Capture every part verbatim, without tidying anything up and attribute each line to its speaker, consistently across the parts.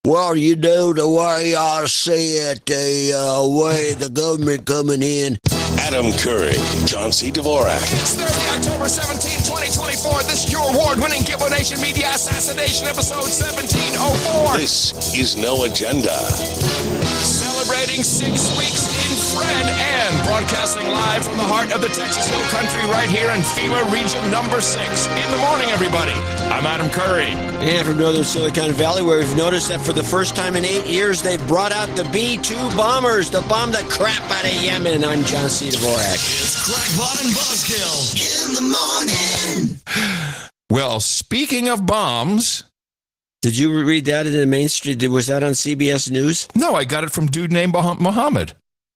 Speaker 1: Well, you know, the way I see it, the uh, way the government coming in.
Speaker 2: Adam Curry, John C. Dvorak.
Speaker 3: It's Thursday, October seventeenth, twenty twenty-four. This is your award-winning Gibbo Nation Media Assassination episode seventeen oh four.
Speaker 2: This is No Agenda.
Speaker 3: Celebrating six weeks in Fred and broadcasting live from the heart of the Texas Hill Country right here in FEMA Region number six. In the morning, everybody. I'm Adam Curry.
Speaker 1: And from Northern Silicon Valley, where we've noticed that for the first time in eight years, they've brought out the B two bombers to bomb the crap out of Yemen. I'm John C. Dvorak.
Speaker 3: It's Crackpot and Buzzkill.
Speaker 1: In the morning.
Speaker 3: Well, speaking of bombs...
Speaker 1: Did you read that in the Main Street? Was that on C B S News?
Speaker 3: No, I got it from dude named Muhammad.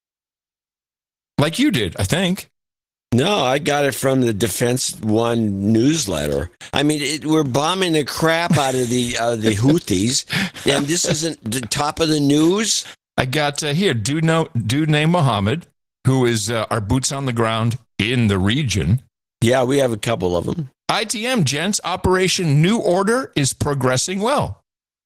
Speaker 3: Like you did, I think.
Speaker 1: No, I got it from the Defense One newsletter. I mean, it, we're bombing the crap out of the uh, the Houthis, and this isn't the top of the news.
Speaker 3: I got uh, here, dude, no, dude named Muhammad, who is uh, our boots on the ground in the region.
Speaker 1: Yeah, we have a couple of them.
Speaker 3: I T M, gents, Operation New Order is progressing well.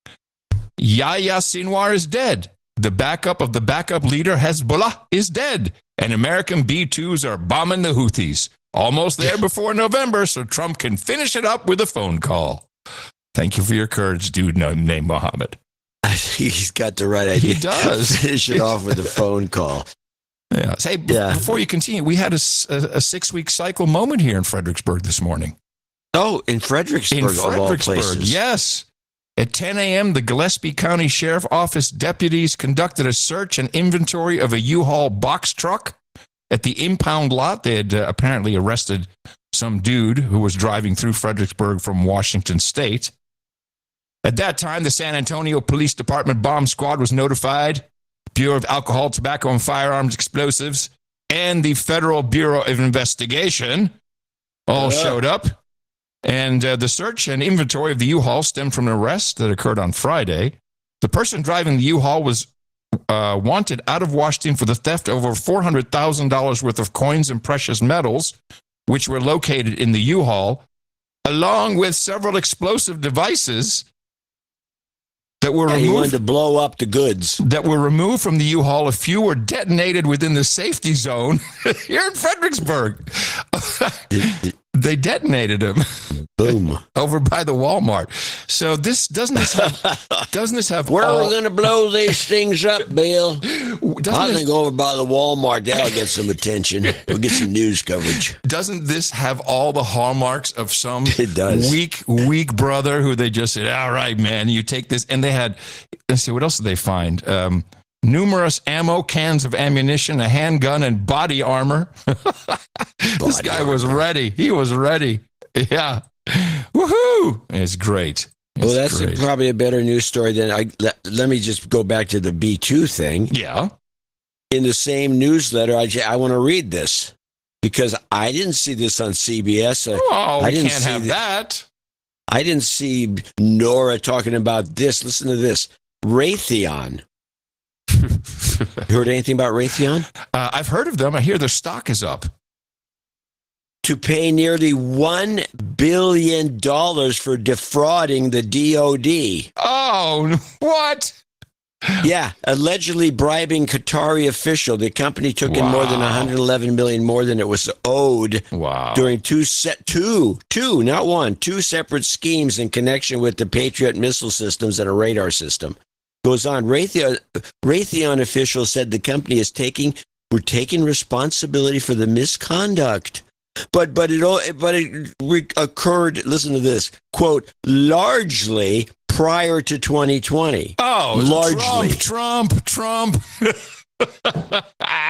Speaker 3: Yahya Sinwar is dead. The backup of the backup leader, Hezbollah, is dead. And American B twos are bombing the Houthis. Almost there before November, so Trump can finish it up with a phone call. Thank you for your courage, dude named Mohammed.
Speaker 1: He's got the right idea.
Speaker 3: He does.
Speaker 1: Finish it off with a phone call.
Speaker 3: Yeah. Hey, b-
Speaker 1: Yeah.
Speaker 3: before you continue, we had a, s- a- a six-week cycle moment here in Fredericksburg this morning.
Speaker 1: Oh, in Fredericksburg,
Speaker 3: In
Speaker 1: of all
Speaker 3: Fredericksburg,
Speaker 1: places.
Speaker 3: yes. At ten a.m., the Gillespie County Sheriff Office deputies conducted a search and inventory of a U-Haul box truck at the impound lot. They had uh, apparently arrested some dude who was driving through Fredericksburg from Washington State. At that time, the San Antonio Police Department bomb squad was notified. Bureau of Alcohol, Tobacco, and Firearms Explosives and the Federal Bureau of Investigation all
Speaker 1: Yeah.
Speaker 3: showed up. And uh, the search and inventory of the U-Haul stemmed from an arrest that occurred on Friday. The person driving the U-Haul was uh, wanted out of Washington for the theft of over four hundred thousand dollars worth of coins and precious metals, which were located in the U-Haul, along with several explosive devices that were
Speaker 1: Yeah, he wanted
Speaker 3: removed
Speaker 1: to blow up the goods.
Speaker 3: that were removed from the U-Haul. A few were detonated within the safety zone here in Fredericksburg. They detonated them
Speaker 1: Boom.
Speaker 3: over by the Walmart. So this doesn't this have doesn't this have
Speaker 1: Where
Speaker 3: all,
Speaker 1: are we going to blow these things up, Bill?
Speaker 3: doesn't
Speaker 1: I'm going
Speaker 3: this,
Speaker 1: to go over by the Walmart. That'll get some attention. We'll get some news coverage.
Speaker 3: doesn't this have all the hallmarks of some
Speaker 1: It does.
Speaker 3: weak weak brother who they just said, all right, man, you take this, and they had, let's see, what else did they find? Um, numerous ammo, cans of ammunition, a handgun, and body armor. This
Speaker 1: Body
Speaker 3: guy was ready. He was ready. Yeah. Woohoo! It's great. It's
Speaker 1: Well, that's
Speaker 3: great.
Speaker 1: probably a better news story than I. Let, let me just go back to the B two thing.
Speaker 3: Yeah.
Speaker 1: In the same newsletter, I, j- I want to read this because I didn't see this on C B S. Uh,
Speaker 3: Oh,
Speaker 1: I
Speaker 3: we
Speaker 1: didn't
Speaker 3: can't
Speaker 1: see
Speaker 3: have
Speaker 1: the-
Speaker 3: that.
Speaker 1: I didn't see Nora talking about this. Listen to this. Raytheon. You heard anything about Raytheon?
Speaker 3: Uh, I've heard of them. I hear their stock is up.
Speaker 1: To pay nearly one billion dollars for defrauding the D O D.
Speaker 3: Oh, what?
Speaker 1: Yeah, allegedly bribing Qatari official. The company took in more than
Speaker 3: Wow.
Speaker 1: one hundred eleven million dollars more than it was owed
Speaker 3: Wow.
Speaker 1: during two set two, two, not one, two separate schemes in connection with the Patriot missile systems and a radar system. Goes on. Raytheon, Raytheon officials said the company is taking we're taking responsibility for the misconduct. But but it all but it re- occurred. Listen to this quote largely prior to twenty twenty.
Speaker 3: Oh,
Speaker 1: largely.
Speaker 3: Trump, Trump, Trump.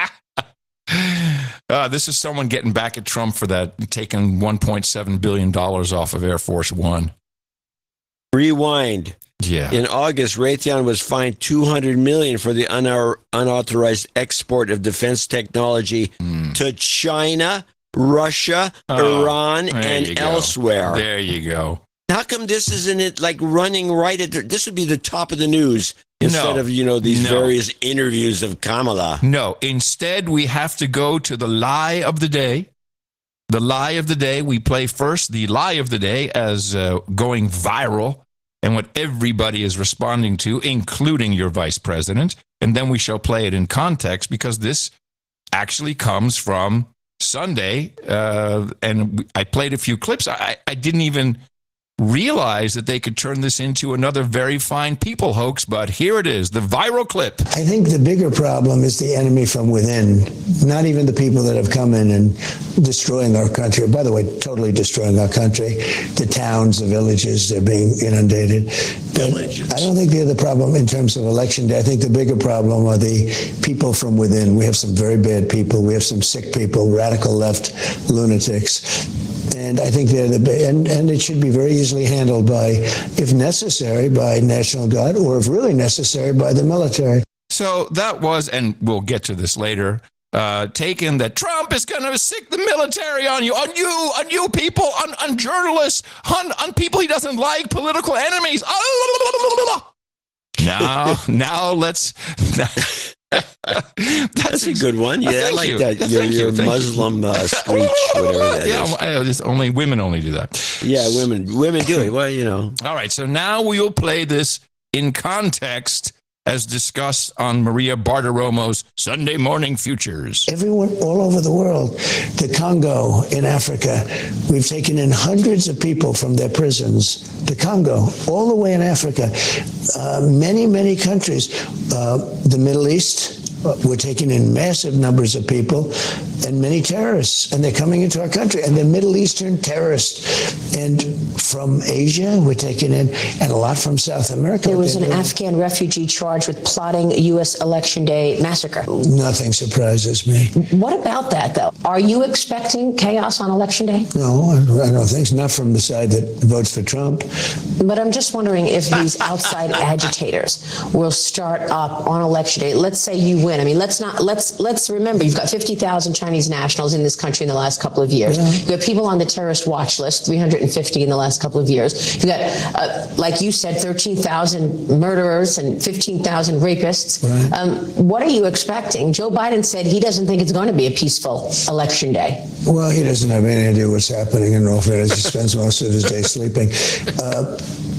Speaker 3: uh, this is someone getting back at Trump for that, taking one point seven billion dollars off of Air Force One.
Speaker 1: Rewind.
Speaker 3: Yeah.
Speaker 1: In August, Raytheon was fined two hundred million dollars for the una- unauthorized export of defense technology
Speaker 3: Mm.
Speaker 1: to China, Russia,
Speaker 3: Oh,
Speaker 1: Iran,
Speaker 3: there
Speaker 1: and
Speaker 3: you go.
Speaker 1: elsewhere.
Speaker 3: There you go.
Speaker 1: How come this isn't it like running right at the, this would be the top of the news instead
Speaker 3: No.
Speaker 1: of, you know, these
Speaker 3: No.
Speaker 1: various interviews of Kamala?
Speaker 3: No, instead, we have to go to the lie of the day. The lie of the day. We play first the lie of the day as uh, going viral and what everybody is responding to, including your vice president. And then we shall play it in context, because this actually comes from Sunday. Uh, and I played a few clips. I, I didn't even realize that they could turn this into another Very Fine People hoax, but here it is, the viral clip.
Speaker 4: I think the bigger problem is the enemy from within, not even the people that have come in and destroying our country. By the way, totally destroying our country. The towns, the villages, they're being inundated. But I don't think they're the problem in terms of election day. I think the bigger problem are the people from within. We have some very bad people. We have some sick people, radical left lunatics. And I think they're the, and, and it should be very easily handled by, if necessary, by National Guard, or if really necessary, by the military.
Speaker 3: So that was, and we'll get to this later, uh, taken that Trump is going to sick the military on you, on you, on you people, on, on journalists, on, on people he doesn't like, political enemies. Now, now let's...
Speaker 1: That's, That's a good one. Yeah, I like
Speaker 3: you.
Speaker 1: that. Your, your Muslim uh, screech, whatever that
Speaker 3: yeah,
Speaker 1: is.
Speaker 3: I, just, only women only do that.
Speaker 1: Yeah, women women do it. Well, you know.
Speaker 3: All right, so now we will play this in context as discussed on Maria Bartiromo's Sunday Morning Futures.
Speaker 4: Everyone all over the world, the Congo in Africa, we've taken in hundreds of people from their prisons. The Congo, all the way in Africa, uh, many, many countries, uh, the Middle East, we're taking in massive numbers of people, and many terrorists, and they're coming into our country, and they're Middle Eastern terrorists. And from Asia, we're taking in, and a lot from South America.
Speaker 5: There was an Afghan refugee charged with plotting a U S Election Day massacre.
Speaker 4: Nothing surprises me.
Speaker 5: What about that, though? Are you expecting chaos on Election Day?
Speaker 4: No, I don't think so. Not from the side that votes for Trump.
Speaker 5: But I'm just wondering if these outside agitators will start up on Election Day. Let's say you win. I mean, let's not let's let's remember you've got fifty thousand Chinese nationals in this country in the last couple of years. Yeah. You have people on the terrorist watch list, three hundred fifty in the last couple of years. You got, uh, like you said, thirteen thousand murderers and fifteen thousand rapists. Right. Um, what are you expecting? Joe Biden said he doesn't think it's going to be a peaceful election day.
Speaker 4: Well, he doesn't have any idea what's happening in North Carolina. He spends most of his day sleeping. Uh,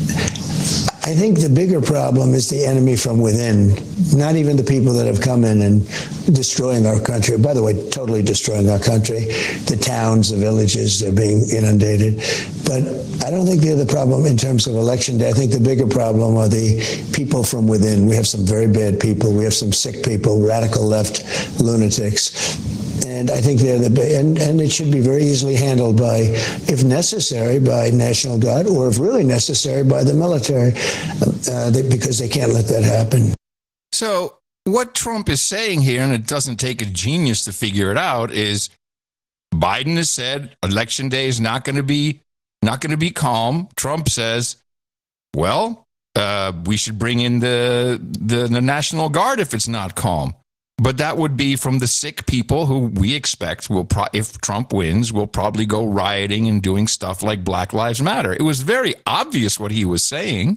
Speaker 4: I think the bigger problem is the enemy from within, not even the people that have come in and destroying our country. By the way, totally destroying our country. The towns, the villages, they're being inundated. But I don't think they're the problem in terms of election day. I think the bigger problem are the people from within. We have some very bad people. We have some sick people, radical left lunatics. And I think they're the, and, and it should be very easily handled by, if necessary, by National Guard, or if really necessary, by the military, uh, they, because they can't let that happen.
Speaker 3: So what Trump is saying here, and it doesn't take a genius to figure it out, is Biden has said election day is not going to be not going to be calm. Trump says, well, uh, we should bring in the, the the National Guard if it's not calm. But that would be from the sick people who we expect will, pro- if Trump wins, will probably go rioting and doing stuff like Black Lives Matter. It was very obvious what he was saying.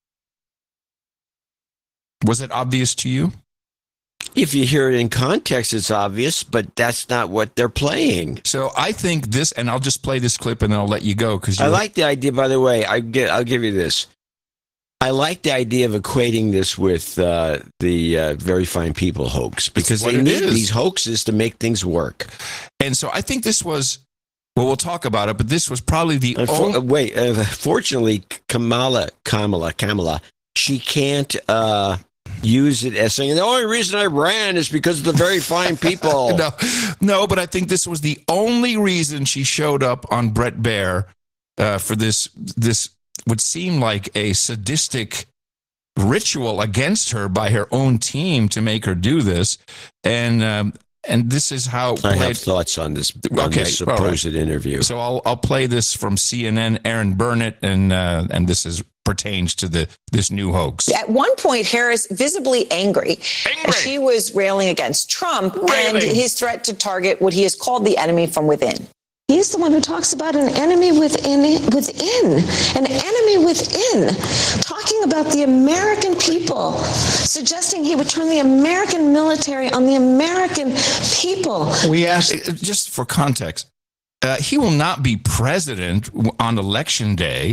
Speaker 3: Was it obvious to you?
Speaker 1: If you hear it in context, it's obvious, but that's not what they're playing.
Speaker 3: So I think this, and I'll just play this clip and then I'll let you go. Because
Speaker 1: I like the idea, by the way, I get, I'll give you this. I like the idea of equating this with uh, the uh, Very Fine People hoax, because they need these hoaxes to make things work.
Speaker 3: And so I think this was, well, we'll talk about it, but this was probably the
Speaker 1: Unfor- only... Wait, uh, fortunately, Kamala, Kamala, Kamala, she can't uh, use it as saying, the only reason I ran is because of the Very Fine People.
Speaker 3: no, no, but I think this was the only reason she showed up on Bret Baier uh, for this this would seem like a sadistic ritual against her by her own team to make her do this. And um, and this is how...
Speaker 1: I have thoughts on this, on
Speaker 3: okay,
Speaker 1: this supposed right. interview.
Speaker 3: So I'll I'll play this from C N N, Aaron Burnett, and uh, and this is pertains to the this new hoax.
Speaker 6: At one point, Harris visibly angry.
Speaker 3: Angry.
Speaker 6: She was railing against Trump railing. and his threat to target what he has called the enemy from within.
Speaker 7: He's the one who talks about an enemy within, within, an enemy within, talking about the American people, suggesting he would turn the American military on the American people.
Speaker 3: We asked, just for context, uh, he will not be president on election day.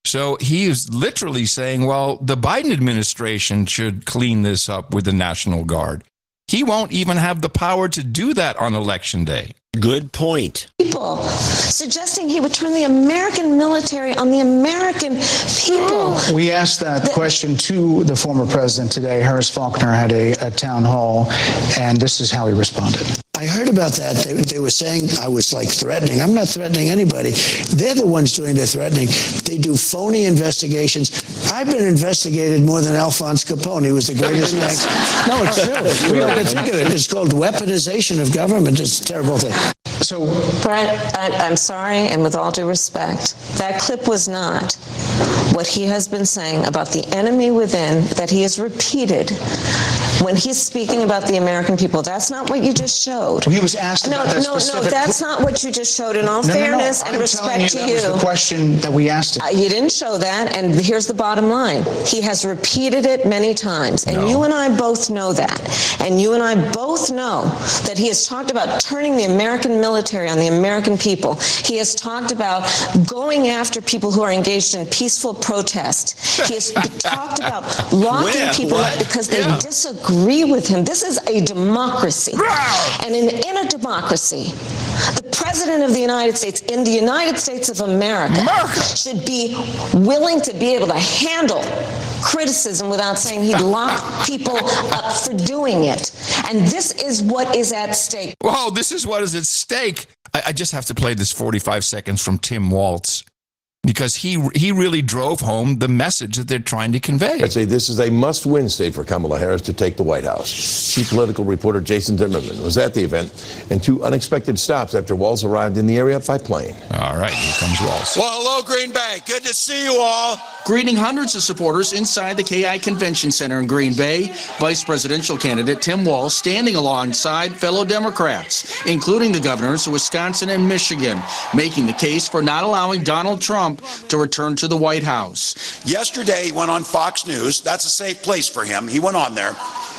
Speaker 3: So he is literally saying, well, the Biden administration should clean this up with the National Guard. He won't even have the power to do that on Election Day.
Speaker 1: Good point.
Speaker 7: People suggesting he would turn the American military on the American people.
Speaker 8: We asked that question to the former president today. Harris Faulkner had a, a town hall, and this is how he responded.
Speaker 4: I heard about that. They, they were saying I was like threatening. I'm not threatening anybody. They're the ones doing the threatening. They do phony investigations. I've been investigated more than Alphonse Capone. He was the greatest man. No, it's true. We got to think of it. It's called weaponization of government. It's a terrible thing.
Speaker 8: So,
Speaker 7: Brett, I, I'm sorry, and with all due respect, that clip was not what he has been saying about the enemy within that he has repeated when he's speaking about the American people. That's not what you just showed.
Speaker 8: he was asked
Speaker 7: No,
Speaker 8: about that
Speaker 7: no,
Speaker 8: specific...
Speaker 7: no, that's not what you just showed. In all
Speaker 8: No, no, no.
Speaker 7: fairness
Speaker 8: I'm
Speaker 7: and
Speaker 8: telling
Speaker 7: respect to
Speaker 8: that
Speaker 7: you.
Speaker 8: was the question that we asked him.
Speaker 7: Uh, You didn't show that, and here's the bottom line. He has repeated it many times, and
Speaker 3: No.
Speaker 7: you and I both know that. And you and I both know that he has talked about turning the American military on the American people. He has talked about going after people who are engaged in peaceful protest. He has talked about locking
Speaker 1: Where?
Speaker 7: people
Speaker 1: What?
Speaker 7: up because they
Speaker 3: Yeah.
Speaker 7: disagree with him. This is a democracy. And in, in a democracy, the president of the United States, in the United States of America,
Speaker 3: America.
Speaker 7: should be willing to be able to handle criticism without saying he'd lock people up for doing it. And this is what is at stake.
Speaker 3: Whoa, this is what is at stake. I, I just have to play this forty-five seconds from Tim Waltz because he he really drove home the message that they're trying to convey.
Speaker 9: I'd say this is a must-win state for Kamala Harris to take the White House. Chief political reporter Jason Zimmerman was at the event, and two unexpected stops after Walz arrived in the area by plane.
Speaker 3: All right, here comes Waltz.
Speaker 10: Well, hello, Green Bay. Good to see you all. Greeting hundreds of supporters inside the K I Convention Center in Green Bay, Vice Presidential candidate Tim Walz standing alongside fellow Democrats, including the governors of Wisconsin and Michigan, making the case for not allowing Donald Trump to return to the White House. Yesterday, he went on Fox News. That's a safe place for him. He went on there,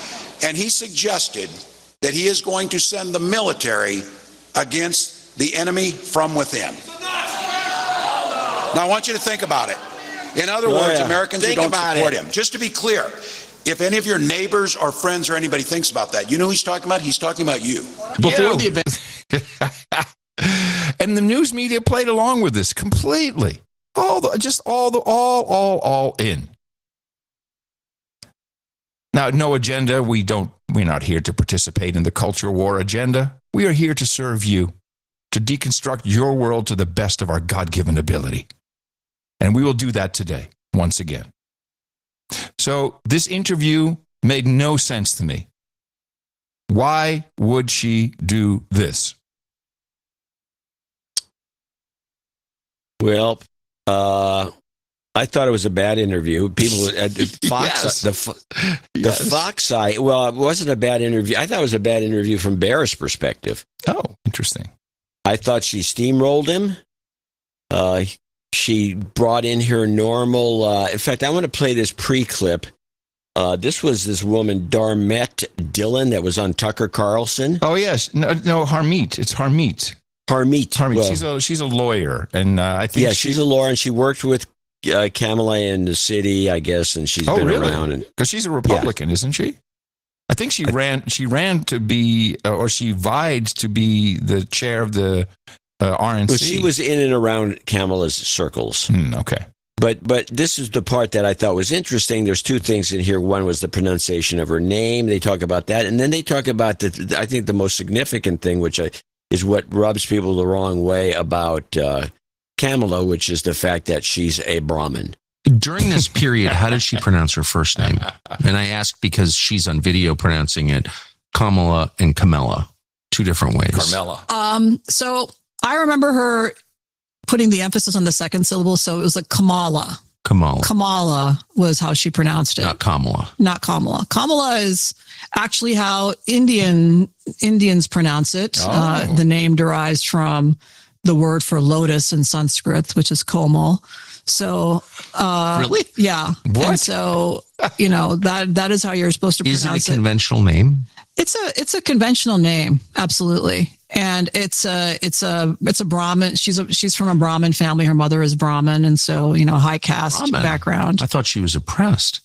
Speaker 10: and he suggested that he is going to send the military against the enemy from within. Now, I want you to think about it. In other
Speaker 1: Oh,
Speaker 10: words,
Speaker 1: yeah.
Speaker 10: Americans
Speaker 1: Think
Speaker 10: who don't
Speaker 1: about
Speaker 10: support
Speaker 1: it.
Speaker 10: him. Just to be clear, if any of your neighbors or friends or anybody thinks about that, you know who he's talking about? He's talking about you. Before the event,
Speaker 3: And the news media played along with this completely. All the, just all the, all, all, all in. Now, no agenda. We don't, we're not here to participate in the culture war agenda. We are here to serve you, to deconstruct your world to the best of our God-given ability. And we will do that today, once again. So this interview made no sense to me. Why would she do this?
Speaker 1: Well, uh, I thought it was a bad interview. People at the Fox,
Speaker 3: Yes.
Speaker 1: the, Fo- the
Speaker 3: Yes.
Speaker 1: Fox side. Well, it wasn't a bad interview. I thought it was a bad interview from Barrett's perspective.
Speaker 3: Oh, interesting.
Speaker 1: I thought she steamrolled him. Uh, she brought in her normal. Uh, in fact, I want to play this pre-clip. Uh, this was this woman, Darmette Dillon, that was on Tucker Carlson.
Speaker 3: Oh, yes. No, no Harmeet. It's Harmeet.
Speaker 1: Harmeet.
Speaker 3: Harmeet.
Speaker 1: Well,
Speaker 3: she's a she's a lawyer, and uh, I think
Speaker 1: yeah,
Speaker 3: she-
Speaker 1: she's a lawyer, and she worked with uh, Kamala in the city, I guess, and she's
Speaker 3: Oh,
Speaker 1: been
Speaker 3: really?
Speaker 1: around. And
Speaker 3: because she's a Republican, isn't she? I think she ran. She ran to be, uh, or she vied to be the chair of the uh, R N C.
Speaker 1: well, she was in and around Kamala's circles.
Speaker 3: Hmm, okay.
Speaker 1: But but this is the part that I thought was interesting. There's two things in here. One was the pronunciation of her name. They talk about that, and then they talk about the. I think the most significant thing, which I, is what rubs people the wrong way about uh, Kamala, which is the fact that she's a Brahmin.
Speaker 11: During this period, how does she pronounce her first name? And I ask because she's on video pronouncing it Kamala and Kamala, two different ways.
Speaker 3: Carmela.
Speaker 12: Um, so I remember her putting the emphasis on the second syllable, so it was like Kamala.
Speaker 11: Kamala,
Speaker 12: Kamala was how she pronounced it,
Speaker 11: not Kamala.
Speaker 12: not Kamala. Kamala is actually how Indian Indians pronounce it.
Speaker 3: Oh.
Speaker 12: Uh, the name derives from the word for lotus in Sanskrit, which is Komal. So, uh,
Speaker 11: Really?
Speaker 12: yeah.
Speaker 3: What?
Speaker 12: And so, you know, that that is how you're supposed to
Speaker 11: Is it a
Speaker 12: pronounce it.
Speaker 11: conventional name?
Speaker 12: It's a it's a conventional name, absolutely. And it's a, it's a, it's a Brahmin. She's a, she's from a Brahmin family. Her mother is Brahmin. And so, you know, high caste
Speaker 11: Brahmin.
Speaker 12: background.
Speaker 11: I thought she was oppressed.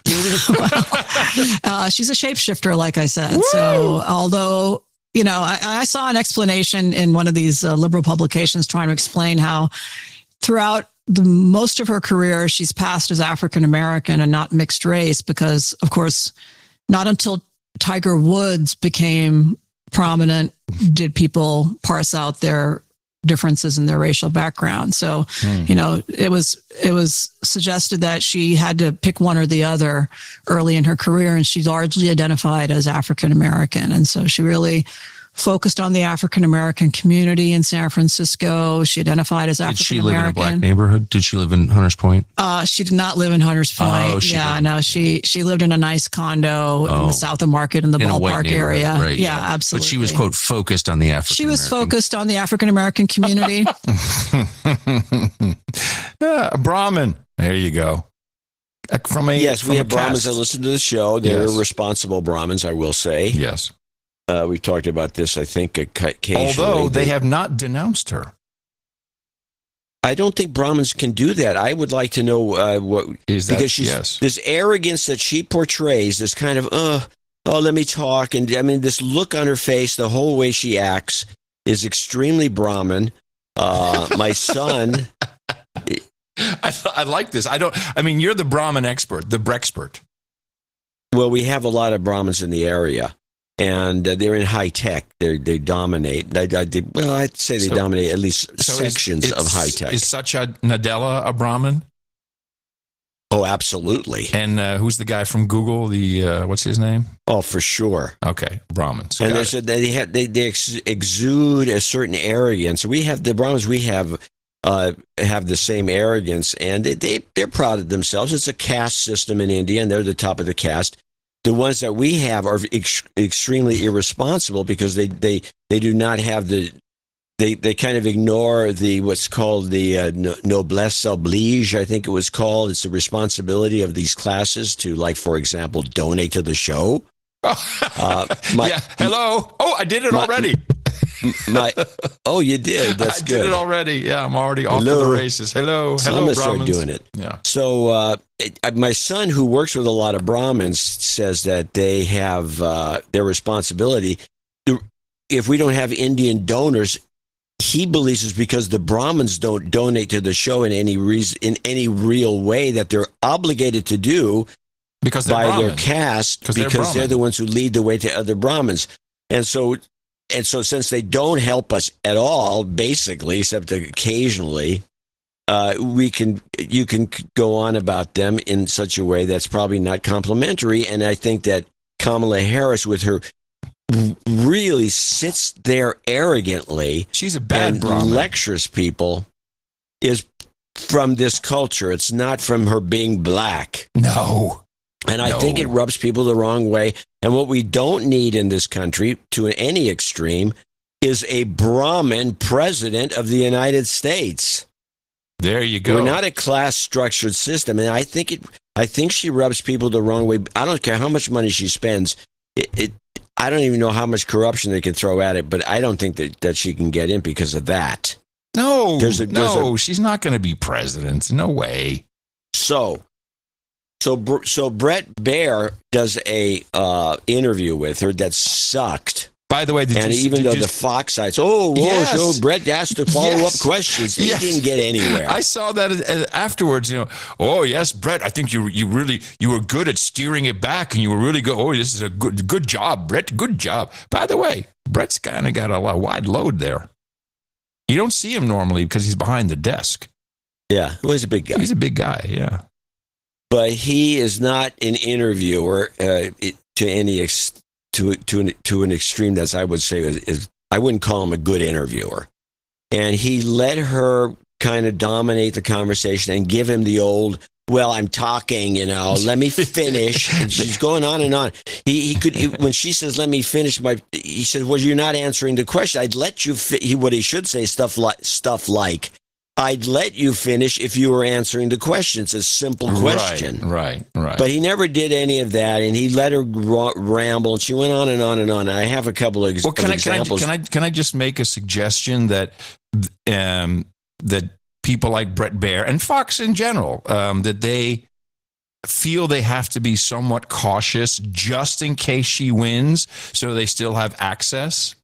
Speaker 12: uh, she's a shapeshifter, like I said. Woo! So although, you know, I, I saw an explanation in one of these uh, liberal publications trying to explain how throughout the most of her career, she's passed as African-American and not mixed race, because of course, not until Tiger Woods became prominent did people parse out their differences in their racial background. So, mm. you know, it was it was suggested that she had to pick one or the other early in her career, and she largely identified as African American. And so she really focused on the African American community in San Francisco. She identified as African American.
Speaker 11: Did she live in a black neighborhood? Did she live in Hunters Point?
Speaker 12: Uh, she did not live in Hunters Point.
Speaker 11: Oh, she
Speaker 12: yeah,
Speaker 11: didn't.
Speaker 12: no, she she lived in a nice condo
Speaker 11: Oh.
Speaker 12: in the South of Market in the
Speaker 11: In a white
Speaker 12: ballpark
Speaker 11: neighborhood,
Speaker 12: area.
Speaker 11: right,
Speaker 12: yeah,
Speaker 11: yeah.
Speaker 12: absolutely.
Speaker 11: But she was, quote, focused on the African
Speaker 12: She was focused on the African American community.
Speaker 3: Yeah, a Brahmin. There you go. Uh, From a
Speaker 1: Yes,
Speaker 3: from
Speaker 1: we
Speaker 3: a
Speaker 1: have Brahmins
Speaker 3: caste.
Speaker 1: that listen to the show. They're
Speaker 3: Yes.
Speaker 1: responsible Brahmins, I will say.
Speaker 3: Yes.
Speaker 1: Uh, we've talked about this, I think, occasionally.
Speaker 3: Although they have not denounced her.
Speaker 1: I don't think Brahmins can do that. I would like to know uh, what
Speaker 3: Is that-
Speaker 1: because she's
Speaker 3: yes.
Speaker 1: this arrogance that she portrays, this kind of uh oh let me talk, and I mean this look on her face, the whole way she acts is extremely Brahmin. Uh, my son,
Speaker 3: I, th- I like this. I don't. I mean, you're the Brahmin expert, the Brexpert.
Speaker 1: well, we have a lot of Brahmins in the area, and uh, they're in high tech. They they dominate. They, they, well, I'd say they
Speaker 3: So-
Speaker 1: dominate at least
Speaker 3: So is-
Speaker 1: sections
Speaker 3: is,
Speaker 1: of high tech.
Speaker 3: Is such a Nadella a Brahmin?
Speaker 1: Oh, absolutely.
Speaker 3: And uh, who's the guy from Google? The uh, what's his name?
Speaker 1: Oh, for sure.
Speaker 3: Okay, Brahmins.
Speaker 1: And
Speaker 3: Got
Speaker 1: they
Speaker 3: it.
Speaker 1: said they have they, they ex- exude a certain arrogance. We have the Brahmins. We have uh, have the same arrogance, and they, they they're proud of themselves. It's a caste system in India, and they're the top of the caste. The ones that we have are ex- extremely irresponsible because they, they, they do not have the they they kind of ignore the what's called the uh, no- noblesse oblige. I think it was called. It's the responsibility of these classes to, like, for example, donate to the show. Uh, my-
Speaker 3: yeah. Hello. Oh, I did it
Speaker 1: my-
Speaker 3: already.
Speaker 1: My, oh, you did. That's
Speaker 3: I
Speaker 1: good.
Speaker 3: did it already. Yeah, I'm already off to
Speaker 1: Hello.
Speaker 3: the races. Hello.
Speaker 1: So
Speaker 3: Hello,
Speaker 1: I'm gonna start
Speaker 3: Brahmins.
Speaker 1: doing it.
Speaker 3: Yeah.
Speaker 1: So uh, it, uh, my son, who works with a lot of Brahmins, says that they have uh, their responsibility. If we don't have Indian donors, he believes it's because the Brahmins don't donate to the show in any reason, in any real way that they're obligated to do
Speaker 3: Because they're
Speaker 1: by their
Speaker 3: Brahmin.
Speaker 1: caste,
Speaker 3: 'Cause they're
Speaker 1: because they're
Speaker 3: Brahmin.
Speaker 1: the ones who lead the way to other Brahmins. And so, and so since they don't help us at all, basically, except occasionally, uh, we can, you can go on about them in such a way that's probably not complimentary. And I think that Kamala Harris, with her, really sits there arrogantly.
Speaker 3: She's a bad
Speaker 1: and
Speaker 3: Brahmin.
Speaker 1: lectures people, is from this culture. It's not from her being black.
Speaker 3: No.
Speaker 1: And I
Speaker 3: No.
Speaker 1: think it rubs people the wrong way. And what we don't need in this country, to any extreme, is a Brahmin president of the United States.
Speaker 3: There you go.
Speaker 1: We're not a class structured system. And I think it I think she rubs people the wrong way. I don't care how much money she spends. It, it I don't even know how much corruption they can throw at it, but I don't think that, that she can get in because of that.
Speaker 3: No.
Speaker 1: There's a- there's
Speaker 3: no,
Speaker 1: a-
Speaker 3: she's not going to be president. No way.
Speaker 1: So, so, Br- so Brett Baer does a uh, interview with her that sucked.
Speaker 3: By the way, did
Speaker 1: and
Speaker 3: you,
Speaker 1: even
Speaker 3: did
Speaker 1: though
Speaker 3: you,
Speaker 1: the Fox sites, oh, whoa,
Speaker 3: Yes.
Speaker 1: so Brett asked to follow
Speaker 3: Yes.
Speaker 1: up questions. He
Speaker 3: Yes.
Speaker 1: didn't get anywhere.
Speaker 3: I saw that uh, afterwards. You know, oh yes, Brett. I think you you really you were good at steering it back, and you were really good. Oh, this is a good good job, Brett. Good job. By the way, Brett's kind of got a lot, wide load there. You don't see him normally because he's behind the desk.
Speaker 1: Yeah, well, he's a big guy.
Speaker 3: He's a big guy. Yeah,
Speaker 1: but he is not an interviewer uh, it, to any ex- to to an, to an extreme that's I would say is, is I wouldn't call him a good interviewer. And he let her kind of dominate the conversation and give him the old, well, I'm talking, you know, let me finish. And she's going on and on. He he could he, when she says let me finish my, he said, well, you're not answering the question. I'd let you. Fi-. He what he should say stuff like stuff like. I'd let you finish if you were answering the question. It's a simple question.
Speaker 3: Right, right, right.
Speaker 1: But he never did any of that, and he let her ra- ramble. And she went on and on and on. I have a couple of, ex-
Speaker 3: well, can
Speaker 1: of
Speaker 3: I,
Speaker 1: examples.
Speaker 3: Can I, can I can I just make a suggestion that um, that people like Bret Baier and Fox in general, um, that they feel they have to be somewhat cautious just in case she wins, so they still have access?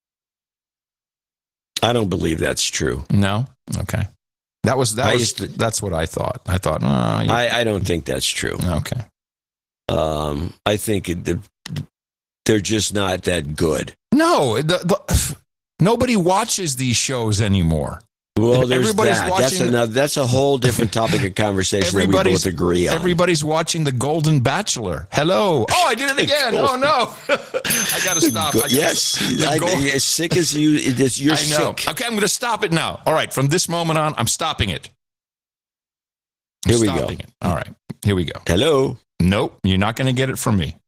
Speaker 1: I don't believe that's true.
Speaker 3: No? Okay. That was that
Speaker 1: I
Speaker 3: was
Speaker 1: used to-
Speaker 3: that's what I thought. I thought, oh, you-
Speaker 1: I, I don't think that's true.
Speaker 3: okay.
Speaker 1: Um, I think it, they're just not that good.
Speaker 3: No, the, the, nobody watches these shows anymore.
Speaker 1: Well, there's
Speaker 3: Everybody's
Speaker 1: that.
Speaker 3: watching
Speaker 1: That's
Speaker 3: the-
Speaker 1: another. That's a whole different topic of conversation that we
Speaker 3: Everybody's
Speaker 1: both agree on.
Speaker 3: Everybody's watching The Golden Bachelor. Hello. Oh, I did it again. Oh no. I got to stop. I gotta-
Speaker 1: Yes,
Speaker 3: The
Speaker 1: I,
Speaker 3: Gold-
Speaker 1: as sick as you, it's, you're
Speaker 3: I know.
Speaker 1: sick.
Speaker 3: Okay, I'm going to stop it now. All right, from this moment on, I'm stopping it. I'm
Speaker 1: Here we go.
Speaker 3: stopping it. All right, here we go.
Speaker 1: Hello.
Speaker 3: Nope, you're not going to get it from me.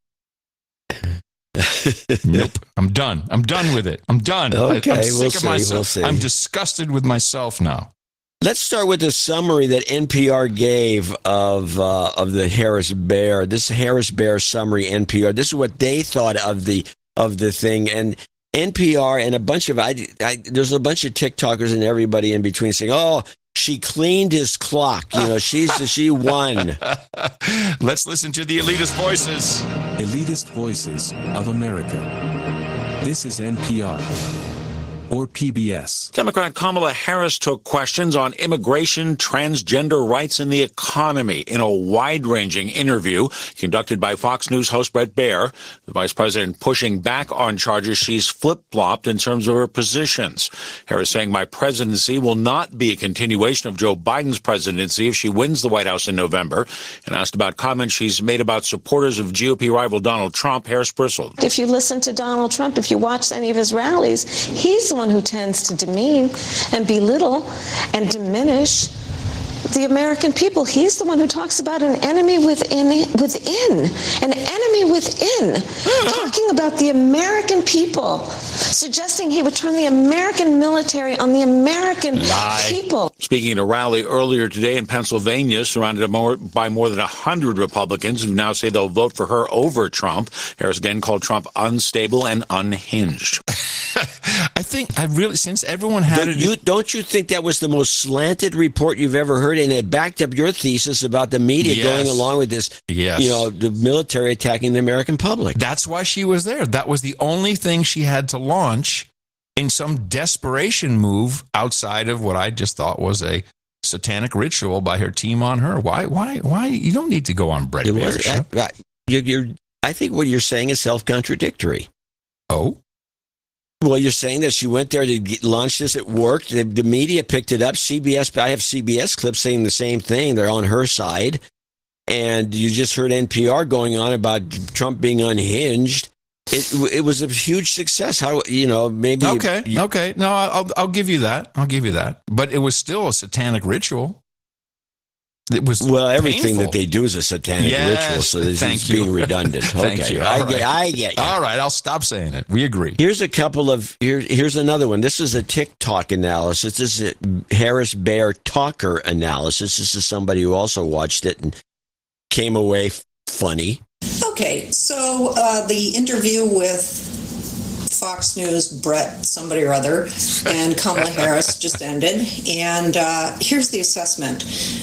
Speaker 3: Nope, I'm done. I'm done with it. I'm done.
Speaker 1: Okay,
Speaker 3: I, I'm
Speaker 1: we'll
Speaker 3: sick
Speaker 1: see,
Speaker 3: of myself.
Speaker 1: we'll see.
Speaker 3: I'm disgusted with myself now.
Speaker 1: Let's start with the summary that N P R gave of uh, of the Harris Bear. This Harris Bear summary, N P R. This is what they thought of the of the thing, and N P R and a bunch of I, I there's a bunch of TikTokers and everybody in between saying, "Oh, she cleaned his clock. You know, she's she won."
Speaker 3: Let's listen to the elitist voices.
Speaker 13: Elitist Voices of America. This is N P R. Or P B S.
Speaker 14: Democrat Kamala Harris took questions on immigration, transgender rights, and the economy in a wide-ranging interview conducted by Fox News host Bret Baier. The vice president pushing back on charges she's flip-flopped in terms of her positions. Harris saying, "My presidency will not be a continuation of Joe Biden's presidency if she wins the White House in November." And asked about comments she's made about supporters of G O P rival Donald Trump, Harris bristled.
Speaker 7: If you listen to Donald Trump, if you watch any of his rallies, he's the one who tends to demean and belittle and diminish the American people. He's the one who talks about an enemy within, within, an enemy within, talking about the American people, suggesting he would turn the American military on the American
Speaker 14: Lie.
Speaker 7: people.
Speaker 14: Speaking at a rally earlier today in Pennsylvania, surrounded more, by more than one hundred Republicans who now say they'll vote for her over Trump, Harris again called Trump unstable and unhinged.
Speaker 3: I think I really, since everyone had
Speaker 1: Don't
Speaker 3: it,
Speaker 1: you, don't you think that was the most slanted report you've ever heard? And it backed up your thesis about the media
Speaker 3: Yes.
Speaker 1: going along with this,
Speaker 3: Yes.
Speaker 1: you know, the military attacking the American public.
Speaker 3: That's why she was there. That was the only thing she had to launch in some desperation move outside of what I just thought was a satanic ritual by her team on her. Why? Why? Why? You don't need to go on Bret
Speaker 1: It
Speaker 3: Baier
Speaker 1: was,
Speaker 3: show.
Speaker 1: I, I, you're, you're, I think what you're saying is self-contradictory.
Speaker 3: Oh?
Speaker 1: Well, you're saying that she went there to get, launch this. It worked. The, the media picked it up. C B S, I have C B S clips saying the same thing. They're on her side. And you just heard N P R going on about Trump being unhinged. It it was a huge success. How, you know, maybe.
Speaker 3: Okay.
Speaker 1: you-
Speaker 3: Okay. No, I'll I'll give you that. I'll give you that. But it was still a satanic ritual. It was
Speaker 1: Well, everything
Speaker 3: painful.
Speaker 1: that they do is a satanic
Speaker 3: Yes,
Speaker 1: ritual, so this
Speaker 3: thank
Speaker 1: is
Speaker 3: you.
Speaker 1: being redundant.
Speaker 3: Thank
Speaker 1: Okay,
Speaker 3: you.
Speaker 1: I
Speaker 3: All
Speaker 1: get,
Speaker 3: right.
Speaker 1: I get you.
Speaker 3: All right, I'll stop saying it. We agree.
Speaker 1: Here's a couple of here. Here's another one. This is a TikTok analysis. This is a Harris Bear talker analysis. This is somebody who also watched it and came away f- funny.
Speaker 15: Okay, so uh, the interview with Fox News, Brett, somebody or other, and Kamala Harris just ended. And uh, here's the assessment.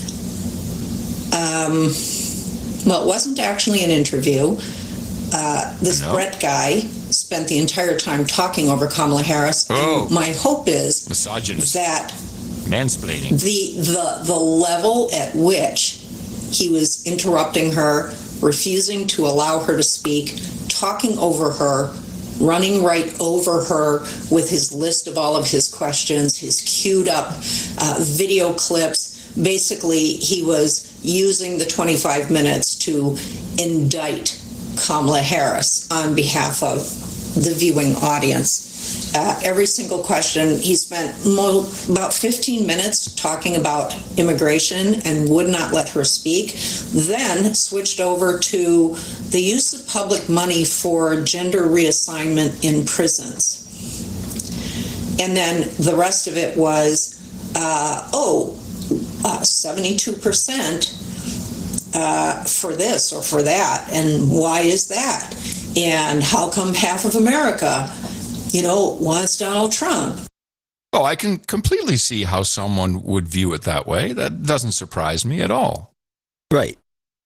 Speaker 15: Um, well, it wasn't actually an interview. Uh, this
Speaker 3: No.
Speaker 15: Brett guy spent the entire time talking over Kamala Harris.
Speaker 3: Oh.
Speaker 15: And my hope is
Speaker 3: Misogynist.
Speaker 15: that
Speaker 3: Mansplaining.
Speaker 15: the the the level at which he was interrupting her, refusing to allow her to speak, talking over her, running right over her with his list of all of his questions, his queued up uh, video clips. Basically, he was using the twenty-five minutes to indict Kamala Harris on behalf of the viewing audience. Uh, every single question, he spent mo- about fifteen minutes talking about immigration and would not let her speak, then switched over to the use of public money for gender reassignment in prisons. And then the rest of it was uh, oh, uh, seventy-two percent uh, for this or for that. And why is that? And how come half of America, you know, wants Donald Trump?
Speaker 3: Oh, I can completely see how someone would view it that way. That doesn't surprise me at all.
Speaker 1: Right.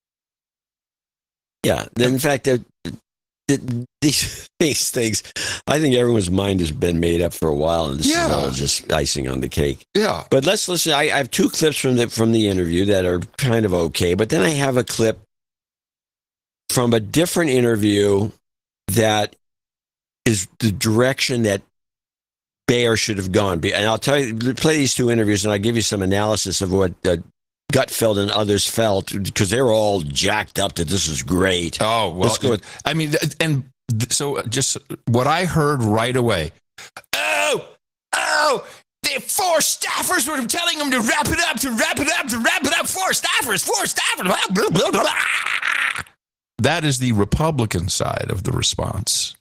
Speaker 1: Yeah. In fact, the, the, these, these things, I think everyone's mind has been made up for a while, and this
Speaker 3: Yeah.
Speaker 1: is all just icing on the cake.
Speaker 3: Yeah.
Speaker 1: But let's listen. I, I have two clips from the from the interview that are kind of okay, but then I have a clip from a different interview that is the direction that Baer should have gone. And I'll tell you, play these two interviews, and I'll give you some analysis of what uh, Gutfeld and others felt, because they were all jacked up that this is great.
Speaker 3: Oh, well,
Speaker 1: Let's go with-
Speaker 3: I mean, and so just what I heard right away. Oh, oh, the four staffers were telling them to wrap it up, to wrap it up, to wrap it up. Four staffers, four staffers. Blah, blah, blah, blah. That is the Republican side of the response.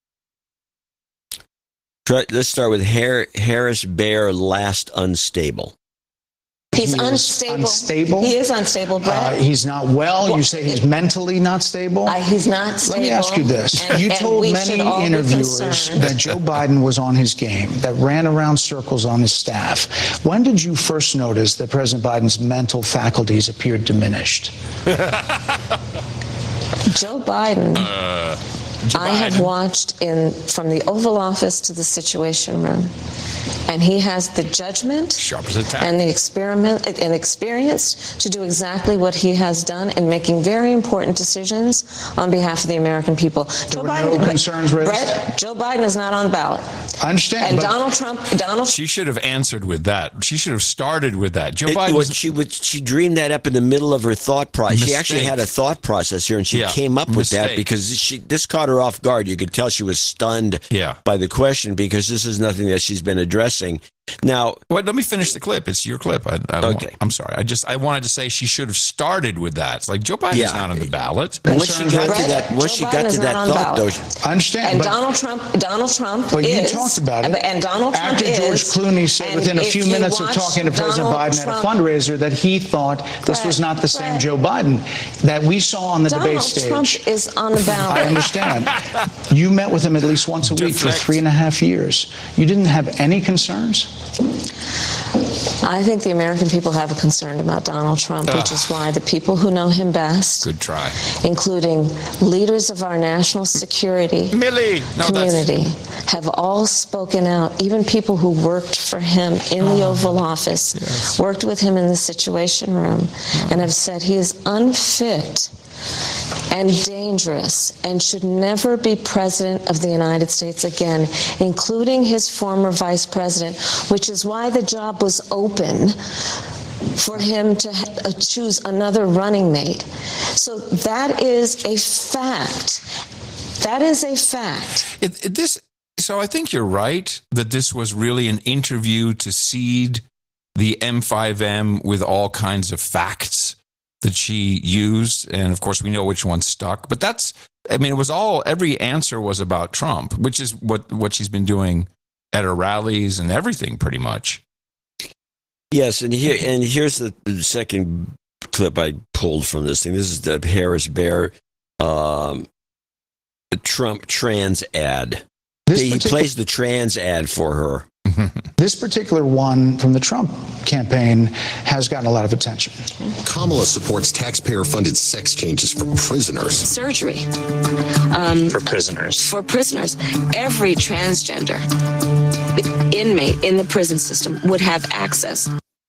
Speaker 1: Try, let's start with Har- Harris Baer, last unstable.
Speaker 7: He's
Speaker 8: He is
Speaker 7: unstable.
Speaker 8: unstable?
Speaker 7: He is unstable,
Speaker 8: Uh,
Speaker 7: Brett.
Speaker 8: he's not well. You say he's mentally not stable?
Speaker 7: Uh, he's not stable.
Speaker 8: Let me ask you this.
Speaker 7: and-
Speaker 8: you
Speaker 7: and
Speaker 8: told
Speaker 7: we
Speaker 8: many
Speaker 7: should all be
Speaker 8: interviewers
Speaker 7: concerned.
Speaker 8: that Joe Biden was on his game, that ran around circles on his staff. When did you first notice that President Biden's mental faculties appeared diminished?
Speaker 7: Joe Biden,
Speaker 3: Uh, Joe
Speaker 7: I have
Speaker 3: Biden.
Speaker 7: watched in from the Oval Office to the Situation Room, and he has the judgment
Speaker 3: Sharp as a tack.
Speaker 7: and the experiment and experience to do exactly what he has done in making very important decisions on behalf of the American people. Joe
Speaker 8: were
Speaker 7: Biden,
Speaker 8: no concerns raised?
Speaker 7: Brett, Joe Biden is not on the ballot,
Speaker 8: I understand.
Speaker 7: and
Speaker 8: but
Speaker 7: Donald Trump, Donald.
Speaker 3: She should have answered with that. She should have started with that. Joe
Speaker 1: It,
Speaker 3: Biden.
Speaker 1: was, she would she dreamed that up in the middle of her thought process. She actually
Speaker 3: Mistake.
Speaker 1: had a thought process here, and she
Speaker 3: Yeah,
Speaker 1: came up with that
Speaker 3: mistake.
Speaker 1: because she this caught her off guard. You could tell she was stunned
Speaker 3: Yeah.
Speaker 1: by the question, because this is nothing that she's been addressing. Now,
Speaker 3: Wait, let me finish the clip. It's your clip. I, I
Speaker 1: Okay.
Speaker 3: I'm sorry. I just I wanted to say she should have started with that. It's like Joe Biden's
Speaker 1: Yeah.
Speaker 3: not on the ballot.
Speaker 1: once she got to
Speaker 7: Brett,
Speaker 1: that, once
Speaker 7: Joe
Speaker 1: she
Speaker 7: Biden
Speaker 1: got
Speaker 7: is
Speaker 1: to
Speaker 7: not
Speaker 1: that
Speaker 7: on the
Speaker 1: thought, though,
Speaker 7: ballot.
Speaker 8: I understand.
Speaker 7: And
Speaker 8: but
Speaker 7: Donald Trump, Donald Trump
Speaker 8: But you
Speaker 7: is,
Speaker 8: talked about it.
Speaker 7: And Donald Trump
Speaker 8: after
Speaker 7: is,
Speaker 8: George Clooney said
Speaker 7: and
Speaker 8: within a
Speaker 7: if
Speaker 8: few
Speaker 7: you
Speaker 8: minutes of
Speaker 7: watch
Speaker 8: talking to President
Speaker 7: Donald
Speaker 8: Biden
Speaker 7: Trump-
Speaker 8: at a fundraiser that he thought this
Speaker 7: Brett,
Speaker 8: was not the same
Speaker 7: Brett.
Speaker 8: Joe Biden that we saw on the debate
Speaker 7: Donald
Speaker 8: stage.
Speaker 7: Trump is on the
Speaker 8: I
Speaker 7: ballot.
Speaker 8: understand. You met with him at least once a week for
Speaker 3: Deflect.
Speaker 8: three and a half years. You didn't have any concerns?
Speaker 7: I think the American people have a concern about Donald Trump, which is why the people who know him best,
Speaker 3: Good try.
Speaker 7: including leaders of our national security
Speaker 3: Millie. No, that's
Speaker 7: community, have all spoken out. Even people who worked for him in the Oval Office,
Speaker 3: yes.
Speaker 7: worked with him in the Situation Room, and have said he is unfit and dangerous and should never be president of the United States again, including his former vice president, which is why the job was open for him to uh, choose another running mate. So that is a fact. That is a fact.
Speaker 3: It, it, this. So I think you're right that this was really an interview to seed the M five M with all kinds of facts that she used, and of course we know which one stuck. But that's, I mean, it was all, every answer was about Trump, which is what what she's been doing at her rallies and everything, pretty much.
Speaker 1: yes, and here and here's the, the second clip I pulled from this thing. This is the Harris Baer um, the Trump trans ad.
Speaker 8: This
Speaker 1: he
Speaker 8: particular-
Speaker 1: plays the trans ad for her.
Speaker 8: This particular one from the Trump campaign has gotten a lot of attention.
Speaker 16: Kamala supports taxpayer-funded sex changes for prisoners.
Speaker 17: Surgery um, for prisoners. For prisoners, every transgender inmate in the prison system would have access.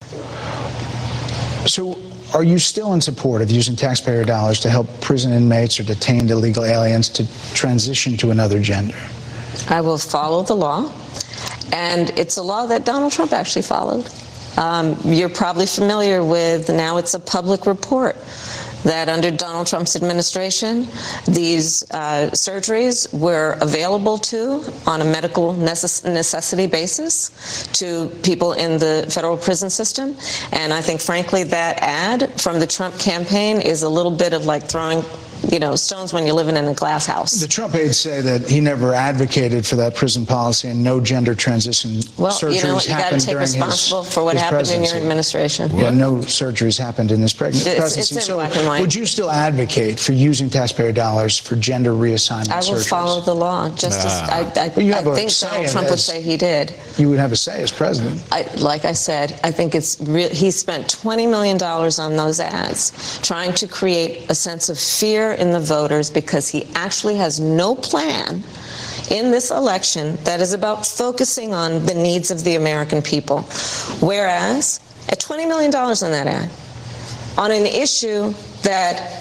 Speaker 8: So are you still in support of using taxpayer dollars to help prison inmates or detained illegal aliens to transition to another gender?
Speaker 7: I will follow the law, and it's a law that Donald Trump actually followed. Um, you're probably familiar with, now it's a public report, that under Donald Trump's administration, these uh, surgeries were available to, on a medical necess- necessity basis, to people in the federal prison system. And I think, frankly, that ad from the Trump campaign is a little bit of like throwing you know, stones when you're living in a glass house.
Speaker 8: The Trump aides say that he never advocated for that prison policy and no gender transition
Speaker 7: Well,
Speaker 8: surgeries
Speaker 7: you know what? You got to
Speaker 8: happened
Speaker 7: take
Speaker 8: during
Speaker 7: responsible
Speaker 8: his,
Speaker 7: for what
Speaker 8: his
Speaker 7: happened
Speaker 8: presidency.
Speaker 7: in your administration.
Speaker 8: Yeah, no surgeries happened in his pregnancy.
Speaker 7: It's-
Speaker 8: presidency.
Speaker 7: it's in
Speaker 8: So
Speaker 7: black and white.
Speaker 8: would you still advocate for using taxpayer dollars for gender reassignment
Speaker 7: I will
Speaker 8: surgeries?
Speaker 7: follow the law, just as
Speaker 8: Ah.
Speaker 7: I, I,
Speaker 8: But you have
Speaker 7: I
Speaker 8: a
Speaker 7: think
Speaker 8: say
Speaker 7: Donald
Speaker 8: in
Speaker 7: Trump would
Speaker 8: this.
Speaker 7: say he did.
Speaker 8: You would have a say as president.
Speaker 7: I, like I said, I think it's real. He spent twenty million dollars on those ads, trying to create a sense of fear in the voters because he actually has no plan in this election that is about focusing on the needs of the American people. Whereas, at twenty million dollars on that ad, on an issue that,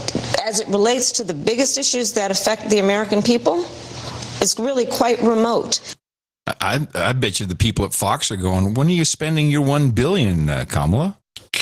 Speaker 7: as it relates to the biggest issues that affect the American people, is really quite remote.
Speaker 3: I, I bet you the people at Fox are going, when are you spending your one billion, uh, Kamala?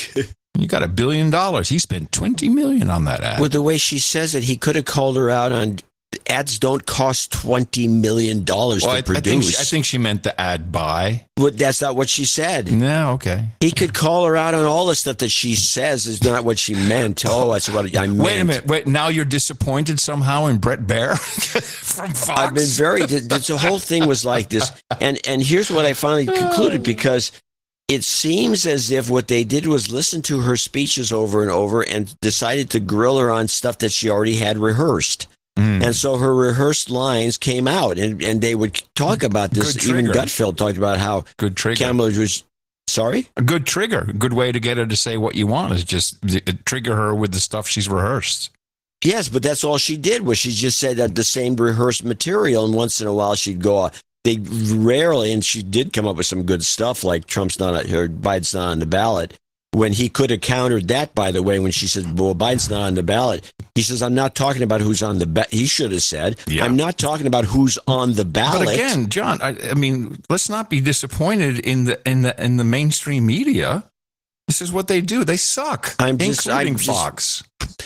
Speaker 3: You got a billion dollars. He spent twenty million on that ad.
Speaker 1: With the way she says it, he could have called her out on ads don't cost twenty million dollars
Speaker 3: well,
Speaker 1: to
Speaker 3: I, I
Speaker 1: produce.
Speaker 3: think she, I think she meant the ad buy.
Speaker 1: But that's not what she said.
Speaker 3: No, okay.
Speaker 1: He could call her out on all the stuff that she says is not what she meant. Oh, that's what I meant.
Speaker 3: Wait a minute. Wait, now you're disappointed somehow in Brett Baer from Fox?
Speaker 1: I've been very. The, the whole thing was like this, and and here's what I finally concluded, because it seems as if what they did was listen to her speeches over and over and decided to grill her on stuff that she already had rehearsed.
Speaker 3: Mm.
Speaker 1: And so her rehearsed lines came out, and, and they would talk about this.
Speaker 3: Good
Speaker 1: Even
Speaker 3: trigger.
Speaker 1: Gutfeld talked about how
Speaker 3: good trigger.
Speaker 1: Kamala was. Sorry?
Speaker 3: A good trigger. A good way to get her to say what you want is just uh, trigger her with the stuff she's rehearsed.
Speaker 1: Yes, but that's all she did was she just said that the same rehearsed material, and once in a while she'd go off. They rarely, and she did come up with some good stuff like Trump's not, or Biden's not on the ballot. When he could have countered that, by the way, when she said, well, Biden's not on the ballot, he says, I'm not talking about who's on the ballot. He should have said,
Speaker 3: Yeah.
Speaker 1: I'm not talking about who's on the ballot.
Speaker 3: But again, John, I, I mean, let's not be disappointed in the in the in the mainstream media. This is what they do. They suck,
Speaker 1: I'm just,
Speaker 3: including
Speaker 1: I'm just-
Speaker 3: Fox.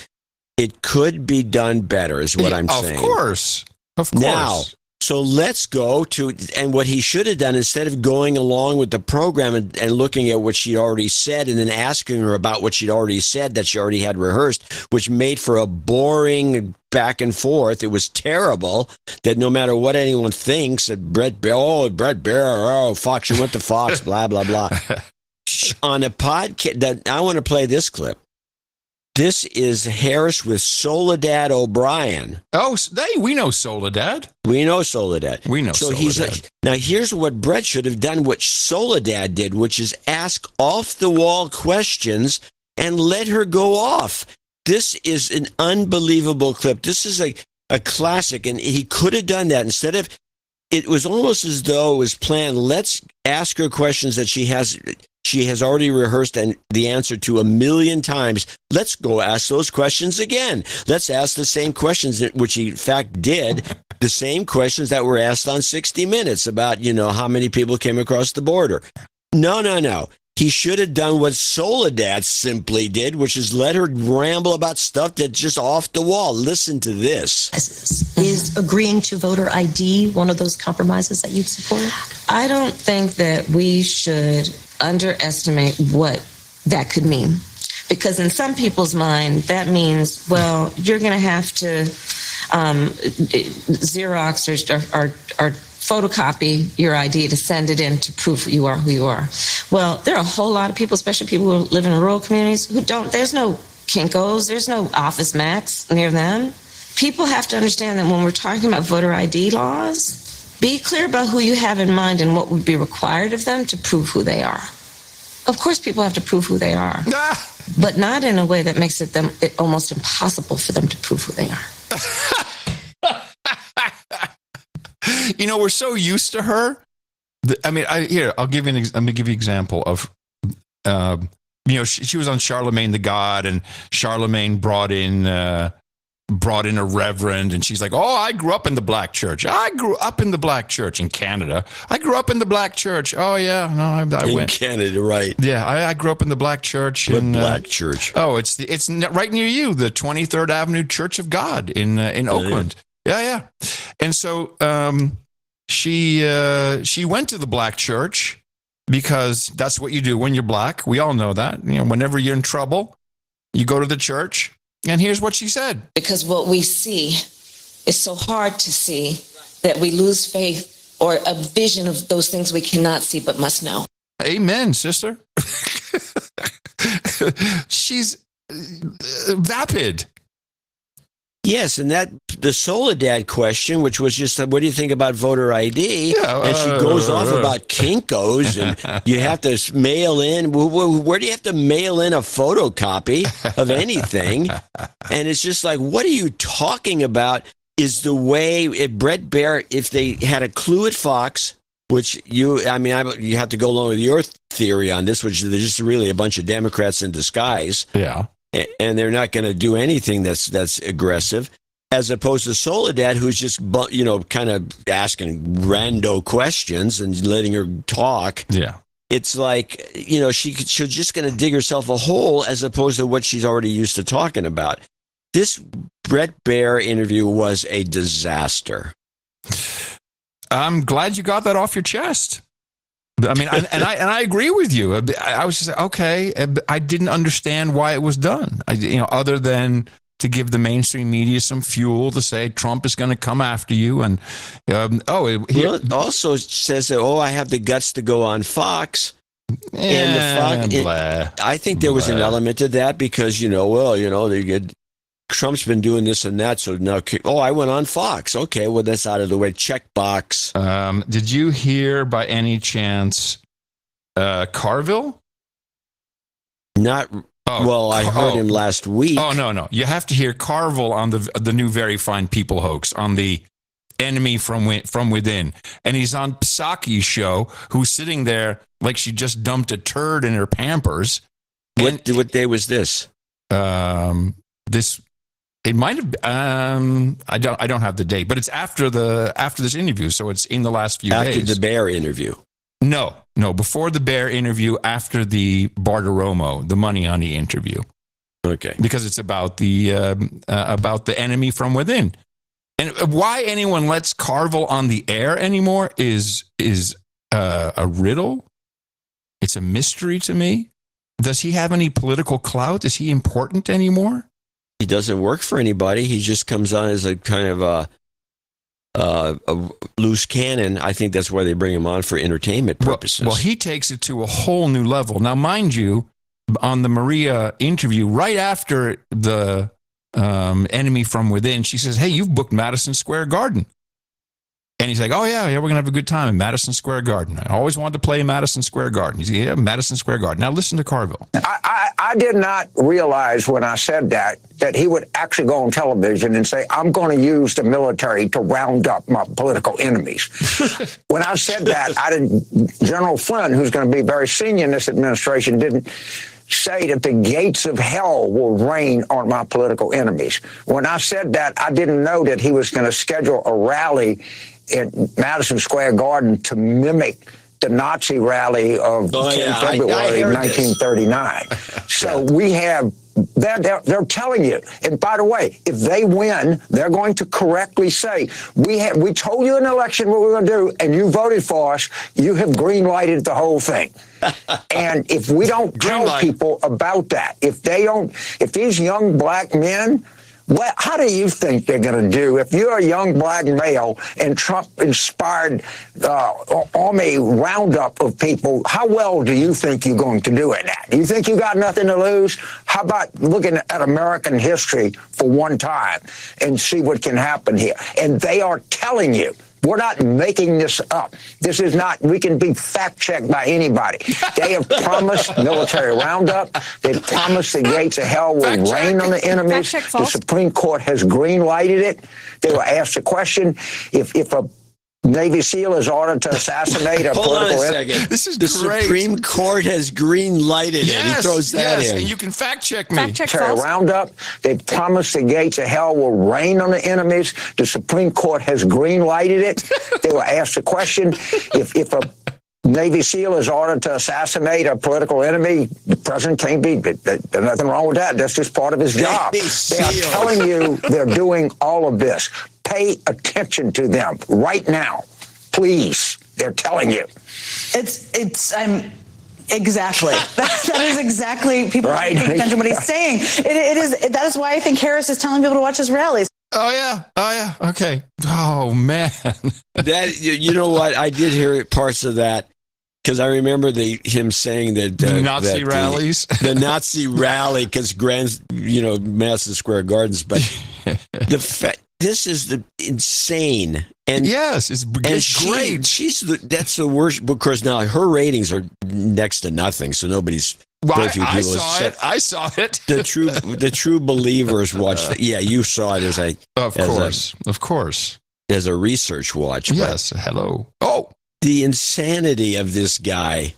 Speaker 1: It could be done better, is what I'm
Speaker 3: of
Speaker 1: saying.
Speaker 3: Of course. Of course.
Speaker 1: Now, so let's go to, and what he should have done, instead of going along with the program and, and looking at what she already said and then asking her about what she'd already said that she already had rehearsed, which made for a boring back and forth. It was terrible that no matter what anyone thinks, that Brett Baer, oh, Brett Baer, oh, Fox, you went to Fox, blah, blah, blah. On a podcast, that I want to play this clip. This is Harris with Soledad O'Brien.
Speaker 3: Oh, they we know Soledad.
Speaker 1: We know Soledad.
Speaker 3: We know
Speaker 1: so
Speaker 3: Soledad.
Speaker 1: he's like, now here's what Brett should have done, what Soledad did, which is ask off the wall questions and let her go off. This is an unbelievable clip. This is a, a classic, and he could have done that instead of. It was almost as though it was planned. Let's ask her questions that she has. She has already rehearsed and the answer to a million times. Let's go ask those questions again. Let's ask the same questions, that, which he in fact did, the same questions that were asked on sixty minutes about, you know, how many people came across the border. No, no, no. He should have done what Soledad simply did, which is let her ramble about stuff that's just off the wall. Listen to this.
Speaker 18: Is agreeing to voter I D one of those compromises that you'd support?
Speaker 17: I don't think that we should underestimate what that could mean. Because in some people's mind, that means, well, you're going to have to um, Xerox or, or, or photocopy your I D to send it in to prove you are who you are. Well, there are a whole lot of people, especially people who live in rural communities, who don't, there's no Kinko's, there's no Office Max near them. People have to understand that when we're talking about voter I D laws, be clear about who you have in mind and what would be required of them to prove who they are. Of course, people have to prove who they are, but not in a way that makes it them it almost impossible for them to prove who they are.
Speaker 3: You know, we're so used to her. I mean, I, here, I'll give you an, let me give you an example of, uh, you know, she, she was on Charlemagne the God, and Charlemagne brought in, uh, brought in a reverend, and she's like, oh, I grew up in the black church. I grew up in the black church in Canada. I grew up in the black church. Oh, yeah. No, I, I
Speaker 1: in
Speaker 3: went.
Speaker 1: Canada, right.
Speaker 3: Yeah, I, I grew up in the black church.
Speaker 1: What
Speaker 3: in,
Speaker 1: black
Speaker 3: uh,
Speaker 1: church?
Speaker 3: Oh, it's the, it's right near you, the twenty-third Avenue Church of God in uh, in
Speaker 1: Oh,
Speaker 3: Oakland. Yeah, yeah. And so um, she uh, she went to the black church because that's what you do when you're black. We all know that. You know, whenever you're in trouble, you go to the church. And here's what she said.
Speaker 17: Because what we see is so hard to see that we lose faith or a vision of those things we cannot see but must know.
Speaker 3: Amen, sister. She's vapid.
Speaker 1: Yes, and that the Soledad question, which was just, what do you think about voter I D? Yeah, and she goes uh, off about Kinko's, and you have to mail in. Where do you have to mail in a photocopy of anything? And it's just like, what are you talking about? Is the way if Bret Baier, if they had a clue at Fox, which you, I mean, I, you have to go along with your theory on this, which they're just really a bunch of Democrats in disguise.
Speaker 3: Yeah.
Speaker 1: And they're not going to do anything that's that's aggressive, as opposed to Soledad, who's just, you know, kind of asking rando questions and letting her talk.
Speaker 3: Yeah.
Speaker 1: It's like, you know, she she's just going to dig herself a hole as opposed to what she's already used to talking about. This Bret Baier interview was a disaster.
Speaker 3: I'm glad you got that off your chest. I mean, I, and I and I agree with you. I, I was just okay. I didn't understand why it was done. I, you know, other than to give the mainstream media some fuel to say Trump is going to come after you, and um, oh, it,
Speaker 1: well, it also says that oh, I have the guts to go on Fox.
Speaker 3: Yeah,
Speaker 1: and the Fox, it, I think there was an element to that because you know, well, you know, they get. Trump's been doing this and that, so now, oh, I went on Fox. Okay, well, that's out of the way. Check box.
Speaker 3: Um, did you hear by any chance uh, Carville?
Speaker 1: Not, oh, well, I heard
Speaker 3: oh,
Speaker 1: him last week.
Speaker 3: Oh, no, no. You have to hear Carville on the the new Very Fine People hoax, on the enemy from, from within. And he's on Psaki's show, who's sitting there like she just dumped a turd in her Pampers.
Speaker 1: What, what day was this?
Speaker 3: Um, this... It might have. Um, I don't. I don't have the date, but it's after the after this interview, so it's in the last few
Speaker 1: after
Speaker 3: days.
Speaker 1: After the Baier interview.
Speaker 3: No, no, before the Baier interview, after the Bartiromo, the money honey interview.
Speaker 1: Okay.
Speaker 3: Because it's about the um, uh, about the enemy from within, and why anyone lets Carville on the air anymore is is uh, a riddle. It's a mystery to me. Does he have any political clout? Is he important anymore?
Speaker 1: He doesn't work for anybody. He just comes on as a kind of a, a, a loose cannon. I think that's why they bring him on, for entertainment purposes.
Speaker 3: Well, well, he takes it to a whole new level. Now, mind you, on the Maria interview, right after the um, enemy from within, she says, hey, you've booked Madison Square Garden. And he's like, oh, yeah, yeah, we're going to have a good time in Madison Square Garden. I always wanted to play in Madison Square Garden. He's like, yeah, Madison Square Garden. Now listen to Carville.
Speaker 19: I, I, I did not realize when I said that, that he would actually go on television and say, I'm going to use the military to round up my political enemies. When I said that, I didn't, General Flynn, who's going to be very senior in this administration, didn't say that the gates of hell will rain on my political enemies. When I said that, I didn't know that he was going to schedule a rally in Madison Square Garden to mimic the Nazi rally of
Speaker 1: oh, yeah.
Speaker 19: February nineteen thirty-nine. So we have, they're, they're, they're telling you. And by the way, if they win, they're going to correctly say, we have, we told you in the election what we we're going to do, and you voted for us. You have green-lighted the whole thing. And if we don't tell people about that, if they don't, if these young black men, well, how do you think they're going to do if you're a young black male and Trump-inspired uh, army roundup of people? How well do you think you're going to do in that? Do you think you got nothing to lose? How about looking at American history for one time and see what can happen here? And they are telling you. We're not making this up. This is not, we can be fact-checked by anybody. They have promised military roundup. They've promised the gates of hell will fact rain check. on the enemies. The Supreme Court has green-lighted it. They were asked the question, if, if a Navy SEAL is ordered to assassinate a
Speaker 1: Hold
Speaker 19: political
Speaker 1: on a second.
Speaker 3: This is
Speaker 1: the
Speaker 3: great.
Speaker 1: Supreme Court has green-lighted
Speaker 3: yes,
Speaker 1: it. He throws that
Speaker 3: yes,
Speaker 1: in.
Speaker 3: And you can fact-check me.
Speaker 19: Fact check roundup. They promised the gates of hell will rain on the enemies. The Supreme Court has green-lighted it. They were asked the question, if, if a Navy SEAL is ordered to assassinate a political enemy, the president can't be. There's nothing wrong with that. That's just part of his job. They are telling you they're doing all of this. Pay attention to them right now. Please. They're telling you.
Speaker 20: It's, it's, I'm,
Speaker 6: Exactly. That, that is exactly, people
Speaker 19: Right.
Speaker 6: are paying attention to what he's saying. It, it is, that is why I think Harris is telling people to watch his rallies.
Speaker 3: Oh, yeah. Oh, yeah. Okay. Oh, man.
Speaker 1: That you, you know what? I did hear parts of that because I remember the him saying that uh,
Speaker 3: Nazi
Speaker 1: that
Speaker 3: rallies,
Speaker 1: the, the Nazi rally, because Grand, you know, Madison Square Gardens. But the fa- this is the insane. And
Speaker 3: yes, it's,
Speaker 1: and
Speaker 3: it's
Speaker 1: she,
Speaker 3: great.
Speaker 1: She's the, that's the worst. Because now her ratings are next to nothing, so nobody's.
Speaker 3: Well,
Speaker 1: very
Speaker 3: I,
Speaker 1: few
Speaker 3: I
Speaker 1: people
Speaker 3: saw
Speaker 1: have
Speaker 3: it. I saw it.
Speaker 1: The true, the true believers watch. The, yeah, you saw it as a,
Speaker 3: of
Speaker 1: as
Speaker 3: course,
Speaker 1: a,
Speaker 3: of course,
Speaker 1: as a research watch.
Speaker 3: Yes. Hello. Oh,
Speaker 1: the insanity of this guy.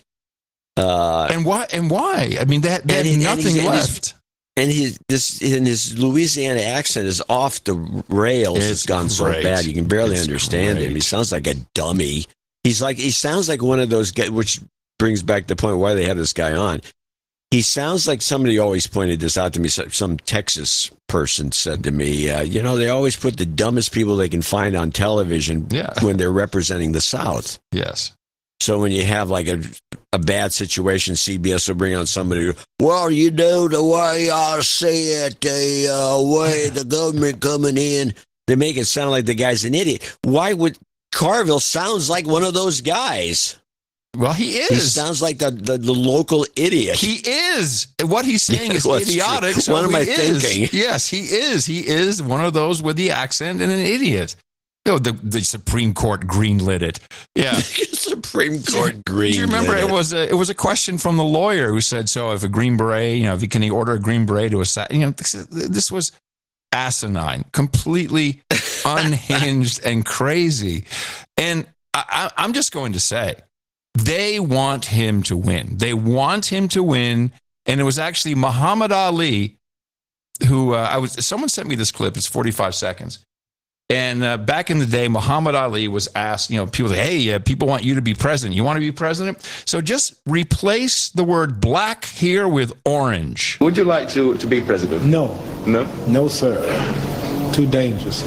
Speaker 1: Uh,
Speaker 3: and why? And why? I mean, that they had nothing
Speaker 1: and
Speaker 3: left.
Speaker 1: And his this in his Louisiana accent is off the rails.
Speaker 3: It's
Speaker 1: It's gone so
Speaker 3: great.
Speaker 1: bad you can barely
Speaker 3: It's
Speaker 1: understand
Speaker 3: great.
Speaker 1: him. He sounds like a dummy. He's like he sounds like one of those guys, which brings back the point why they have this guy on. He sounds like somebody always pointed this out to me. Some some Texas person said to me, uh, you know, they always put the dumbest people they can find on television
Speaker 3: Yeah.
Speaker 1: when they're representing the South.
Speaker 3: Yes.
Speaker 1: So when you have like a a bad situation, C B S will bring on somebody who, well, you know, the way I see it, the uh, way the government coming in, they make it sound like the guy's an idiot. Why would Carville sounds like one of those guys?
Speaker 3: Well, he is.
Speaker 1: He sounds like the, the, the local idiot.
Speaker 3: He is. What he's saying is
Speaker 1: Well, it's
Speaker 3: idiotic.
Speaker 1: true.
Speaker 3: So
Speaker 1: What am I
Speaker 3: he is.
Speaker 1: thinking?
Speaker 3: Yes, he is. He is one of those with the accent and an idiot. You know, the, the Supreme Court greenlit it. Yeah.
Speaker 1: Supreme Court green.
Speaker 3: Do you remember it was a, it was a question from the lawyer who said, so if a Green Beret, you know, if he can he order a Green Beret to assassinate, you know, this, this was asinine, completely unhinged and crazy. And I, I, I'm just going to say, they want him to win. They want him to win. And it was actually Muhammad Ali who uh, I was, someone sent me this clip. It's forty-five seconds. And uh, back in the day, Muhammad Ali was asked, you know, people say, hey, uh, people want you to be president. You want to be president? So just replace the word black here with orange.
Speaker 20: Would you like to, to be president?
Speaker 21: No.
Speaker 20: No?
Speaker 21: No, sir. Too dangerous.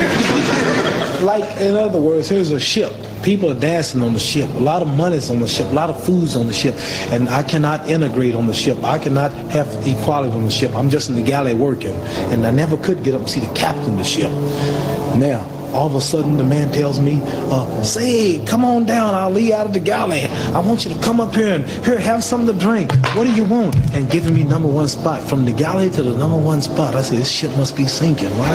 Speaker 21: Like, in other words, here's a ship. People are dancing on the ship. A lot of money's on the ship. A lot of food's on the ship. And I cannot integrate on the ship. I cannot have equality on the ship. I'm just in the galley working. And I never could get up and see the captain of the ship. Now, all of a sudden, the man tells me, uh, say, come on down, Ali, out of the galley. I want you to come up here and here, have something to drink. What do you want? And giving me number one spot. From the galley to the number one spot. I said, this ship must be sinking. Why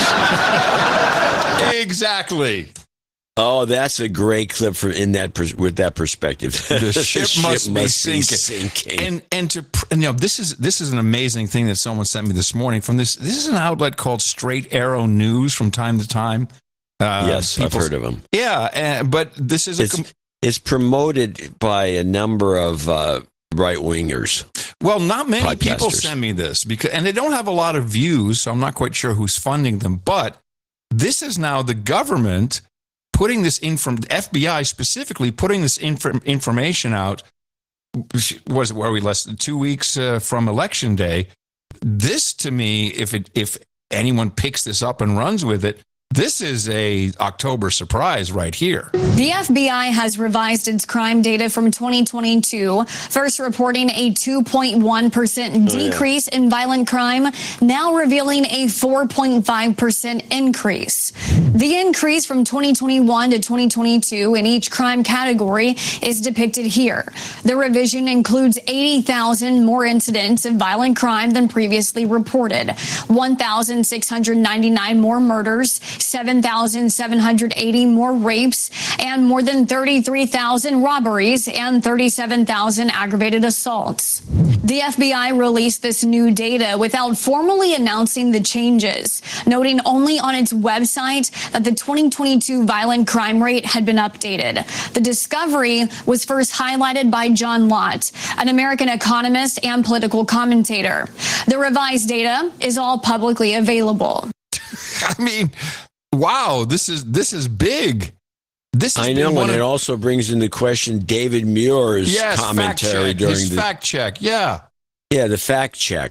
Speaker 21: is it?
Speaker 3: Exactly.
Speaker 1: Oh, that's a great clip for in that pers- with that perspective.
Speaker 3: The ship, must, be, sinking.
Speaker 1: sinking.
Speaker 3: And and to pr- and, you know, this is this is an amazing thing that someone sent me this morning from this. This is an outlet called Straight Arrow News from time to time. Uh,
Speaker 1: yes, I've
Speaker 3: people-
Speaker 1: heard of them.
Speaker 3: Yeah, uh, but this is a
Speaker 1: It's,
Speaker 3: com-
Speaker 1: it's promoted by a number of uh, right wingers.
Speaker 3: well, not many people
Speaker 1: podcasters.
Speaker 3: send me this because, and they don't have a lot of views, so I'm not quite sure who's funding them. But this is now the government putting this in from the F B I specifically putting this inf- information out. Was where we less than two weeks uh, from election day. This to me, if it if anyone picks this up and runs with it, this is a October surprise right here.
Speaker 22: The F B I has revised its crime data from twenty twenty-two, first reporting a two point one percent
Speaker 23: Oh, yeah.
Speaker 22: decrease in violent crime, now revealing a four point five percent increase. The increase from twenty twenty-one to twenty twenty-two in each crime category is depicted here. The revision includes eighty thousand more incidents of violent crime than previously reported, one thousand six hundred ninety-nine more murders, seven thousand seven hundred eighty more rapes, and more than thirty-three thousand robberies and thirty-seven thousand aggravated assaults. The F B I released this new data without formally announcing the changes, noting only on its website that the twenty twenty-two violent crime rate had been updated. The discovery was first highlighted by John Lott, an American economist and political commentator. The revised data is all publicly available.
Speaker 3: I mean, wow, this is this is big. This has
Speaker 1: I
Speaker 3: been
Speaker 1: know,
Speaker 3: one
Speaker 1: and
Speaker 3: of-
Speaker 1: it also brings into question David Muir's
Speaker 3: yes, fact
Speaker 1: commentary
Speaker 3: check,
Speaker 1: during
Speaker 3: his
Speaker 1: the
Speaker 3: fact check. Yeah,
Speaker 1: yeah the fact check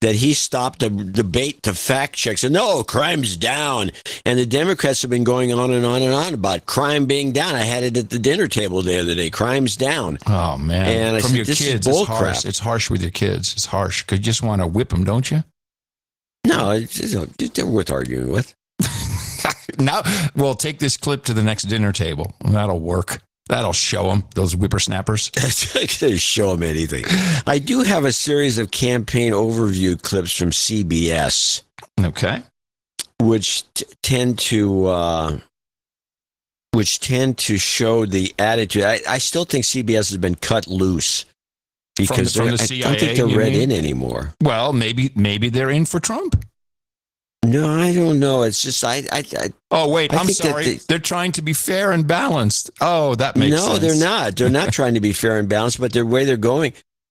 Speaker 1: that he stopped the debate to fact check. So, no, crime's down. And the Democrats have been going on and on and on about crime being down. I had it at the dinner table the other day. Crime's down.
Speaker 3: Oh, man.
Speaker 1: And I
Speaker 3: From
Speaker 1: said,
Speaker 3: your
Speaker 1: this
Speaker 3: kids,
Speaker 1: is bull
Speaker 3: it's harsh.
Speaker 1: crap.
Speaker 3: It's harsh with your kids. It's harsh because you just want to whip them, don't you?
Speaker 1: No, it's, it's, they're worth arguing with.
Speaker 3: Now, well, take this clip to the next dinner table. That'll work. That'll show them, those whippersnappers.
Speaker 1: They show them anything. I do have a series of campaign overview clips from C B S.
Speaker 3: Okay.
Speaker 1: Which t- tend to uh, which tend to show the attitude. I, I still think C B S has been cut loose because
Speaker 3: from the, from the
Speaker 1: I
Speaker 3: C I A,
Speaker 1: don't think they're
Speaker 3: you
Speaker 1: read
Speaker 3: mean?
Speaker 1: in anymore.
Speaker 3: Well, maybe maybe they're in for Trump.
Speaker 1: No, I don't know. It's just I. I, I
Speaker 3: oh wait,
Speaker 1: I
Speaker 3: I'm
Speaker 1: think that
Speaker 3: sorry.
Speaker 1: they-
Speaker 3: They're trying to be fair and balanced. Oh, that makes
Speaker 1: no,
Speaker 3: sense.
Speaker 1: they're not. They're not trying to be fair and balanced, but the way they're going.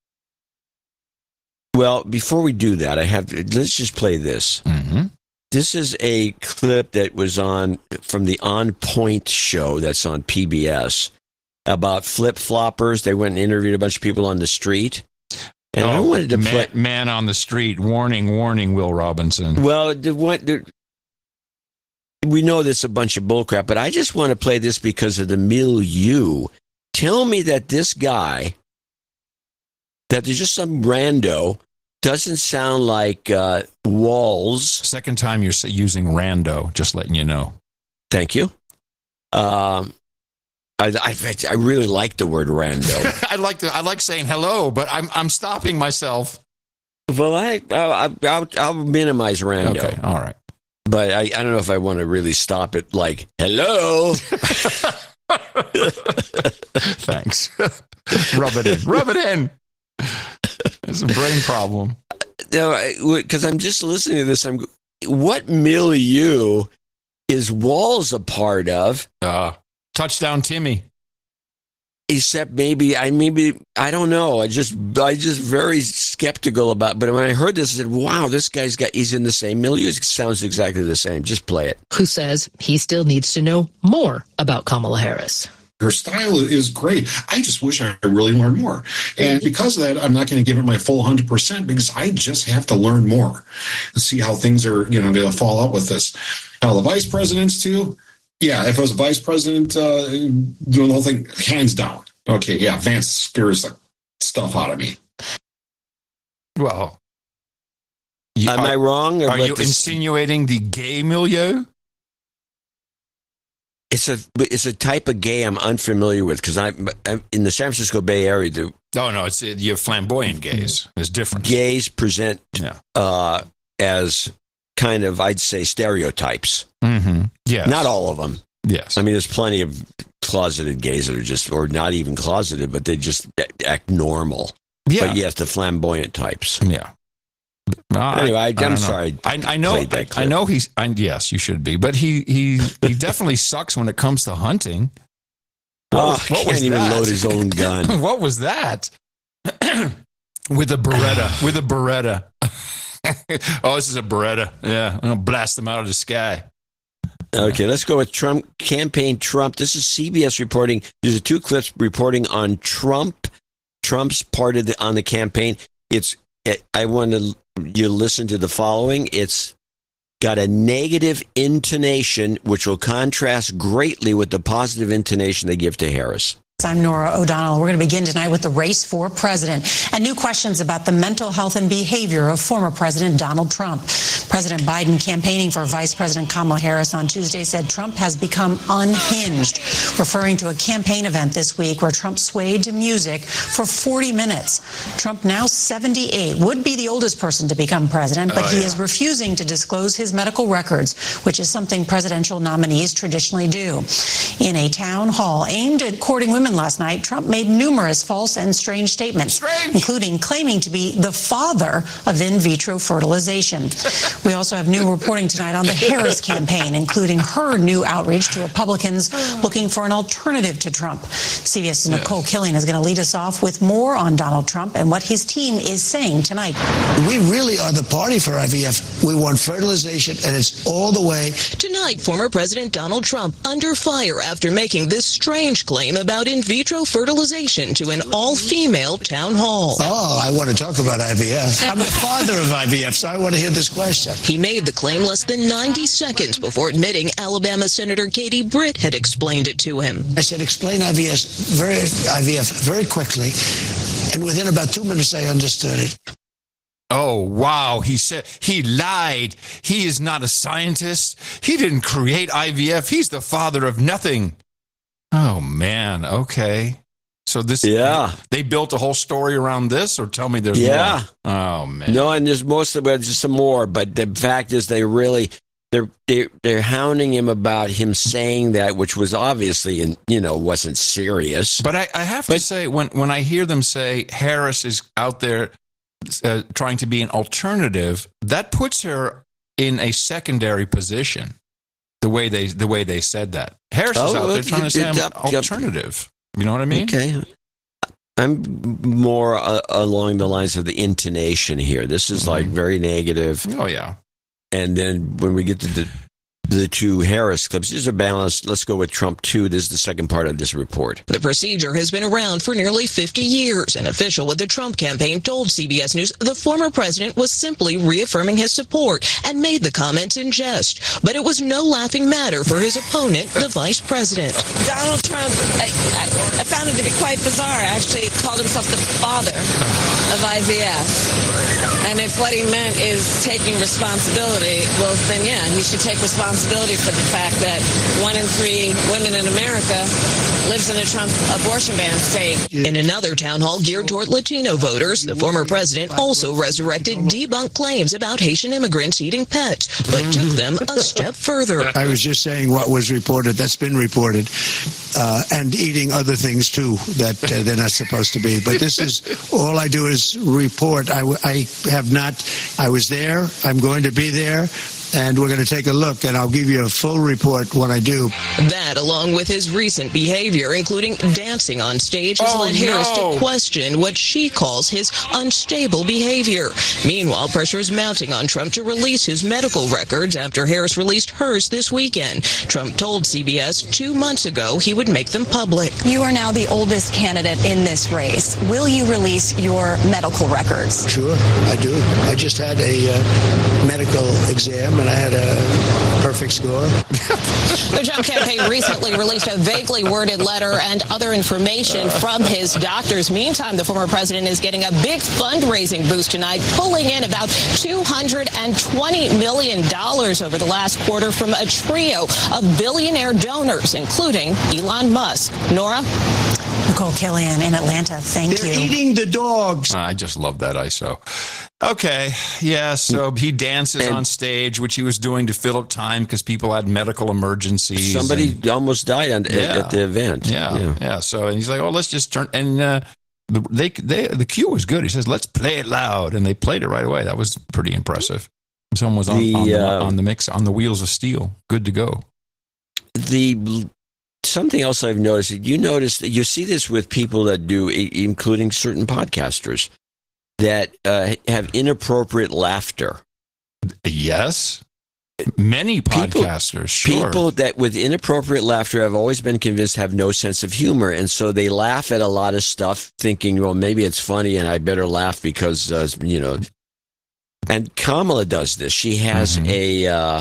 Speaker 1: Well, before we do that, I have to, let's just play this.
Speaker 3: Mm-hmm.
Speaker 1: This is a clip that was on from the On Point show that's on P B S about flip floppers. They went and interviewed a bunch of people on the street, and I
Speaker 3: Oh,
Speaker 1: wanted to
Speaker 3: man,
Speaker 1: play.
Speaker 3: man on the street. Warning, warning, Will Robinson.
Speaker 1: Well, the what the, we know this is a bunch of bullcrap, but I just want to play this because of the milieu. Tell me that this guy, that there's just some rando, doesn't sound like uh, Walls.
Speaker 3: Second time you're s- using rando, just letting you know.
Speaker 1: Thank you. Um, I, I I really like the word rando.
Speaker 3: I like the, I like saying hello, but I'm I'm stopping myself.
Speaker 1: Well, I I'll, I'll, I'll minimize rando.
Speaker 3: Okay, all right.
Speaker 1: But I, I don't know if I want to really stop it like, hello.
Speaker 3: Thanks. Rub it in. Rub it in. It's a brain problem.
Speaker 1: No, because I'm just listening to this. I'm what milieu is Walls a part of?
Speaker 3: Uh, touchdown, Timmy.
Speaker 1: Except maybe I maybe I don't know. I just I just very skeptical about. But when I heard this, I said, "Wow, this guy's got he's in the same milieu. It sounds exactly the same." Just play it.
Speaker 2: Who says he still needs to know more about Kamala Harris.
Speaker 5: Her style is great. I just wish I really learned more. And because of that, I'm not going to give it my full one hundred percent because I just have to learn more and see how things are, you know, going to fall out with this. Now, the vice presidents, too. Yeah, if I was a vice president uh, doing the whole thing, hands down. Okay, yeah, Vance scares the stuff out of me.
Speaker 3: Well,
Speaker 1: am
Speaker 3: are,
Speaker 1: I wrong?
Speaker 3: Are you this? insinuating the gay milieu?
Speaker 1: It's a it's a type of gay I'm unfamiliar with because I'm, I'm in the San Francisco Bay Area. The
Speaker 3: no, no, it's you have flamboyant gays. There's different.
Speaker 1: Gays present
Speaker 3: yeah.
Speaker 1: uh, as kind of I'd say stereotypes.
Speaker 3: Mm-hmm. Yeah,
Speaker 1: not all of them.
Speaker 3: Yes,
Speaker 1: I mean there's plenty of closeted gays that are just or not even closeted, but they just act normal.
Speaker 3: Yeah,
Speaker 1: but yes, the flamboyant types.
Speaker 3: Yeah. Uh,
Speaker 1: anyway, I,
Speaker 3: I
Speaker 1: I'm
Speaker 3: know.
Speaker 1: sorry.
Speaker 3: I, I know. I, I know he's. I, yes, you should be. But he he he definitely sucks when it comes to hunting.
Speaker 1: What oh, was, what can't was even that? Load his own gun.
Speaker 3: What was that? With a Beretta. With a Beretta. Oh, this is a Beretta. Yeah, I'm gonna blast them out of the sky.
Speaker 1: Okay, let's go with Trump campaign. Trump. This is C B S reporting. There's two clips reporting on Trump. Trump's part of the on the campaign. It's. I want to you listen to the following. It's got a negative intonation, which will contrast greatly with the positive intonation they give to Harris.
Speaker 23: I'm Nora O'Donnell. We're going to begin tonight with the race for president and new questions about the mental health and behavior of former President Donald Trump. President Biden, campaigning for Vice President Kamala Harris on Tuesday, said Trump has become unhinged, referring to a campaign event this week where Trump swayed to music for forty minutes. Trump, now seventy-eight, would be the oldest person to become president, but oh, yeah. he is refusing to disclose his medical records, which is something presidential nominees traditionally do. In a town hall aimed at courting women last night, Trump made numerous false and strange statements, strange. including claiming to be the father of in vitro fertilization. We also have new reporting tonight on the Harris campaign, including her new outreach to Republicans looking for an alternative to Trump. CBS's yes. Nicole Killian is going to lead us off with more on Donald Trump and what his team is saying tonight.
Speaker 4: We really are the party for I V F. We want fertilization, and it's all the way.
Speaker 2: Tonight, former President Donald Trump under fire after making this strange claim about
Speaker 9: in vitro fertilization to an all-female town hall.
Speaker 4: Oh, I want to talk about I V F. I'm the father of I V F, so I want to hear this question.
Speaker 9: He made the claim less than ninety seconds before admitting Alabama Senator Katie Britt had explained it to him.
Speaker 4: I said, explain I V F very, I V F very quickly, and within about two minutes I understood it.
Speaker 3: Oh, wow. He said he lied. He is not a scientist. He didn't create I V F. He's the father of nothing. Oh, man. Okay. So this,
Speaker 1: yeah,
Speaker 3: they built a whole story around this, or tell me there's
Speaker 1: yeah.
Speaker 3: more. Oh, man.
Speaker 1: No, and there's most of it, just some more. But the fact is, they really, they're, they're, they're hounding him about him saying that, which was obviously, and you know, wasn't serious.
Speaker 3: But I, I have but, to say, when, when I hear them say Harris is out there Uh, trying to be an alternative, that puts her in a secondary position. The way they the way they said that, Harris is
Speaker 1: oh,
Speaker 3: out there trying to say I'm
Speaker 1: up,
Speaker 3: alternative. You know what I mean?
Speaker 1: Okay, I'm more uh, along the lines of the intonation here. This is mm-hmm. like very negative.
Speaker 3: Oh yeah,
Speaker 1: and then when we get to the the two Harris clips, these are balanced. Let's go with Trump too. This is the second part of this report.
Speaker 9: The procedure has been around for nearly fifty years. An official with the Trump campaign told C B S News the former president was simply reaffirming his support and made the comments in jest. But it was no laughing matter for his opponent, the vice president.
Speaker 17: Donald Trump, I, I, I found it to be quite bizarre. Actually, called himself the father of I V F. And if what he meant is taking responsibility, well, then yeah, he should take responsibility for the fact that one in three women in America lives in a Trump abortion ban state.
Speaker 9: In another town hall geared toward Latino voters, the former president also resurrected debunked claims about Haitian immigrants eating pets, but took them a step further.
Speaker 4: I was just saying what was reported, that's been reported, uh, and eating other things too that uh, they're not supposed to be. But this is, all I do is report. I, I have not, I was there, I'm going to be there, and we're going to take a look, and I'll give you a full report when I do.
Speaker 9: That, along with his recent behavior, including dancing on stage, has
Speaker 3: oh,
Speaker 9: led Harris
Speaker 3: no.
Speaker 9: to question what she calls his unstable behavior. Meanwhile, pressure is mounting on Trump to release his medical records after Harris released hers this weekend. Trump told C B S two months ago he would make them public.
Speaker 23: You are now the oldest candidate in this race. Will you release your medical records?
Speaker 4: Sure, I do. I just had a uh, medical exam, and I had a perfect score.
Speaker 23: The Trump campaign recently released a vaguely worded letter and other information from his doctors. Meantime, the former president is getting a big fundraising boost tonight, pulling in about two hundred twenty million dollars over the last quarter from a trio of billionaire donors, including Elon Musk. Nora? Nicole Killian in Atlanta, thank
Speaker 4: They're
Speaker 23: you.
Speaker 4: They're eating the dogs.
Speaker 3: I just love that I S O. Okay, yeah, so he dances and on stage, which he was doing to fill up time because people had medical emergencies.
Speaker 1: Somebody
Speaker 3: and,
Speaker 1: almost died on,
Speaker 3: yeah,
Speaker 1: at the event.
Speaker 3: Yeah, yeah, yeah. So and he's like, oh, let's just turn, and uh, they, they, the cue was good. He says, let's play it loud, and they played it right away. That was pretty impressive. Someone was on the, on, the, uh, on the mix, on the wheels of steel. Good to go.
Speaker 1: The something else I've noticed, you notice that you see this with people that do, including certain podcasters, that uh, have inappropriate laughter.
Speaker 3: Yes. Many podcasters,
Speaker 1: people,
Speaker 3: sure.
Speaker 1: People that with inappropriate laughter have always been convinced have no sense of humor. And so they laugh at a lot of stuff thinking, well, maybe it's funny and I better laugh because, uh, you know. And Kamala does this. She has mm-hmm. a, uh,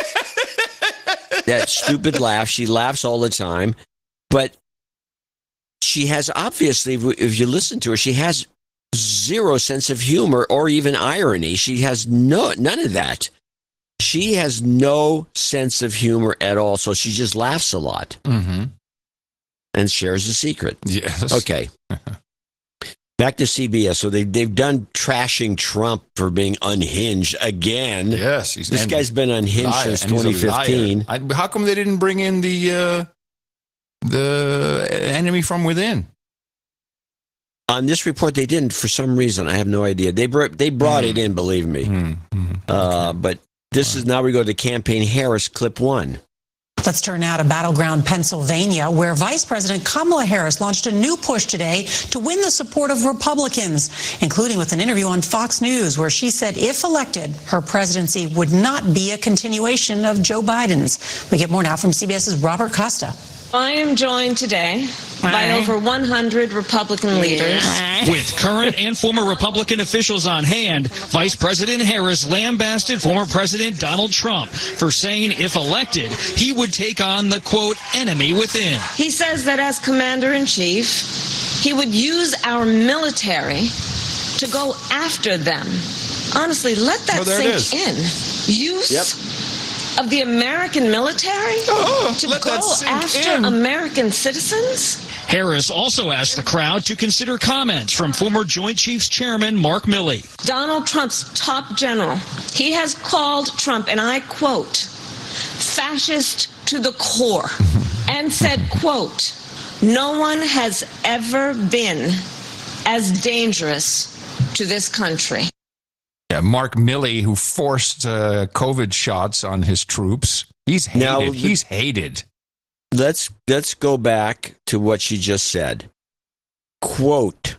Speaker 1: that stupid laugh. She laughs all the time. But she has obviously, if you listen to her, she has zero sense of humor or even irony. She has no none of that. She has no sense of humor at all. So she just laughs a lot
Speaker 3: mm-hmm.
Speaker 1: and shares a secret.
Speaker 3: Yes.
Speaker 1: Okay. Back to C B S. So they, they've done trashing Trump for being unhinged again.
Speaker 3: Yes. He's
Speaker 1: this guy's been unhinged
Speaker 3: liar,
Speaker 1: since twenty fifteen.
Speaker 3: I, how come they didn't bring in the uh, the enemy from within?
Speaker 1: On this report, they didn't for some reason. I have no idea. They brought they brought mm. it in, believe me.
Speaker 3: Mm. Mm.
Speaker 1: Uh, but this is now we go to campaign Harris clip one.
Speaker 23: Let's turn now to battleground Pennsylvania, where Vice President Kamala Harris launched a new push today to win the support of Republicans, including with an interview on Fox News, where she said if elected, her presidency would not be a continuation of Joe Biden's. We get more now from CBS's Robert Costa.
Speaker 10: I am joined today
Speaker 17: by over one hundred Republican leaders.
Speaker 10: With current and former Republican officials on hand, Vice President Harris lambasted former President Donald Trump for saying if elected, he would take on the, quote, enemy within.
Speaker 17: He says that as commander-in-chief, he would use our military to go after them. Honestly, let that
Speaker 3: Oh, there it
Speaker 17: sink in. Use of the American military
Speaker 3: Oh,
Speaker 17: to
Speaker 3: let
Speaker 17: go
Speaker 3: that sink
Speaker 17: after
Speaker 3: in.
Speaker 17: American citizens?
Speaker 10: Harris also asked the crowd to consider comments from former Joint Chiefs Chairman Mark Milley.
Speaker 17: Donald Trump's top general, he has called Trump, and I quote, fascist to the core, and said, quote, no one has ever been as dangerous to this country.
Speaker 3: Yeah, Mark Milley, who forced uh, COVID shots on his troops. He's hated.
Speaker 1: Now,
Speaker 3: He's hated.
Speaker 1: Let's let's go back to what she just said. Quote,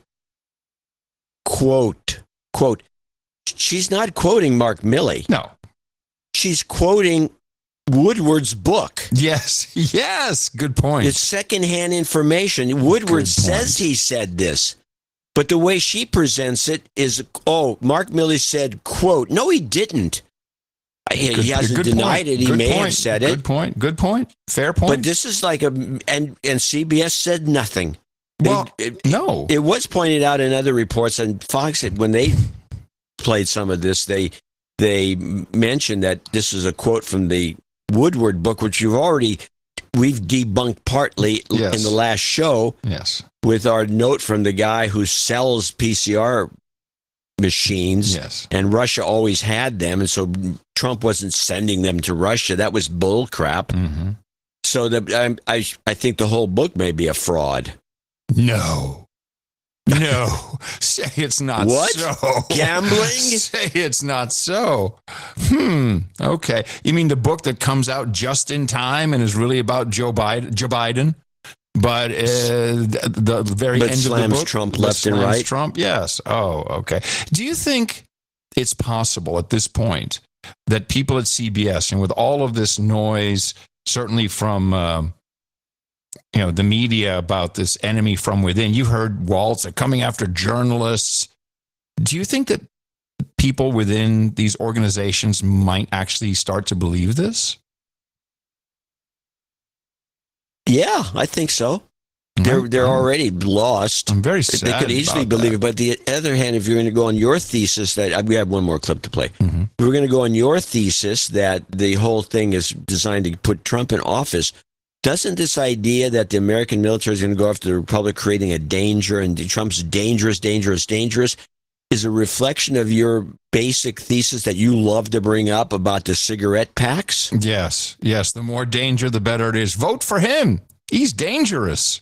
Speaker 1: quote, quote. She's not quoting Mark Milley.
Speaker 3: No.
Speaker 1: She's quoting Woodward's book.
Speaker 3: Yes, yes. Good point.
Speaker 1: It's secondhand information. Woodward says he said this. But the way she presents it is, oh, Mark Milley said, quote. No, he didn't. He,
Speaker 3: Good-
Speaker 1: he hasn't
Speaker 3: good
Speaker 1: denied
Speaker 3: point.
Speaker 1: it. He
Speaker 3: Good
Speaker 1: may have
Speaker 3: point.
Speaker 1: said it.
Speaker 3: Good point. Good point. Fair point.
Speaker 1: But this is like a, and, and C B S said nothing.
Speaker 3: Well,
Speaker 1: it, it,
Speaker 3: no.
Speaker 1: It was pointed out in other reports, and Fox said when they played some of this, they they mentioned that this is a quote from the Woodward book, which you've already, we've debunked partly
Speaker 3: Yes.
Speaker 1: in the last show.
Speaker 3: Yes.
Speaker 1: With our note from the guy who sells P C R machines.
Speaker 3: Yes.
Speaker 1: And Russia always had them. And so Trump wasn't sending them to Russia. That was bull crap.
Speaker 3: Mm-hmm. So
Speaker 1: the, I, I, I think the whole book may be a fraud.
Speaker 3: No. No. Say it's not
Speaker 1: What?
Speaker 3: so.
Speaker 1: Gambling?
Speaker 3: Say it's not so. Hmm. Okay. You mean the book that comes out just in time and is really about Joe Biden? Joe Biden? But uh, the, the very
Speaker 1: But
Speaker 3: end of the
Speaker 1: slams
Speaker 3: book,
Speaker 1: Trump
Speaker 3: but
Speaker 1: left and
Speaker 3: slams
Speaker 1: right?
Speaker 3: Trump, yes. Oh, okay. Do you think it's possible at this point that people at C B S, and with all of this noise, certainly from um, you know the media about this enemy from within, you heard Waltz they're coming after journalists. Do you think that people within these organizations might actually start to believe this?
Speaker 1: Yeah, I think so. They're they're already lost.
Speaker 3: I'm very
Speaker 1: They
Speaker 3: sad
Speaker 1: could easily
Speaker 3: about
Speaker 1: believe
Speaker 3: that.
Speaker 1: it. But the other hand, if you're going to go on your thesis that we have one more clip to play,
Speaker 3: Mm-hmm.
Speaker 1: we're going to go on your thesis that the whole thing is designed to put Trump in office. Doesn't this idea that the American military is going to go after the Republic, creating a danger, and Trump's dangerous, dangerous, dangerous, is a reflection of your basic thesis that you love to bring up about the cigarette packs?
Speaker 3: Yes, yes. The more danger, the better it is. Vote for him. He's dangerous.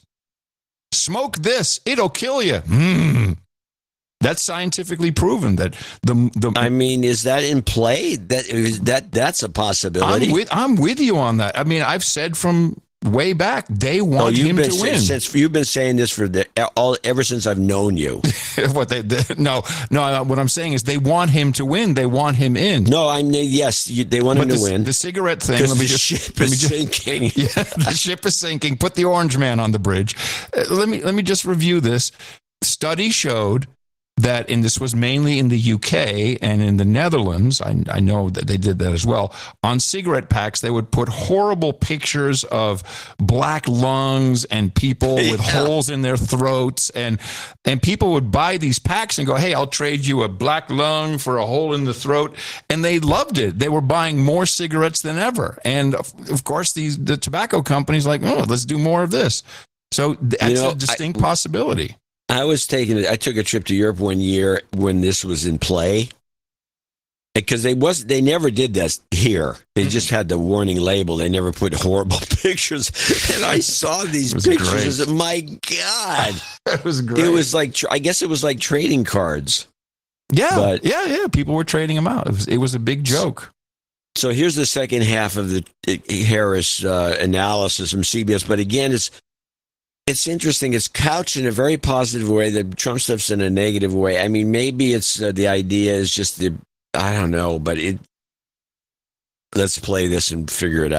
Speaker 3: Smoke this; it'll kill you. Mm. That's scientifically proven. That the the.
Speaker 1: I mean, is that in play? That is that that's a possibility.
Speaker 3: I'm with I'm with you on that. I mean, I've said from way back they
Speaker 1: Oh,
Speaker 3: want
Speaker 1: you've
Speaker 3: him
Speaker 1: been
Speaker 3: to
Speaker 1: saying,
Speaker 3: win.
Speaker 1: since you've been saying this for the all ever since I've known you.
Speaker 3: what they, they no no. What I'm saying is they want him to win. They want him in.
Speaker 1: No, I mean yes, you, they want
Speaker 3: But
Speaker 1: him
Speaker 3: the,
Speaker 1: to win.
Speaker 3: The cigarette thing.
Speaker 1: Because
Speaker 3: Let me
Speaker 1: the
Speaker 3: just,
Speaker 1: ship
Speaker 3: let me
Speaker 1: is
Speaker 3: just-
Speaker 1: sinking.
Speaker 3: Yeah, the ship is sinking. Put the orange man on the bridge. Uh, let me let me just review this. Study showed that, and this was mainly in the U K and in the Netherlands, I, I know that they did that as well, on cigarette packs, they would put horrible pictures of black lungs and people with
Speaker 1: Yeah.
Speaker 3: holes in their throats. And, and people would buy these packs and go, hey, I'll trade you a black lung for a hole in the throat. And they loved it. They were buying more cigarettes than ever. And of, of course, these the tobacco companies like, oh, let's do more of this. So that's
Speaker 1: You know,
Speaker 3: a distinct
Speaker 1: I-
Speaker 3: possibility.
Speaker 1: I was taking I took a trip to Europe one year when this was in play. Because they was they never did this here. They just had the warning label. They never put horrible pictures. And I saw these
Speaker 3: It was
Speaker 1: pictures.
Speaker 3: great.
Speaker 1: I said, my God.
Speaker 3: It was great.
Speaker 1: It was like tr- I guess it was like trading cards.
Speaker 3: Yeah,
Speaker 1: But-
Speaker 3: yeah, yeah. People were trading them out. It was, it was a big joke.
Speaker 1: So here's the second half of the uh, Harris uh, analysis from C B S. But again, it's it's interesting. It's couched in a very positive way. The Trump stuff's in a negative way. I mean, maybe it's uh, the idea is just the I don't know, but it. Let's play this and figure it out.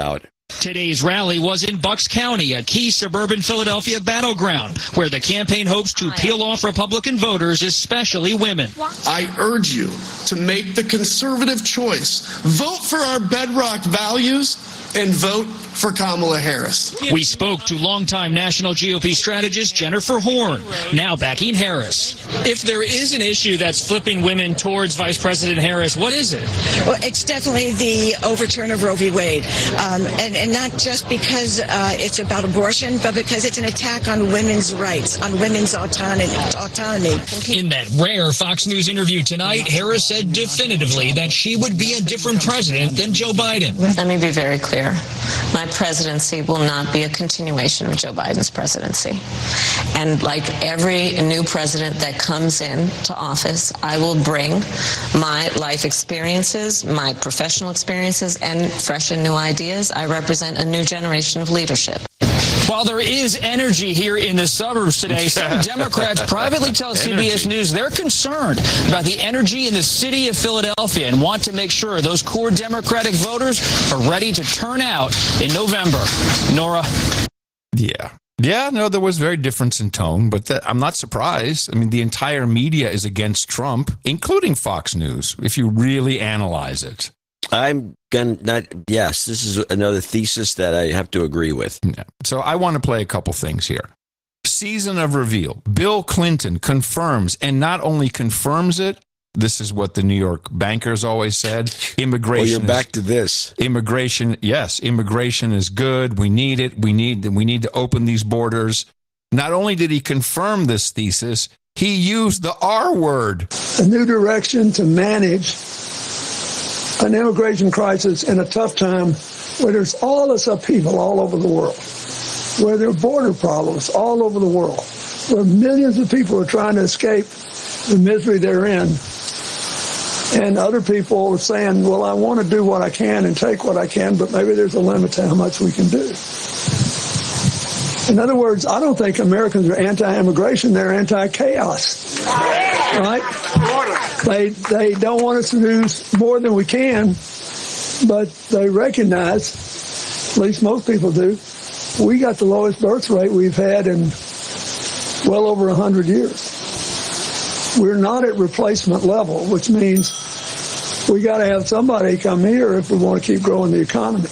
Speaker 10: Today's rally was in Bucks County, a key suburban Philadelphia battleground, where the campaign hopes to peel off Republican voters, especially women.
Speaker 11: I urge you to make the conservative choice. Vote for our bedrock values and vote for Kamala Harris.
Speaker 10: We spoke to longtime National G O P strategist Jennifer Horn, now backing Harris. If there is an issue that's flipping women towards Vice President Harris, what is it?
Speaker 12: Well, it's definitely the overturn of Roe v. Wade. Um, and, and not just because uh, it's about abortion, but because it's an attack on women's rights, on women's autonomy. autonomy.
Speaker 10: In that rare Fox News interview tonight, Harris said definitively that she would be a different president than Joe Biden.
Speaker 17: Let me be very clear. My presidency will not be a continuation of Joe Biden's presidency. And like every new president that comes in to office, I will bring my life experiences, my professional experiences, and fresh and new ideas. I represent a new generation of leadership.
Speaker 10: While there is energy here in the suburbs today, some Democrats privately tell C B S News they're concerned about the energy in the city of Philadelphia and want to make sure those core Democratic voters are ready to turn out in November. Nora?
Speaker 3: Yeah. Yeah, no, there was very difference in tone, but that, I'm not surprised. I mean, the entire media is against Trump, including Fox News, if you really analyze it.
Speaker 1: I'm gonna not. Yes, this is another thesis that I have to agree with.
Speaker 3: Yeah. So I want to play a couple things here. Season of reveal. Bill Clinton confirms, and not only confirms it. This is what the New York bankers always said. Immigration.
Speaker 1: Oh, you're
Speaker 3: is,
Speaker 1: back to this.
Speaker 3: Immigration. Yes, immigration is good. We need it. We need. We need to open these borders. Not only did he confirm this thesis, he used the R word.
Speaker 13: A new direction to manage an immigration crisis in a tough time where there's all this upheaval all over the world, where there are border problems all over the world, where millions of people are trying to escape the misery they're in. And other people are saying, well, I want to do what I can and take what I can, but maybe there's a limit to how much we can do. In other words, I don't think Americans are anti-immigration, they're anti-chaos. Right? They they don't want us to do more than we can, but they recognize, at least most people do, we got the lowest birth rate we've had in well over one hundred years. We're not at replacement level, which means we got to have somebody come here if we want to keep growing the economy.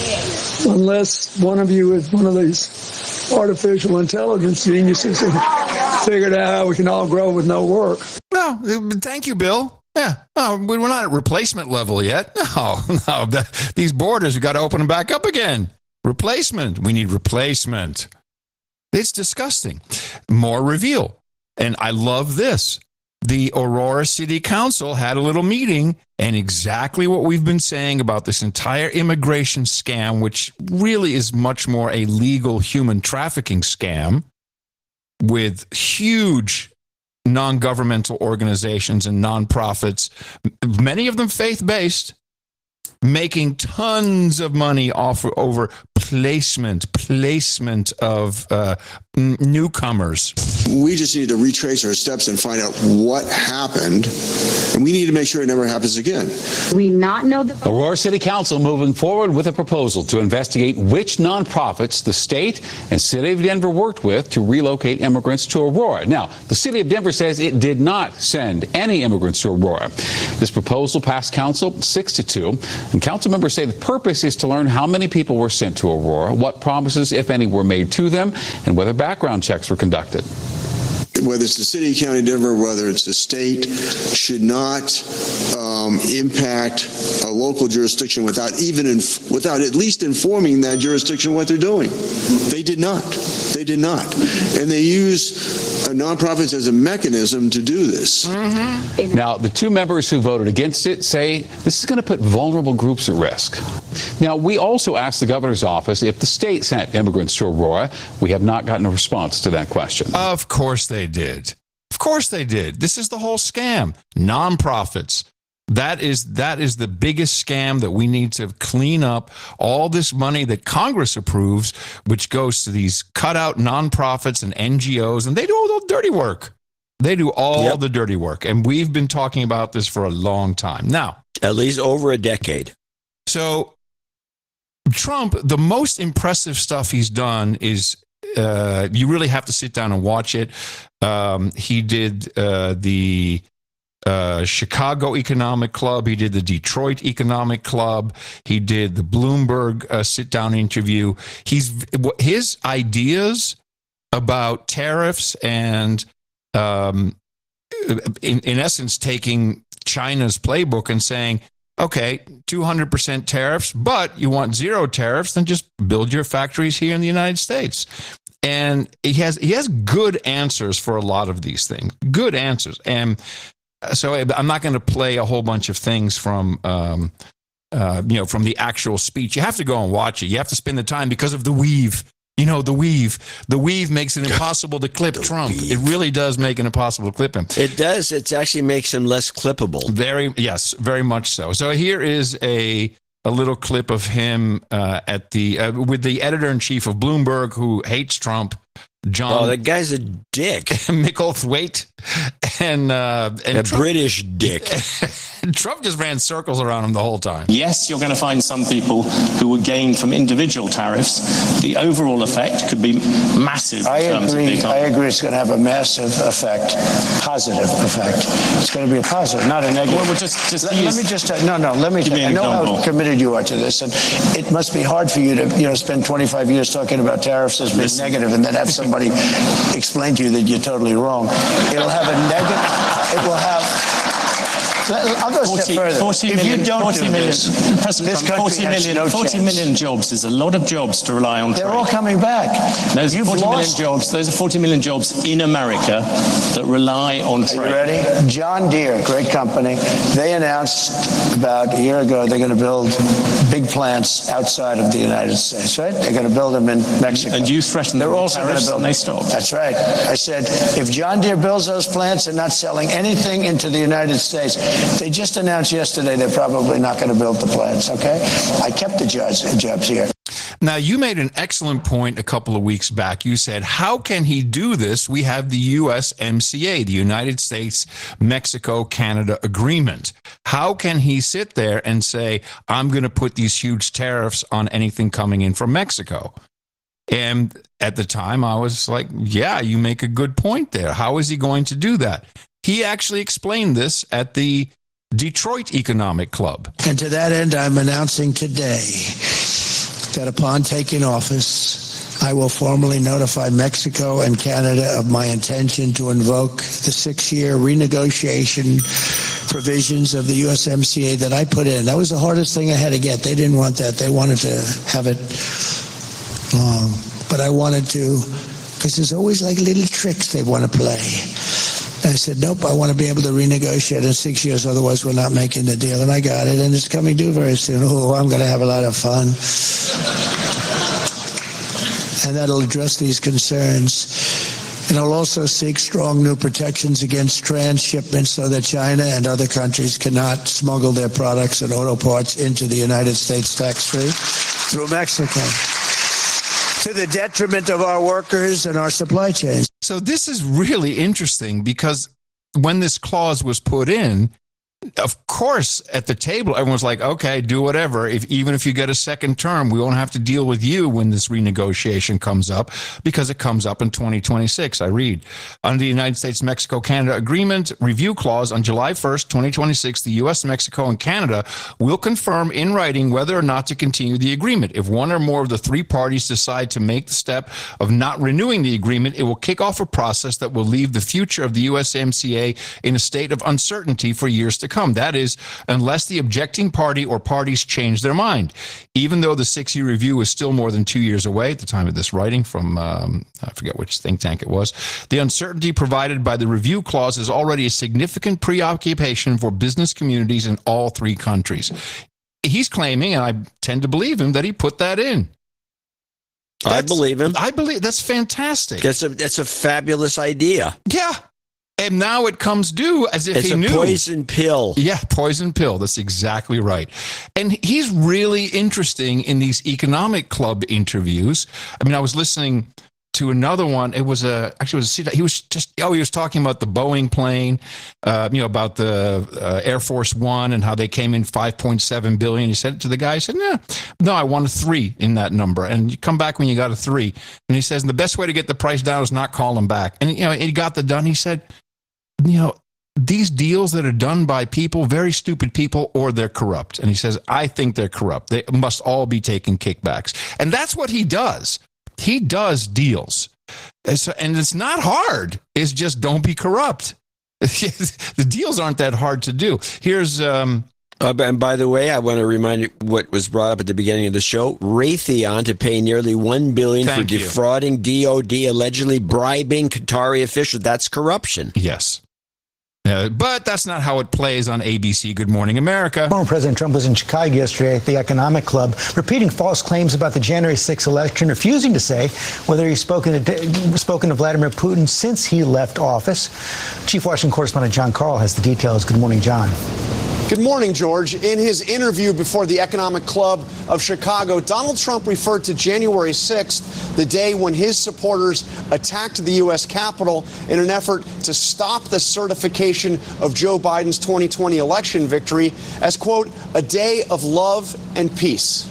Speaker 13: Unless one of you is one of these artificial intelligence geniuses who figured out how we can all grow with no work.
Speaker 3: No, thank you, Bill. Yeah, no, we're not at replacement level yet. No, no, the, these borders, we got to open them back up again. Replacement. We need replacement. It's disgusting. More reveal. And I love this. The Aurora City Council had a little meeting, and exactly what we've been saying about this entire immigration scam, which really is much more a legal human trafficking scam with huge non-governmental organizations and nonprofits, many of them faith-based, making tons of money off over placement, placement of uh, n- newcomers.
Speaker 24: We just need to retrace our steps and find out what happened, and we need to make sure it never happens again.
Speaker 25: We not know the... Aurora City Council moving forward with a proposal to investigate which nonprofits the state and City of Denver worked with to relocate immigrants to Aurora. Now, the City of Denver says it did not send any immigrants to Aurora. This proposal passed council six to two, and council members say the purpose is to learn how many people were sent to Aurora, what promises, if any, were made to them, and whether background checks were conducted.
Speaker 24: Whether it's the city, county, Denver, whether it's the state, should not um, impact a local jurisdiction without even inf- without at least informing that jurisdiction what they're doing. They did not. They did not, and they use uh, nonprofits as a mechanism to do this.
Speaker 25: Mm-hmm. Now, the two members who voted against it say this is going to put vulnerable groups at risk. Now, we also asked the governor's office if the state sent immigrants to Aurora. We have not gotten a response to that question.
Speaker 3: Of course they did. Of course they did. This is the whole scam. Nonprofits. That is that is the biggest scam that we need to clean up. All this money that Congress approves, which goes to these cutout nonprofits and N G Os, and they do all the dirty work. They do all yep. the dirty work. And we've been talking about this for a long time. Now,
Speaker 1: at least over a decade.
Speaker 3: So Trump, the most impressive stuff he's done is uh, you really have to sit down and watch it. Um, he did uh, the uh, Chicago Economic Club. He did the Detroit Economic Club. He did the Bloomberg uh, sit-down interview. He's his ideas about tariffs and, um, in, in essence, taking China's playbook and saying, okay, two hundred percent tariffs, but you want zero tariffs, then just build your factories here in the United States. And he has he has good answers for a lot of these things, good answers. And so I'm not going to play a whole bunch of things from, um, uh, you know, from the actual speech. You have to go and watch it. You have to spend the time because of the weave. You know, the weave. The weave makes it impossible to clip Trump. Weave. It really does make it impossible to clip him.
Speaker 1: It does. It actually makes him less clippable.
Speaker 3: Very, yes, very much so. So here is a a little clip of him uh, at the uh, with the editor-in-chief of Bloomberg, who hates Trump, John.
Speaker 1: Oh, that guy's a dick.
Speaker 3: Micklethwaite. And, uh, and
Speaker 1: a
Speaker 3: Trump,
Speaker 1: British dick.
Speaker 3: Trump just ran circles around him the whole time.
Speaker 7: Yes, you're going to find some people who will gain from individual tariffs. The overall effect could be massive.
Speaker 4: I
Speaker 7: in terms
Speaker 4: agree.
Speaker 7: Of the economy.
Speaker 4: I agree. It's going to have a massive effect, positive effect. It's going to be a positive, not a negative.
Speaker 7: Well, we'll just, just
Speaker 4: let,
Speaker 7: use,
Speaker 4: let me just uh, no, no. Let me.
Speaker 7: Give me
Speaker 4: I
Speaker 7: an
Speaker 4: know
Speaker 7: example.
Speaker 4: how committed you are to this, and it must be hard for you to, you know, spend twenty-five years talking about tariffs as being Listen. negative, and then have somebody explain to you that you're totally wrong. It'll have a negative. It will have. I'll go a
Speaker 7: forty,
Speaker 4: step further.
Speaker 7: forty
Speaker 4: if
Speaker 7: million,
Speaker 4: you don't
Speaker 7: forty
Speaker 4: do
Speaker 7: million,
Speaker 4: this,
Speaker 7: President
Speaker 4: this
Speaker 7: Trump, forty million,
Speaker 4: no
Speaker 7: forty million jobs is a lot of jobs to rely on.
Speaker 4: They're
Speaker 7: trade.
Speaker 4: all coming back.
Speaker 7: Those
Speaker 4: You've
Speaker 7: forty
Speaker 4: lost.
Speaker 7: million jobs. Those are forty million jobs in America that rely on trade.
Speaker 4: Are you ready? John Deere, great company. They announced about a year ago they're going to build big plants outside of the United States. Right? They're going to build them in Mexico.
Speaker 7: And you threatened
Speaker 4: they're
Speaker 7: them
Speaker 4: also going to
Speaker 7: tariffs
Speaker 4: build.
Speaker 7: And they stopped.
Speaker 4: That's right. I said if John Deere builds those plants, they're not selling anything into the United States. They just announced yesterday they're probably not going to build the plants. Okay, I kept the jobs, jobs here.
Speaker 3: Now, you made an excellent point a couple of weeks back. You said, how can he do this? We have the U S M C A, the United States, Mexico, Canada agreement. How can he sit there and say, I'm going to put these huge tariffs on anything coming in from Mexico? And at the time, I was like, yeah, you make a good point there. How is he going to do that? He actually explained this at the Detroit Economic Club.
Speaker 4: And to that end, I'm announcing today that upon taking office, I will formally notify Mexico and Canada of my intention to invoke the six-year renegotiation provisions of the U S M C A that I put in. That was the hardest thing I had to get. They didn't want that. They wanted to have it long. But I wanted to, because there's always like little tricks they want to play. I said, nope, I want to be able to renegotiate in six years, otherwise we're not making the deal. And I got it, and it's coming due very soon. Oh, I'm going to have a lot of fun. And that'll address these concerns. And it'll also seek strong new protections against transshipment so that China and other countries cannot smuggle their products and auto parts into the United States tax-free through Mexico, to the detriment of our workers and our supply chains.
Speaker 3: So this is really interesting because when this clause was put in, of course, at the table, everyone's like, okay, do whatever. If even if you get a second term, we won't have to deal with you when this renegotiation comes up, because it comes up in twenty twenty-six. I read, under the United States-Mexico-Canada Agreement Review Clause on July first, twenty twenty-six, the U S, Mexico, and Canada will confirm in writing whether or not to continue the agreement. If one or more of the three parties decide to make the step of not renewing the agreement, it will kick off a process that will leave the future of the U S M C A in a state of uncertainty for years to come. That is, unless the objecting party or parties change their mind. Even though the six-year review is still more than two years away at the time of this writing from, um, I forget which think tank it was, the uncertainty provided by the review clause is already a significant preoccupation for business communities in all three countries. He's claiming, and I tend to believe him, that he put that in. That's,
Speaker 1: I believe him.
Speaker 3: I believe that's fantastic.
Speaker 1: That's a that's a fabulous idea.
Speaker 3: Yeah. And now it comes due as if
Speaker 1: it's
Speaker 3: he
Speaker 1: a
Speaker 3: knew.
Speaker 1: Poison pill.
Speaker 3: Yeah, poison pill. That's exactly right. And he's really interesting in these economic club interviews. I mean, I was listening to another one. It was a actually it was a, he was just oh he was talking about the Boeing plane, uh, you know about the uh, Air Force One and how they came in five point seven billion. He said it to the guy. He said, "No, no, I want a three in that number, and you come back when you got a three." And he says, and the best way to get the price down is not call him back. And you know he got the done. He said, you know. These deals that are done by people, very stupid people, or they're corrupt. And he says, I think they're corrupt. They must all be taking kickbacks. And that's what he does. He does deals. And, so, and it's not hard. It's just don't be corrupt. The deals aren't that hard to do. Here's... Um,
Speaker 1: Uh, and by the way, I want to remind you what was brought up at the beginning of the show. Raytheon to pay nearly one billion dollars
Speaker 3: Thank
Speaker 1: for
Speaker 3: you.
Speaker 1: defrauding D O D, allegedly bribing Qatari officials. That's corruption.
Speaker 3: Yes. Uh, but that's not how it plays on A B C Good Morning America.
Speaker 8: Former President Trump was in Chicago yesterday at the Economic Club, repeating false claims about the January sixth election, refusing to say whether he's spoken to, spoken to Vladimir Putin since he left office. Chief Washington correspondent John Carl has the details. Good morning, John.
Speaker 14: Good morning, George. In his interview before the Economic Club of Chicago, Donald Trump referred to January sixth, the day when his supporters attacked the U S Capitol in an effort to stop the certification of Joe Biden's twenty twenty election victory, as, quote, a day of love and peace.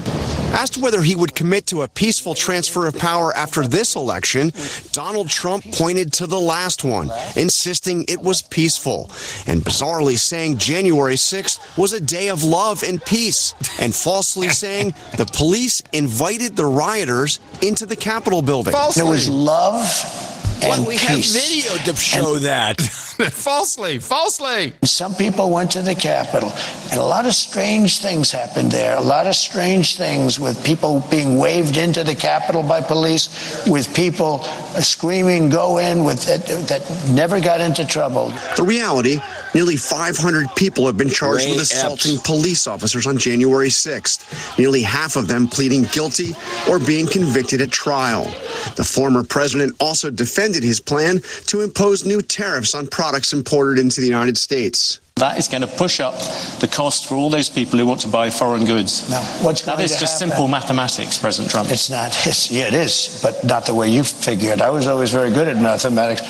Speaker 14: Asked whether he would commit to a peaceful transfer of power after this election, Donald Trump pointed to the last one, insisting it was peaceful, and bizarrely saying January sixth was a day of love and peace, and falsely saying the police invited the rioters into the Capitol building.
Speaker 15: There was love and
Speaker 1: well, we
Speaker 15: peace.
Speaker 1: have video to show
Speaker 15: and
Speaker 1: that.
Speaker 3: falsely, falsely.
Speaker 15: Some people went to the Capitol, and a lot of strange things happened there. A lot of strange things with people being waved into the Capitol by police, with people screaming, go in, with that, that never got into trouble.
Speaker 14: The reality, nearly five hundred people have been charged
Speaker 1: Ray
Speaker 14: with assaulting
Speaker 1: Epps.
Speaker 14: police officers on January sixth, nearly half of them pleading guilty or being convicted at trial. The former president also defended his plan to impose new tariffs on products imported into the United States.
Speaker 7: That is going to push up the cost for all those people who want to buy foreign goods.
Speaker 15: Now, what's
Speaker 7: that
Speaker 15: going
Speaker 7: is
Speaker 15: to
Speaker 7: just
Speaker 15: happen?
Speaker 7: simple mathematics, President Trump.
Speaker 15: It's not. It's, yeah, it is, but not the way you figure it. I was always very good at mathematics.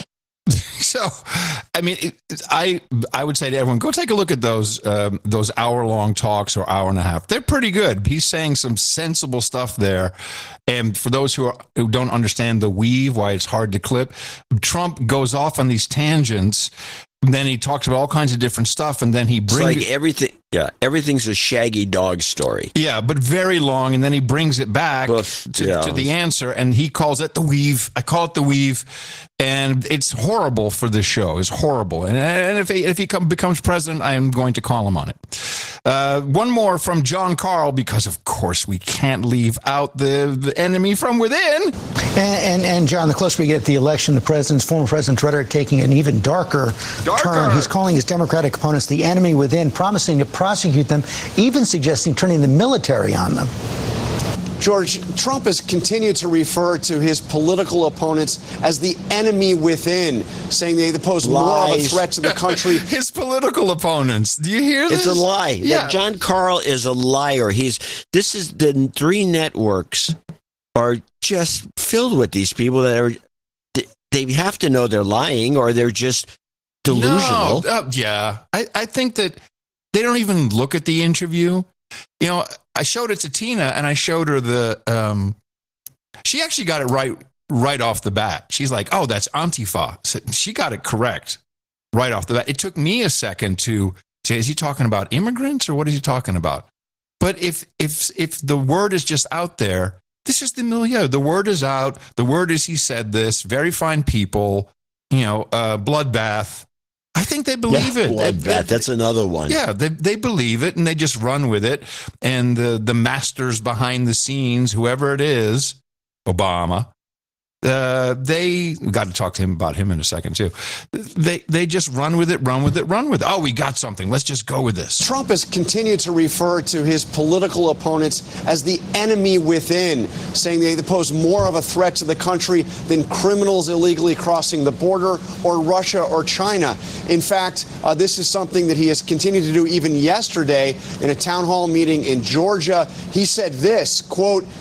Speaker 3: So, I mean, it, I I would say to everyone, go take a look at those um, those hour long talks or hour and a half. They're pretty good. He's saying some sensible stuff there. And for those who are who don't understand the weave, why it's hard to clip, Trump goes off on these tangents. And then he talks about all kinds of different stuff, and then he
Speaker 1: It's
Speaker 3: brings
Speaker 1: like
Speaker 3: it,
Speaker 1: everything. Yeah, everything's a Shaggy Dog story.
Speaker 3: yeah, but very long, and then he brings it back
Speaker 1: Oof,
Speaker 3: to,
Speaker 1: yeah.
Speaker 3: to the answer, and he calls it the weave. I call it the weave, and it's horrible for the show. It's horrible, and, and if he, if he come, becomes president, I am going to call him on it. Uh, one more from John Carl, because of course we can't leave out the, the enemy from within.
Speaker 8: And, and, and John, the closer we get to the election, the president's former president's rhetoric taking an even darker,
Speaker 3: Darker.
Speaker 8: turn. He's calling his Democratic opponents the enemy within, promising to prosecute them, even suggesting turning the military on them.
Speaker 14: George, Trump has continued to refer to his political opponents as the enemy within, saying they pose more of a
Speaker 1: Lies.
Speaker 14: threat to the country.
Speaker 3: His political opponents. Do you hear this?
Speaker 1: It's a lie.
Speaker 3: Yeah.
Speaker 1: That John Carl is a liar. He's this is the three networks are just filled with these people that are they- they have to know they're lying or they're just delusional.
Speaker 3: No, uh, yeah, I, I think that they don't even look at the interview. You know, I showed it to Tina, and I showed her the. Um, she actually got it right right off the bat. She's like, "Oh, that's Antifa." So she got it correct right off the bat. It took me a second to say, "Is he talking about immigrants or what is he talking about?" But if if if the word is just out there, this is the milieu. The word is out. The word is he said this. Very fine people. You know, uh, bloodbath. I think they believe
Speaker 1: Yeah,
Speaker 3: it.
Speaker 1: bloodbath.
Speaker 3: They- they-
Speaker 1: That's another one.
Speaker 3: Yeah, they they believe it and they just run with it. And the the masters behind the scenes, whoever it is, Obama, uh, they we got to talk to him about him in a second too. They they just run with it, run with it, run with it. Oh, we got something. Let's just go with this.
Speaker 14: Trump has continued to refer to his political opponents as the enemy within, saying they pose more of a threat to the country than criminals illegally crossing the border or Russia or China. In fact, uh, this is something that he has continued to do even yesterday in a town hall meeting in Georgia. He said this, quote,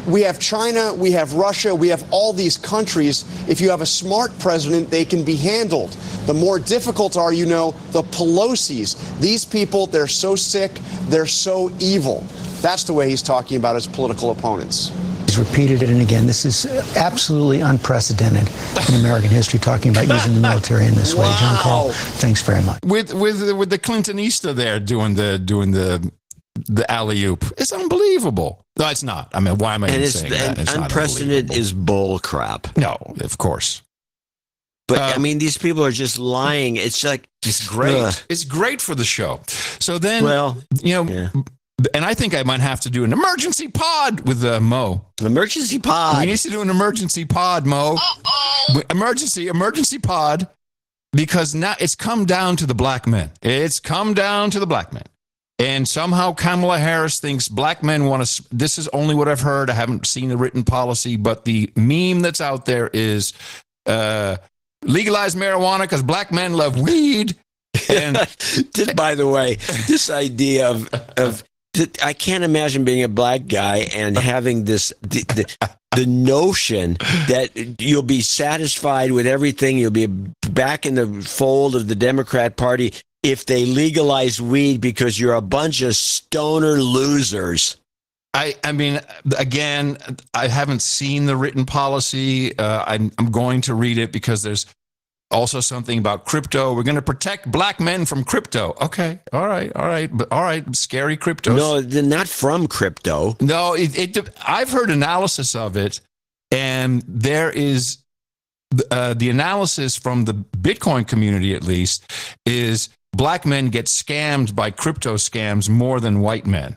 Speaker 14: we have China, we have Russia, we have all these countries. If you have a smart president, they can be handled. The more difficult are, you know, the Pelosi's. These people, they're so sick, they're so evil. That's the way he's talking about his political opponents.
Speaker 8: He's repeated it, and again, this is absolutely unprecedented in American history, talking about using the military in this way.
Speaker 3: Wow.
Speaker 8: John Paul, thanks very much.
Speaker 3: With with with the Clintonista there doing the doing the the alley oop, it's unbelievable. No, it's not. I mean, why am I
Speaker 1: And
Speaker 3: even
Speaker 1: it's,
Speaker 3: saying
Speaker 1: and
Speaker 3: that? It's not
Speaker 1: unprecedented is bull crap.
Speaker 3: No, of course.
Speaker 1: But
Speaker 3: Uh,
Speaker 1: I mean, these people are just lying. It's like
Speaker 3: It's great.
Speaker 1: Ugh.
Speaker 3: It's great for the show. So then,
Speaker 1: Well,
Speaker 3: you know,
Speaker 1: yeah.
Speaker 3: and I think I might have to do an emergency pod with uh, Mo.
Speaker 1: Emergency pod.
Speaker 3: We need to do an emergency pod, Mo. Uh-oh. Emergency, emergency pod, because now it's come down to the black men. It's come down to the black men. And somehow Kamala Harris thinks black men want to. This is only what I've heard. I haven't seen the written policy, but the meme that's out there is uh, legalize marijuana because black men love weed. And
Speaker 1: Just by the way, this idea of of I can't imagine being a black guy and having this the, the, the notion that you'll be satisfied with everything. You'll be back in the fold of the Democrat Party if they legalize weed because you're a bunch of stoner losers.
Speaker 3: I, I mean, again, I haven't seen the written policy. Uh, I'm, I'm going to read it because there's also something about crypto. We're going to protect black men from crypto. Okay. All right. All right. But all right. Scary cryptos.
Speaker 1: No, they're not from crypto.
Speaker 3: No, it, it, I've heard analysis of it, and there is uh, the analysis from the Bitcoin community, at least, is black men get scammed by crypto scams more than white men.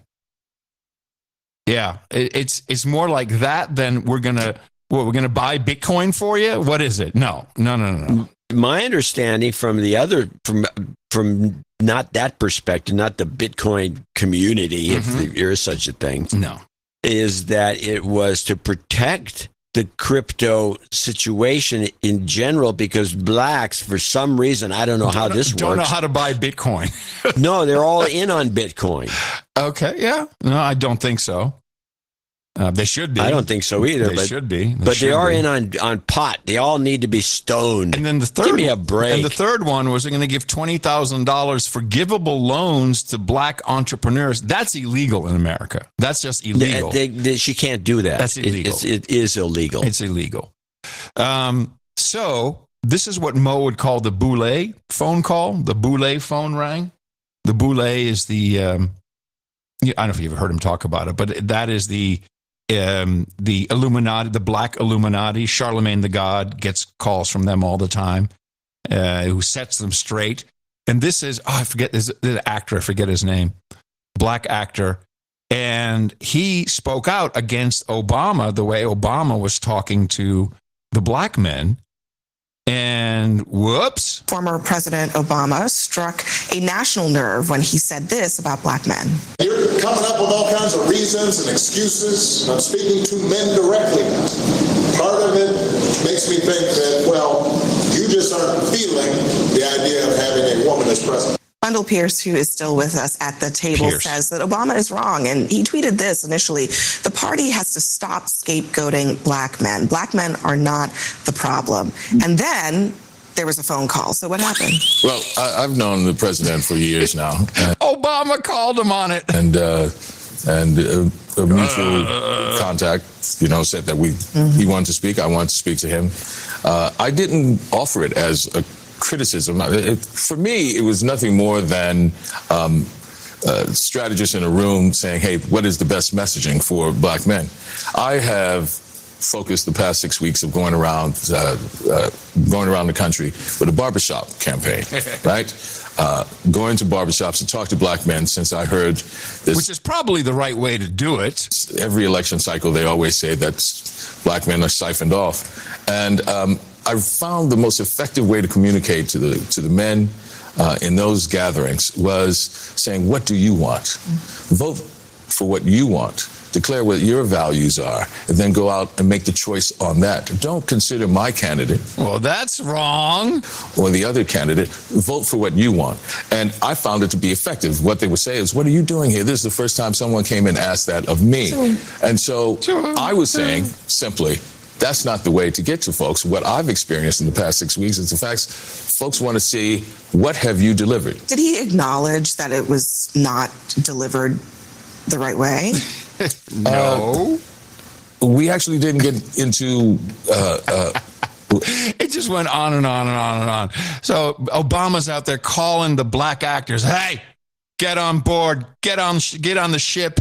Speaker 3: Yeah, it, it's it's more like that than we're gonna what we're gonna buy Bitcoin for you. What is it? No, no, no, no. no.
Speaker 1: My understanding from the other from from not that perspective, not the Bitcoin community,
Speaker 3: Mhm.
Speaker 1: if there is such a thing,
Speaker 3: No.
Speaker 1: is that it was to protect the crypto situation in general because blacks, for some reason, I don't know how
Speaker 3: Don't-
Speaker 1: this
Speaker 3: don't
Speaker 1: works.
Speaker 3: know how to buy Bitcoin.
Speaker 1: No, they're all in on Bitcoin.
Speaker 3: Okay, yeah. No, I don't think so. Uh, they should be.
Speaker 1: I don't think so either.
Speaker 3: They
Speaker 1: but,
Speaker 3: should be. They
Speaker 1: but they
Speaker 3: should
Speaker 1: are
Speaker 3: be.
Speaker 1: in on, on pot. They all need to be stoned.
Speaker 3: And then the third,
Speaker 1: Give me a break.
Speaker 3: And the third one was they're going to give twenty thousand dollars forgivable loans to black entrepreneurs. That's illegal in America. That's just illegal.
Speaker 1: They, they, they, she can't do that.
Speaker 3: That's
Speaker 1: It-
Speaker 3: illegal.
Speaker 1: it's, it is illegal.
Speaker 3: It's illegal. Um, so this is what Mo would call the boule phone call. The boule phone rang. The boule is the, um, I don't know if you've heard him talk about it, but that is the um, the Illuminati, the black Illuminati. Charlemagne the God gets calls from them all the time, uh, who sets them straight. And this is, oh, I forget, this the actor, I forget his name, black actor. And he spoke out against Obama, the way Obama was talking to the black men. And whoops.
Speaker 6: Former President Obama struck a national nerve when he said this about black men.
Speaker 16: You're coming up with all kinds of reasons and excuses. I'm speaking to men directly. Part of it makes me think that, well, you just aren't feeling the idea of having a woman as president.
Speaker 6: Wendell Pierce, who is still with us at the table,
Speaker 16: Pierce.
Speaker 6: says that Obama is wrong. And he tweeted this initially: the party has to stop scapegoating black men. Black men are not the problem. And then there was a phone call. So what happened?
Speaker 18: Well, I, I've known the president for years now. And,
Speaker 3: Obama called him on it.
Speaker 18: and, uh, and uh, a mutual contact, you know, said that we he wanted to speak. I wanted to speak to him. Uh, I didn't offer it as a criticism. It, for me, it was nothing more than um, uh, strategists in a room saying, hey, what is the best messaging for black men? I have focused the past six weeks of going around uh, uh, going around the country with a barbershop campaign, right? Uh, going to barbershops to talk to black men since I heard this.
Speaker 3: Which is probably the right way to do it.
Speaker 18: Every election cycle, they always say that black men are siphoned off. And um, I've found the most effective way to communicate to the to the men uh, in those gatherings was saying, what do you want? Vote for what you want. declare what your values are, and then go out and make the choice on that. Don't consider my candidate.
Speaker 3: Well, that's wrong.
Speaker 18: Or the other candidate. Vote for what you want. And I found it to be effective. What they would say is, what are you doing here? This is the first time someone came and asked that of me. And so I was saying simply, that's not the way to get to folks. What I've experienced in the past six weeks is the fact folks want to see, what have you delivered?
Speaker 6: Did he acknowledge that it was not delivered the right way?
Speaker 18: No. Uh, we actually didn't get into... Uh, uh,
Speaker 3: it just went on and on and on and on. So Obama's out there calling the black actors, hey, get on board, get on, get on the ship.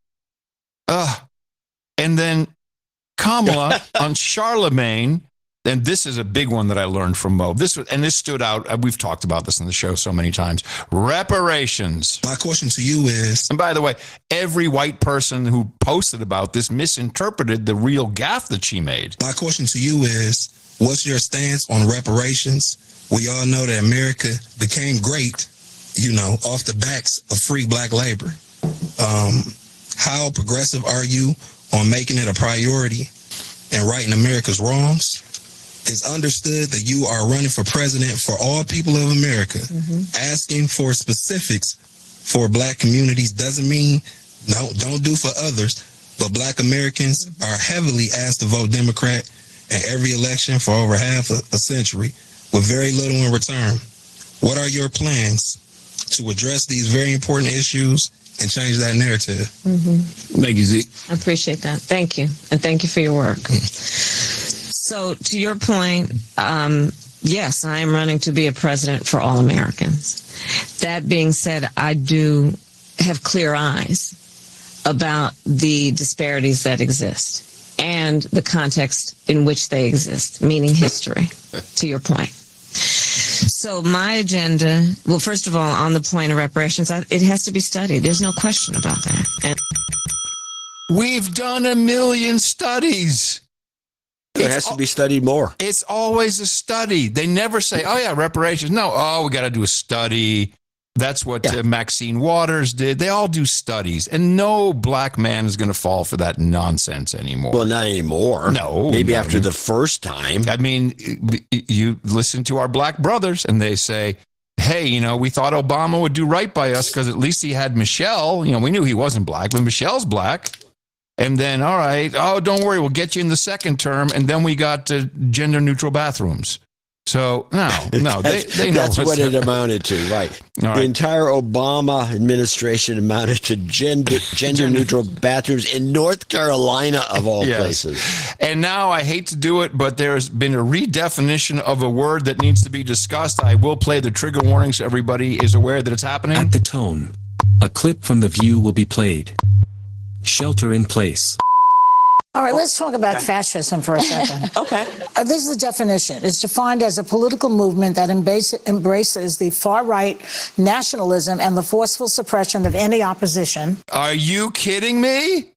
Speaker 3: Uh, and then Kamala on Charlemagne, and this is a big one that I learned from Mo. This and this stood out. We've talked about this in the show so many times. Reparations.
Speaker 5: My question to you is,
Speaker 3: and by the way, every white person who posted about this misinterpreted the real gaffe that she made.
Speaker 5: My question to you is, what's your stance on reparations? We all know that America became great, you know, off the backs of free black labor. Um, how progressive are you on making it a priority and righting America's wrongs? It's understood that you are running for president for all people of America. Mm-hmm. Asking for specifics for black communities doesn't mean no, don't do for others, but black Americans mm-hmm. are heavily asked to vote Democrat in every election for over half a, a century with very little in return. What are your plans to address these very important issues and change that narrative?
Speaker 9: Mm-hmm.
Speaker 5: Thank you, Zeke.
Speaker 9: I appreciate that. Thank you. And thank you for your work. So to your point, um, yes, I am running to be a president for all Americans. That being said, I do have clear eyes about the disparities that exist and the context in which they exist, meaning history, to your point. So my agenda, well, first of all, on the point of reparations, it has to be studied. There's no question about that. And
Speaker 3: we've done a million studies.
Speaker 1: It has to be studied more.
Speaker 3: It's always a study. They never say, oh, yeah, reparations. No, oh, we got to do a study. That's what yeah. uh, Maxine Waters did. They all do studies. And no black man is going to fall for that nonsense anymore.
Speaker 1: Well, not anymore.
Speaker 3: No.
Speaker 1: Maybe
Speaker 3: no.
Speaker 1: after the first time.
Speaker 3: I mean, you listen to our black brothers and they say, hey, you know, we thought Obama would do right by us because at least he had Michelle. You know, we knew he wasn't black, but Michelle's black. And then, all right, oh, don't worry, we'll get you in the second term. And then we got uh, gender-neutral bathrooms. So, no, no, they, they know.
Speaker 1: That's what it amounted to, right. right. The entire Obama administration amounted to gender, gender-neutral bathrooms in North Carolina, of all yes. places.
Speaker 3: And now, I hate to do it, but there's been a redefinition of a word that needs to be discussed. I will play the trigger warning so everybody is aware that it's happening.
Speaker 19: At the tone, a clip from The View will be played. Shelter in place.
Speaker 20: All right, let's talk about fascism for a second.
Speaker 6: Okay.
Speaker 20: Uh, this is the definition. It's defined as a political movement that embrace, embraces the far-right nationalism and the forceful suppression of any opposition.
Speaker 3: Are you kidding me?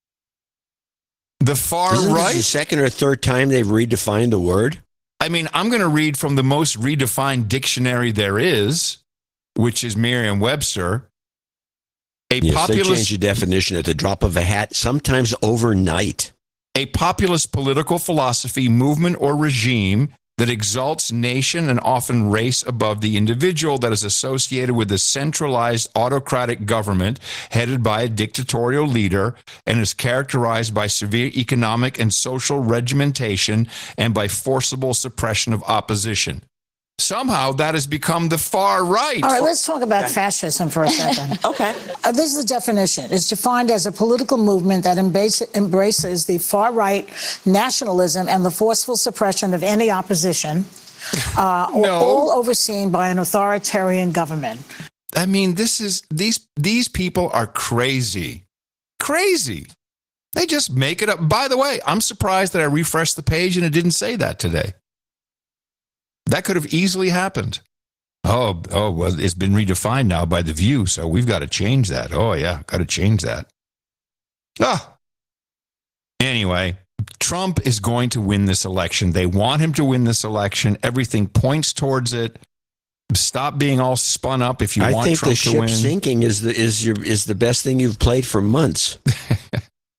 Speaker 3: The far
Speaker 1: Isn't
Speaker 3: right?
Speaker 1: This the second or third time they've redefined the word?
Speaker 3: I mean, I'm going to read from the most redefined dictionary there is, which is Merriam-Webster. A
Speaker 1: yes,
Speaker 3: populist,
Speaker 1: they change the definition at the drop of a hat, sometimes overnight.
Speaker 3: A populist political philosophy, movement, or regime that exalts nation and often race above the individual, that is associated with a centralized autocratic government headed by a dictatorial leader and is characterized by severe economic and social regimentation and by forcible suppression of opposition. Somehow that has become the far right.
Speaker 20: All right, let's talk about okay. fascism for a second.
Speaker 6: Okay.
Speaker 20: Uh, this is the definition. It's defined as a political movement that embrace, embraces the far-right nationalism and the forceful suppression of any opposition, uh, no. all overseen by an authoritarian government.
Speaker 3: I mean, this is these these people are crazy. Crazy. They just make it up. By the way, I'm surprised that I refreshed the page and it didn't say that today. That could have easily happened. Oh, oh, well, it's been redefined now by The View, so we've got to change that. Oh, yeah, got to change that. Ah. Anyway, Trump is going to win this election. They want him to win this election. Everything points towards it. Stop being all spun up if you
Speaker 1: I
Speaker 3: want
Speaker 1: think
Speaker 3: Trump
Speaker 1: the
Speaker 3: to win.
Speaker 1: ship sinking is the is your is the best thing you've played for months.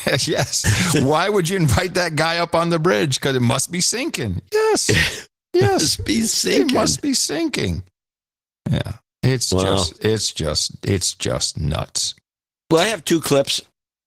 Speaker 3: Yes. Why would you invite that guy up on the bridge? Because it must be sinking. Yes. Yes.
Speaker 1: Must be sinking.
Speaker 3: It must be sinking. Yeah. It's
Speaker 1: Wow.
Speaker 3: just, it's just, it's just nuts.
Speaker 1: Well, I have two clips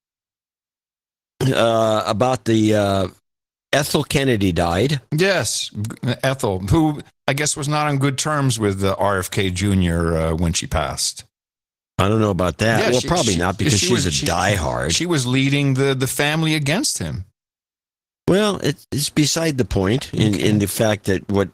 Speaker 1: uh, about the uh, Ethel Kennedy died.
Speaker 3: Yes. Ethel, who I guess was not on good terms with uh, R F K Junior uh, when she passed.
Speaker 1: I don't know about that.
Speaker 3: Yeah,
Speaker 1: well,
Speaker 3: she-
Speaker 1: probably
Speaker 3: she-
Speaker 1: not because
Speaker 3: she
Speaker 1: she's
Speaker 3: was-
Speaker 1: a
Speaker 3: she-
Speaker 1: diehard.
Speaker 3: She was leading the, the family against him.
Speaker 1: Well, it, it's beside the point in, in the fact that what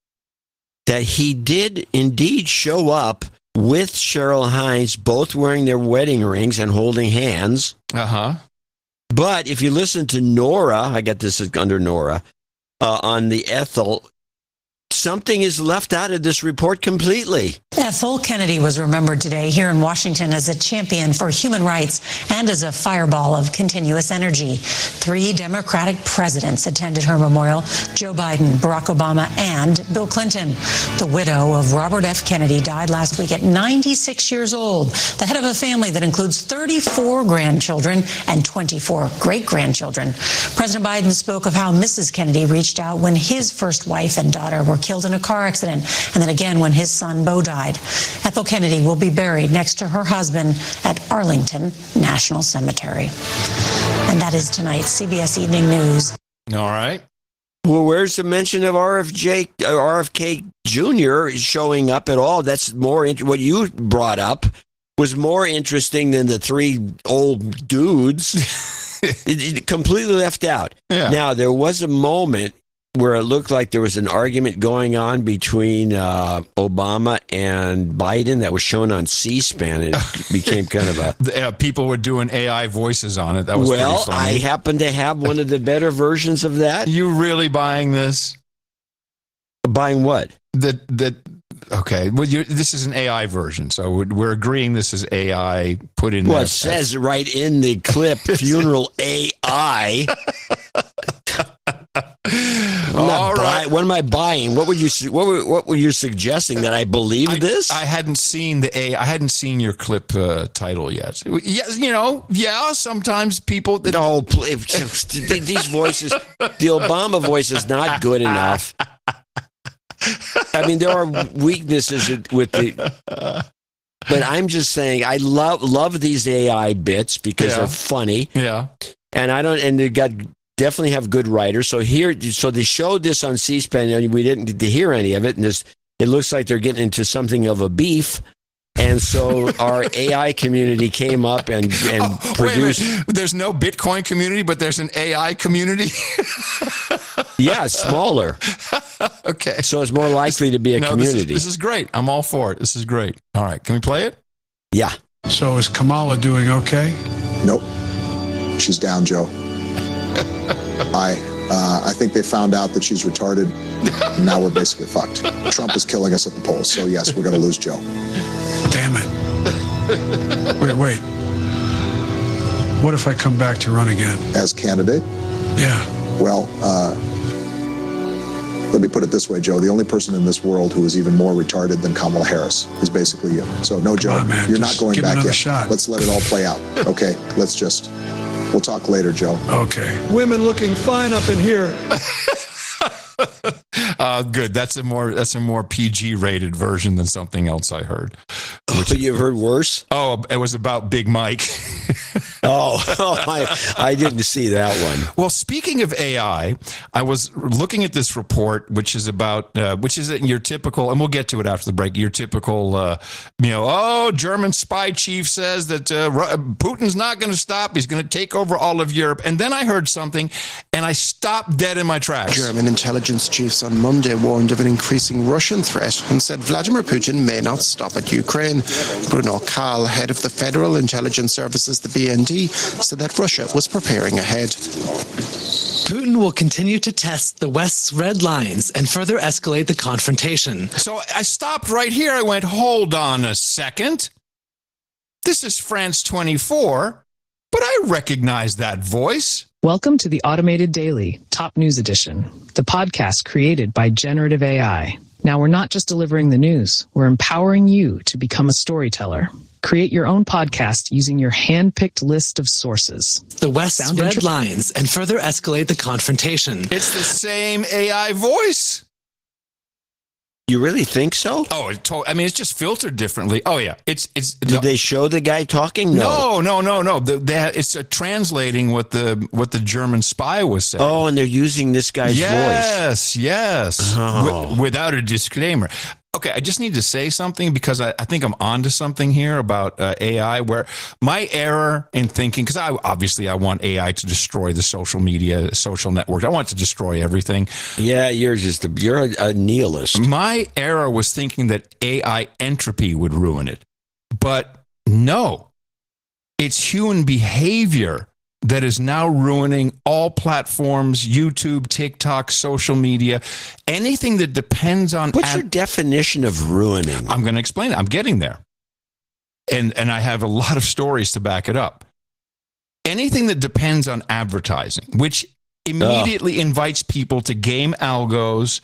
Speaker 1: that he did indeed show up with Cheryl Hines, both wearing their wedding rings and holding hands.
Speaker 3: Uh huh.
Speaker 1: But if you listen to Nora, I got this under Nora, uh, on the Ethel, something is left out of this report completely.
Speaker 2: Ethel Kennedy was remembered today here in Washington as a champion for human rights and as a fireball of continuous energy. Three Democratic presidents attended her memorial: Joe Biden, Barack Obama, and Bill Clinton. The widow of Robert F. Kennedy died last week at ninety-six years old, the head of a family that includes thirty-four grandchildren and twenty-four great-grandchildren. President Biden spoke of how Missus Kennedy reached out when his first wife and daughter were killed in a car accident, and then again when his son Beau died. Ethel Kennedy will be buried next to her husband at Arlington National Cemetery. And that is tonight's C B S Evening News.
Speaker 3: All right.
Speaker 1: Well, where's the mention of R F J, uh, R F K Junior showing up at all? That's more int- what you brought up was more interesting than the three old dudes. it, it completely left out.
Speaker 3: Yeah.
Speaker 1: Now, there was a moment where it looked like there was an argument going on between uh, Obama and Biden that was shown on C-SPAN. It became kind of a...
Speaker 3: The, uh, people were doing A I voices on it. That was
Speaker 1: well,
Speaker 3: pretty funny.
Speaker 1: I happen to have one of the better versions of that.
Speaker 3: You really buying this?
Speaker 1: Buying what?
Speaker 3: That that okay. Well, you this is an A I version, so we're, we're agreeing this is A I put in.
Speaker 1: Well,
Speaker 3: there.
Speaker 1: it says right in the clip, funeral A I. I'm not
Speaker 3: All right.
Speaker 1: buy- what am I buying? What were you? su- What were, what were you suggesting that I believe
Speaker 3: I,
Speaker 1: this?
Speaker 3: I hadn't seen the A. I hadn't seen your clip uh, title yet. Yes, you know, yeah. Sometimes people. That,
Speaker 1: no, pl- if- these voices. The Obama voice is not good enough. I mean, there are weaknesses with the. But I'm just saying, I love love these A I bits because
Speaker 3: Yeah.
Speaker 1: they're funny.
Speaker 3: Yeah.
Speaker 1: And I don't, and they got definitely have good writers. So here, so they showed this on C-SPAN, and we didn't get to hear any of it. And this, it looks like they're getting into something of a beef. And so our A I community came up and and
Speaker 3: Oh, wait a
Speaker 1: produced.
Speaker 3: minute. There's no Bitcoin community, but there's an A I community.
Speaker 1: Yeah, smaller.
Speaker 3: Okay.
Speaker 1: So it's more likely to be a
Speaker 3: No, this is-
Speaker 1: community.
Speaker 3: This is great. I'm all for it. This is great. All right. Can we play it?
Speaker 1: Yeah.
Speaker 11: So is Kamala doing okay?
Speaker 16: Nope. She's down, Joe. I uh, I think they found out that she's retarded. And now we're basically fucked. Trump is killing us at the polls. So yes, we're going to lose Joe.
Speaker 11: Damn it. Wait, wait. What if I come back to run again?
Speaker 16: As candidate?
Speaker 11: Yeah.
Speaker 16: Well, uh, let me put it this way, Joe. The only person in this world who is even more retarded than Kamala Harris is basically you. So no, Joe,
Speaker 11: on, man.
Speaker 16: you're
Speaker 11: Just
Speaker 16: not going
Speaker 11: give me
Speaker 16: back
Speaker 11: another
Speaker 16: yet.
Speaker 11: shot.
Speaker 16: Let's let it all play out. Okay, let's just, we'll talk later, Joe.
Speaker 11: Okay.
Speaker 13: Women looking fine up in here.
Speaker 3: Uh, good. That's a more that's a more P G rated version than something else I heard.
Speaker 1: Which you've heard worse?
Speaker 3: Oh, it was about Big Mike.
Speaker 1: oh, oh I, I didn't see that one.
Speaker 3: Well, speaking of A I, I was looking at this report, which is about, uh, which is your typical, and we'll get to it after the break, your typical, uh, you know, oh, German spy chief says that uh, Ru- Putin's not going to stop. He's going to take over all of Europe. And then I heard something, and I stopped dead in my tracks.
Speaker 21: German intelligence chiefs on Monday warned of an increasing Russian threat and said Vladimir Putin may not stop at Ukraine. Bruno Kahl, head of the Federal Intelligence Services, the B N D, said that Russia was preparing ahead.
Speaker 22: Putin will continue to test the West's red lines and further escalate the confrontation.
Speaker 3: So I stopped right here. I went, hold on a second. This is France twenty-four, but I recognize that voice.
Speaker 23: Welcome to the Automated Daily, Top News Edition, the podcast created by generative A I. Now, we're not just delivering the news, we're empowering you to become a storyteller. Create your own podcast using your hand-picked list of sources.
Speaker 22: The West's
Speaker 23: Sound
Speaker 22: red
Speaker 23: interesting?
Speaker 22: lines and further escalate the confrontation.
Speaker 3: It's the same A I voice.
Speaker 1: You really think so?
Speaker 3: Oh, it to- I mean, it's just filtered differently. Oh, yeah. It's it's.
Speaker 1: Did they show the guy talking?
Speaker 3: No, no, no, no. The, they, it's uh, translating what the what the German spy was saying.
Speaker 1: Oh, and they're using this guy's voice.
Speaker 3: Yes, yes.
Speaker 1: Oh.
Speaker 3: Wi- without a disclaimer. Okay, I just need to say something because I, I think I'm onto something here about uh, A I. Where my error in thinking, because I obviously I want A I to destroy the social media, social network. I want it to destroy everything.
Speaker 1: Yeah, you're just a, you're a, a nihilist.
Speaker 3: My error was thinking that A I entropy would ruin it, but no, it's human behavior that is now ruining all platforms, YouTube, TikTok, social media, anything that depends on...
Speaker 1: What's ad- your definition of ruining?
Speaker 3: I'm going to explain it. I'm getting there. And, and I have a lot of stories to back it up. Anything that depends on advertising, which immediately Ugh. invites people to game algos,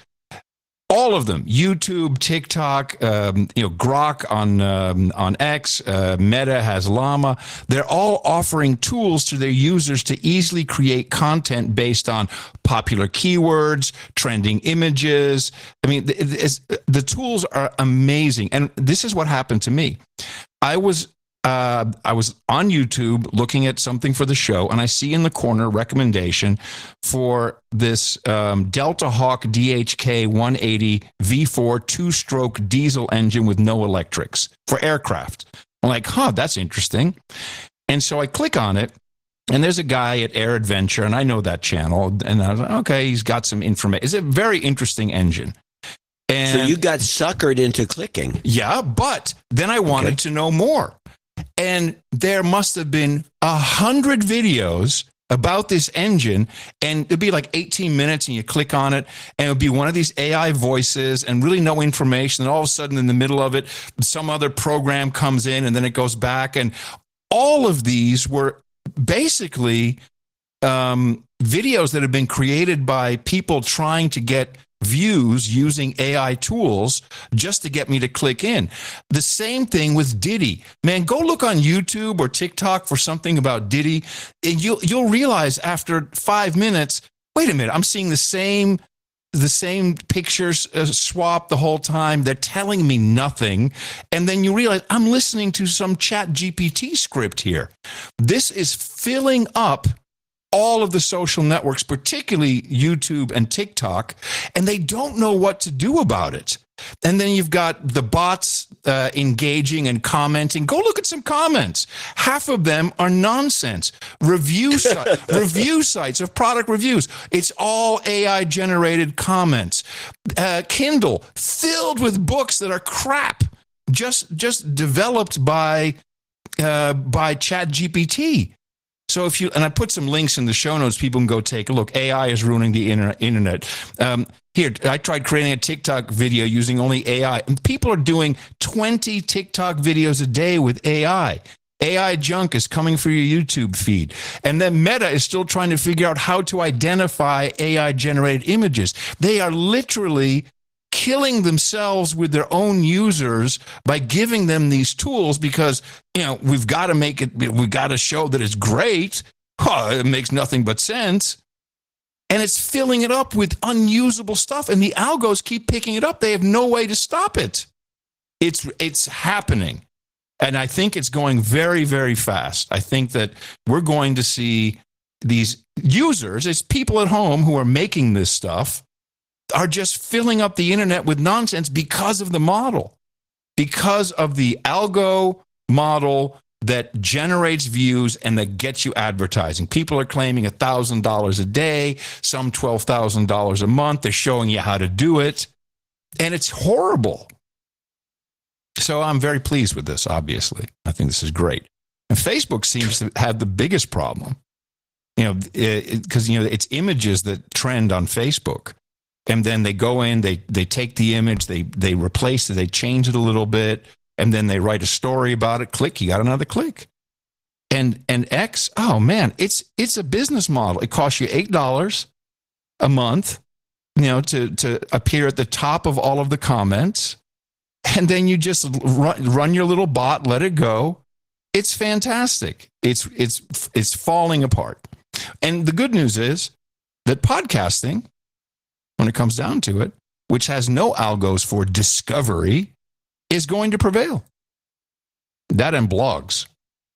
Speaker 3: all of them, YouTube, TikTok, um, you know, Grok on um, on X, uh, Meta has Llama. They're all offering tools to their users to easily create content based on popular keywords, trending images. I mean, the, the tools are amazing. And this is what happened to me. I was Uh, I was on YouTube looking at something for the show, and I see in the corner recommendation for this um, Delta Hawk D H K one eighty V four two-stroke diesel engine with no electrics for aircraft. I'm like, huh, that's interesting. And so I click on it, and there's a guy at Air Adventure, and I know that channel, and I was like, okay, he's got some information. It's a very interesting engine. And
Speaker 1: so you got suckered into clicking.
Speaker 3: Yeah, but then I wanted okay. to know more. And there must have been a hundred videos about this engine, and it'd be like eighteen minutes, and you click on it, and it would be one of these A I voices and really no information. And all of a sudden, in the middle of it, some other program comes in, and then it goes back. And all of these were basically um, videos that have been created by people trying to get views using A I tools just to get me to click in. The same thing with Diddy. Man, go look on YouTube or TikTok for something about Diddy, and you'll you'll realize after five minutes, wait a minute, I'm seeing the same the same pictures uh, swap the whole time. They're telling me nothing, and then you realize I'm listening to some Chat G P T script here. This is filling up all of the social networks, particularly YouTube and TikTok, and they don't know what to do about it. And then you've got the bots uh, engaging and commenting. Go look at some comments. Half of them are nonsense. Review, si- review sites of product reviews. It's all A I-generated comments. Uh, Kindle, filled with books that are crap, just, just developed by, uh, by Chat G P T. So if you, and I put some links in the show notes, people can go take a look. A I is ruining the internet. Um, here, I tried creating a TikTok video using only A I. And people are doing twenty TikTok videos a day with A I. A I junk is coming for your YouTube feed. And then Meta is still trying to figure out how to identify A I-generated images. They are literally killing themselves with their own users by giving them these tools because, you know, we've got to make it, we've got to show that it's great. Oh, it makes nothing but sense. And it's filling it up with unusable stuff. And the algos keep picking it up. They have no way to stop it. It's, it's happening. And I think it's going very, very fast. I think that we're going to see these users, it's people at home who are making this stuff, are just filling up the internet with nonsense because of the model, because of the algo model that generates views and that gets you advertising. People are claiming one thousand dollars a day, some twelve thousand dollars a month. They're showing you how to do it, and it's horrible. So I'm very pleased with this, obviously. I think this is great. And Facebook seems to have the biggest problem, you know, because, you know, it's images that trend on Facebook. And then they go in, they they take the image, they they replace it, they change it a little bit, and then they write a story about it. Click, you got another click. And and X, oh man, it's it's a business model. It costs you eight dollars a month, you know, to to appear at the top of all of the comments. and then you just run, run your little bot, let it go. It's fantastic. It's it's it's falling apart. And the good news is that podcasting, when it comes down to it, which has no algos for discovery, is going to prevail. That and blogs.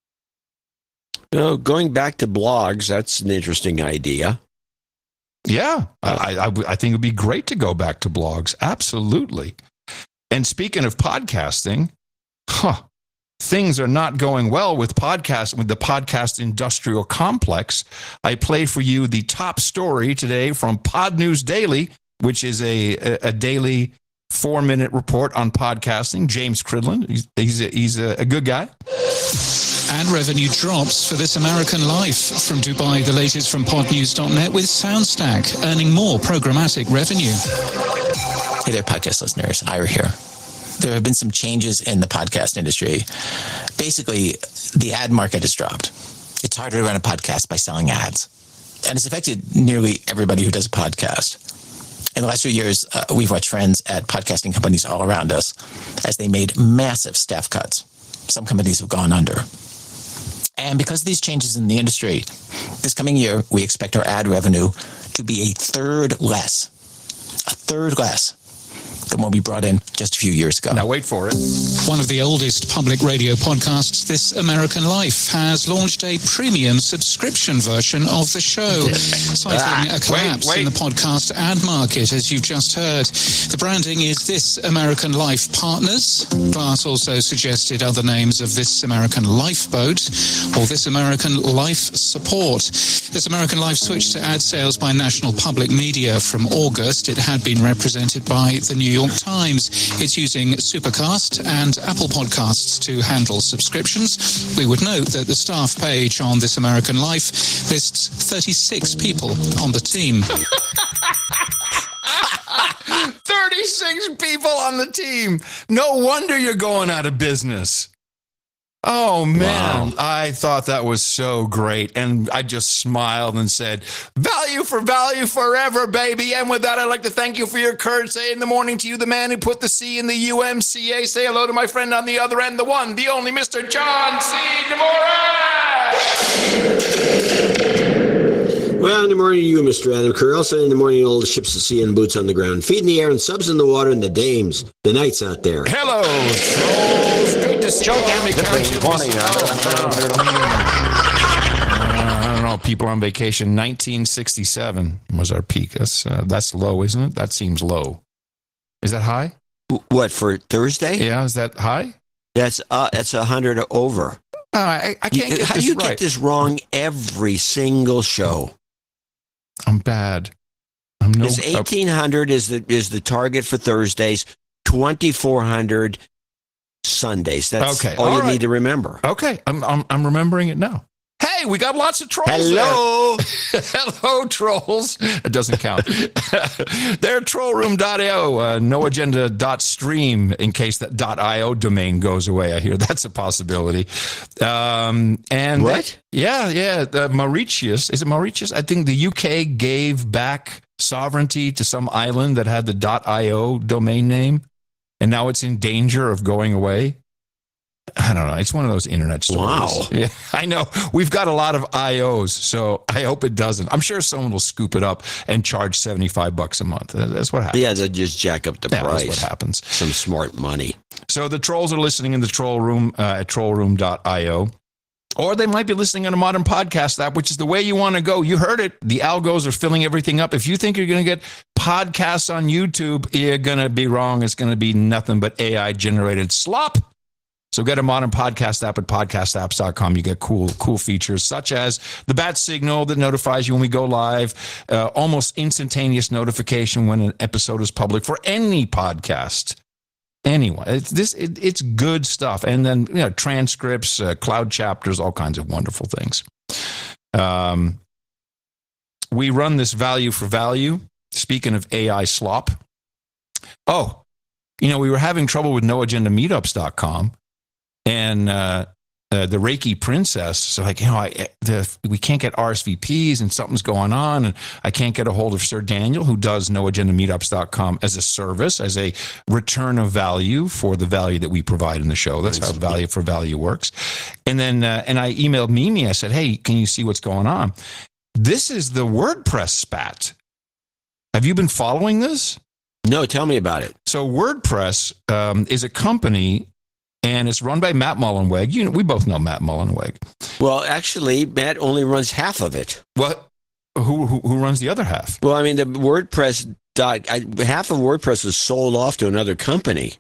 Speaker 1: You know, going back to blogs, that's an interesting idea.
Speaker 3: Yeah, I, I, I think it would be great to go back to blogs. Absolutely. And speaking of podcasting, huh, things are not going well with podcast, with the podcast industrial complex. I play for you the top story today from Pod News Daily, which is a, a, a daily four-minute report on podcasting. James Cridland, he's, he's, a, he's a, a good guy.
Speaker 10: Ad revenue drops for This American Life. From Dubai, the latest from pod news dot net with SoundStack, earning more programmatic revenue.
Speaker 12: Hey there, podcast listeners. Ira here. There have been some changes in the podcast industry. Basically, the ad market has dropped. It's harder to run a podcast by selling ads. And it's affected nearly everybody who does a podcast. In the last few years, uh, we've watched trends at podcasting companies all around us as they made massive staff cuts. Some companies have gone under. And because of these changes in the industry, this coming year, we expect our ad revenue to be a third less, a third less than what we brought in just a few years ago.
Speaker 3: Now wait for it.
Speaker 10: One of the oldest public radio podcasts, This American Life, has launched a premium subscription version of the show, citing a collapse wait, wait. in the podcast ad market, as you've just heard. The branding is This American Life Partners. Glass also suggested other names of This American Lifeboat or This American Life Support. This American Life switched to ad sales by National Public Media from August. It had been represented by the New York York Times. It's using Supercast and Apple Podcasts to handle subscriptions. We would note that the staff page on This American Life lists thirty-six people on the team.
Speaker 3: thirty-six people on the team. No wonder you're going out of business. Oh, man, wow. I thought that was so great. And I just smiled and said, value for value forever, baby. And with that, I'd like to thank you for your courtesy in the morning to you, the man who put the C in the U M C A. Say hello to my friend on the other end, the one, the only Mister John C. DeMora.
Speaker 1: Well, in the morning, you, Mister Adam Kerr. Also in the morning, all the ships at sea and boots on the ground. Feet in the air and subs in the water and the dames, the knights out there.
Speaker 3: Hello, trolls. Good to see you. I don't know. People on vacation. nineteen sixty-seven was our peak. That's, uh, that's low, isn't it? That seems low. Is that high?
Speaker 1: What, for Thursday?
Speaker 3: Yeah, is that high?
Speaker 1: That's uh, that's one hundred over.
Speaker 3: Uh, I, I can't
Speaker 1: you,
Speaker 3: get
Speaker 1: how
Speaker 3: this
Speaker 1: you
Speaker 3: right.
Speaker 1: get this wrong every single show?
Speaker 3: I'm bad. I'm no.
Speaker 1: It's eighteen hundred is the is the target for Thursdays. twenty-four hundred Sundays. That's
Speaker 3: okay.
Speaker 1: all, all you
Speaker 3: right.
Speaker 1: need to remember.
Speaker 3: Okay, I'm I'm I'm remembering it now. Hey, we got lots of trolls.
Speaker 1: Hello.
Speaker 3: Hello, trolls. It doesn't count. They're trollroom dot io, uh, noagenda.stream, in case that .io domain goes away. I hear that's a possibility. Um, and
Speaker 1: what?
Speaker 3: They, yeah, yeah. The Mauritius. Is it Mauritius? I think the U K gave back sovereignty to some island that had the .io domain name, and now it's in danger of going away. I don't know. It's one of those internet stories.
Speaker 1: Wow.
Speaker 3: Yeah, I know. We've got a lot of I Os, so I hope it doesn't. I'm sure someone will scoop it up and charge seventy-five bucks a month. That's what happens.
Speaker 1: Yeah, they'll just jack up the
Speaker 3: yeah,
Speaker 1: price.
Speaker 3: That's what happens.
Speaker 1: Some smart money.
Speaker 3: So the trolls are listening in the troll room uh, at trollroom dot io. Or they might be listening on a modern podcast app, which is the way you want to go. You heard it. The algos are filling everything up. If you think you're going to get podcasts on YouTube, you're going to be wrong. It's going to be nothing but A I-generated slop. So get a modern podcast app at podcast apps dot com. You get cool, cool features such as the bat signal that notifies you when we go live, uh, almost instantaneous notification when an episode is public for any podcast. Anyway, it's this it, it's good stuff. And then, you know, transcripts, uh, cloud chapters, all kinds of wonderful things. Um, we run this value for value. Speaking of A I slop. Oh, you know, we were having trouble with no agenda meetups dot com. And uh, uh, the Reiki princess. So like, you know, I, the, we can't get R S V Ps and something's going on. And I can't get a hold of Sir Daniel, who does no agenda meetups dot com as a service, as a return of value for the value that we provide in the show. That's how value for value works. And then, uh, and I emailed Mimi. I said, hey, can you see what's going on? This is the WordPress spat. Have you been following this?
Speaker 1: No, tell me about it.
Speaker 3: So WordPress um, is a company, and it's run by Matt Mullenweg. You know, we both know Matt Mullenweg.
Speaker 1: Well, actually, Matt only runs half of it.
Speaker 3: What? Who, who who runs the other half?
Speaker 1: Well, I mean, the WordPress dot I, half of WordPress was sold off to another company,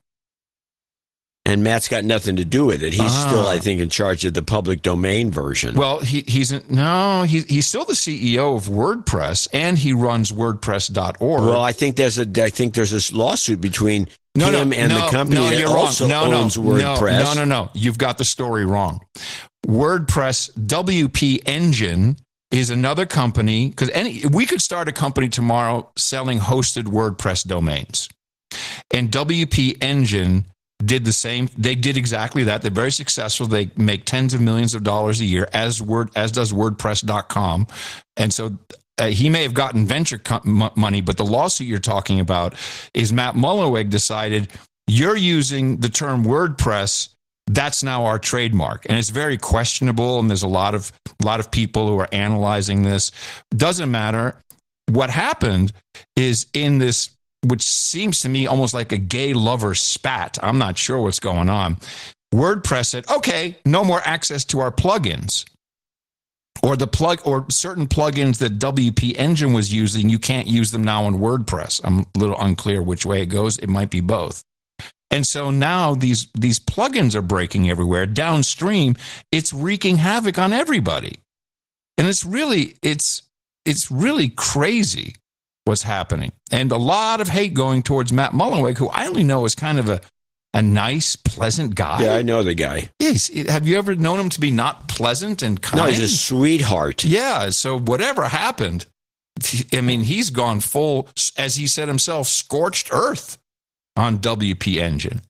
Speaker 1: and Matt's got nothing to do with it. He's ah. still, I think, in charge of the public domain version.
Speaker 3: Well, he he's no, he, he's still the C E O of WordPress, and he runs WordPress dot org.
Speaker 1: Well, I think there's a I think there's this lawsuit between
Speaker 3: no,
Speaker 1: him
Speaker 3: no,
Speaker 1: and
Speaker 3: no,
Speaker 1: the company
Speaker 3: no,
Speaker 1: that
Speaker 3: you're
Speaker 1: also
Speaker 3: wrong. No,
Speaker 1: owns
Speaker 3: no,
Speaker 1: WordPress.
Speaker 3: No, no, no, no. You've got the story wrong. WordPress W P Engine is another company, because any we could start a company tomorrow selling hosted WordPress domains. And W P Engine did the same. They did exactly that. They're very successful. They make tens of millions of dollars a year, as word as does WordPress dot com. And so uh, he may have gotten venture co- m- money, but the lawsuit you're talking about is Matt Mullenweg decided you're using the term WordPress. That's now our trademark, and it's very questionable. And there's a lot of a lot of people who are analyzing this. Doesn't matter. What happened is in this, which seems to me almost like a gay lover spat. I'm not sure what's going on. WordPress said, "Okay, no more access to our plugins, or the plug or certain plugins that W P Engine was using. You can't use them now on WordPress." I'm a little unclear which way it goes. It might be both. And so now these these plugins are breaking everywhere. Downstream, it's wreaking havoc on everybody. And it's really it's it's really crazy what's happening. And a lot of hate going towards Matt Mullenweg, who I only know is kind of a, a nice, pleasant guy.
Speaker 1: Yeah, I know the guy.
Speaker 3: Yes. Have you ever known him to be not pleasant and kind?
Speaker 1: No, he's a sweetheart.
Speaker 3: Yeah. So whatever happened, I mean, he's gone full, as he said himself, scorched earth on W P Engine.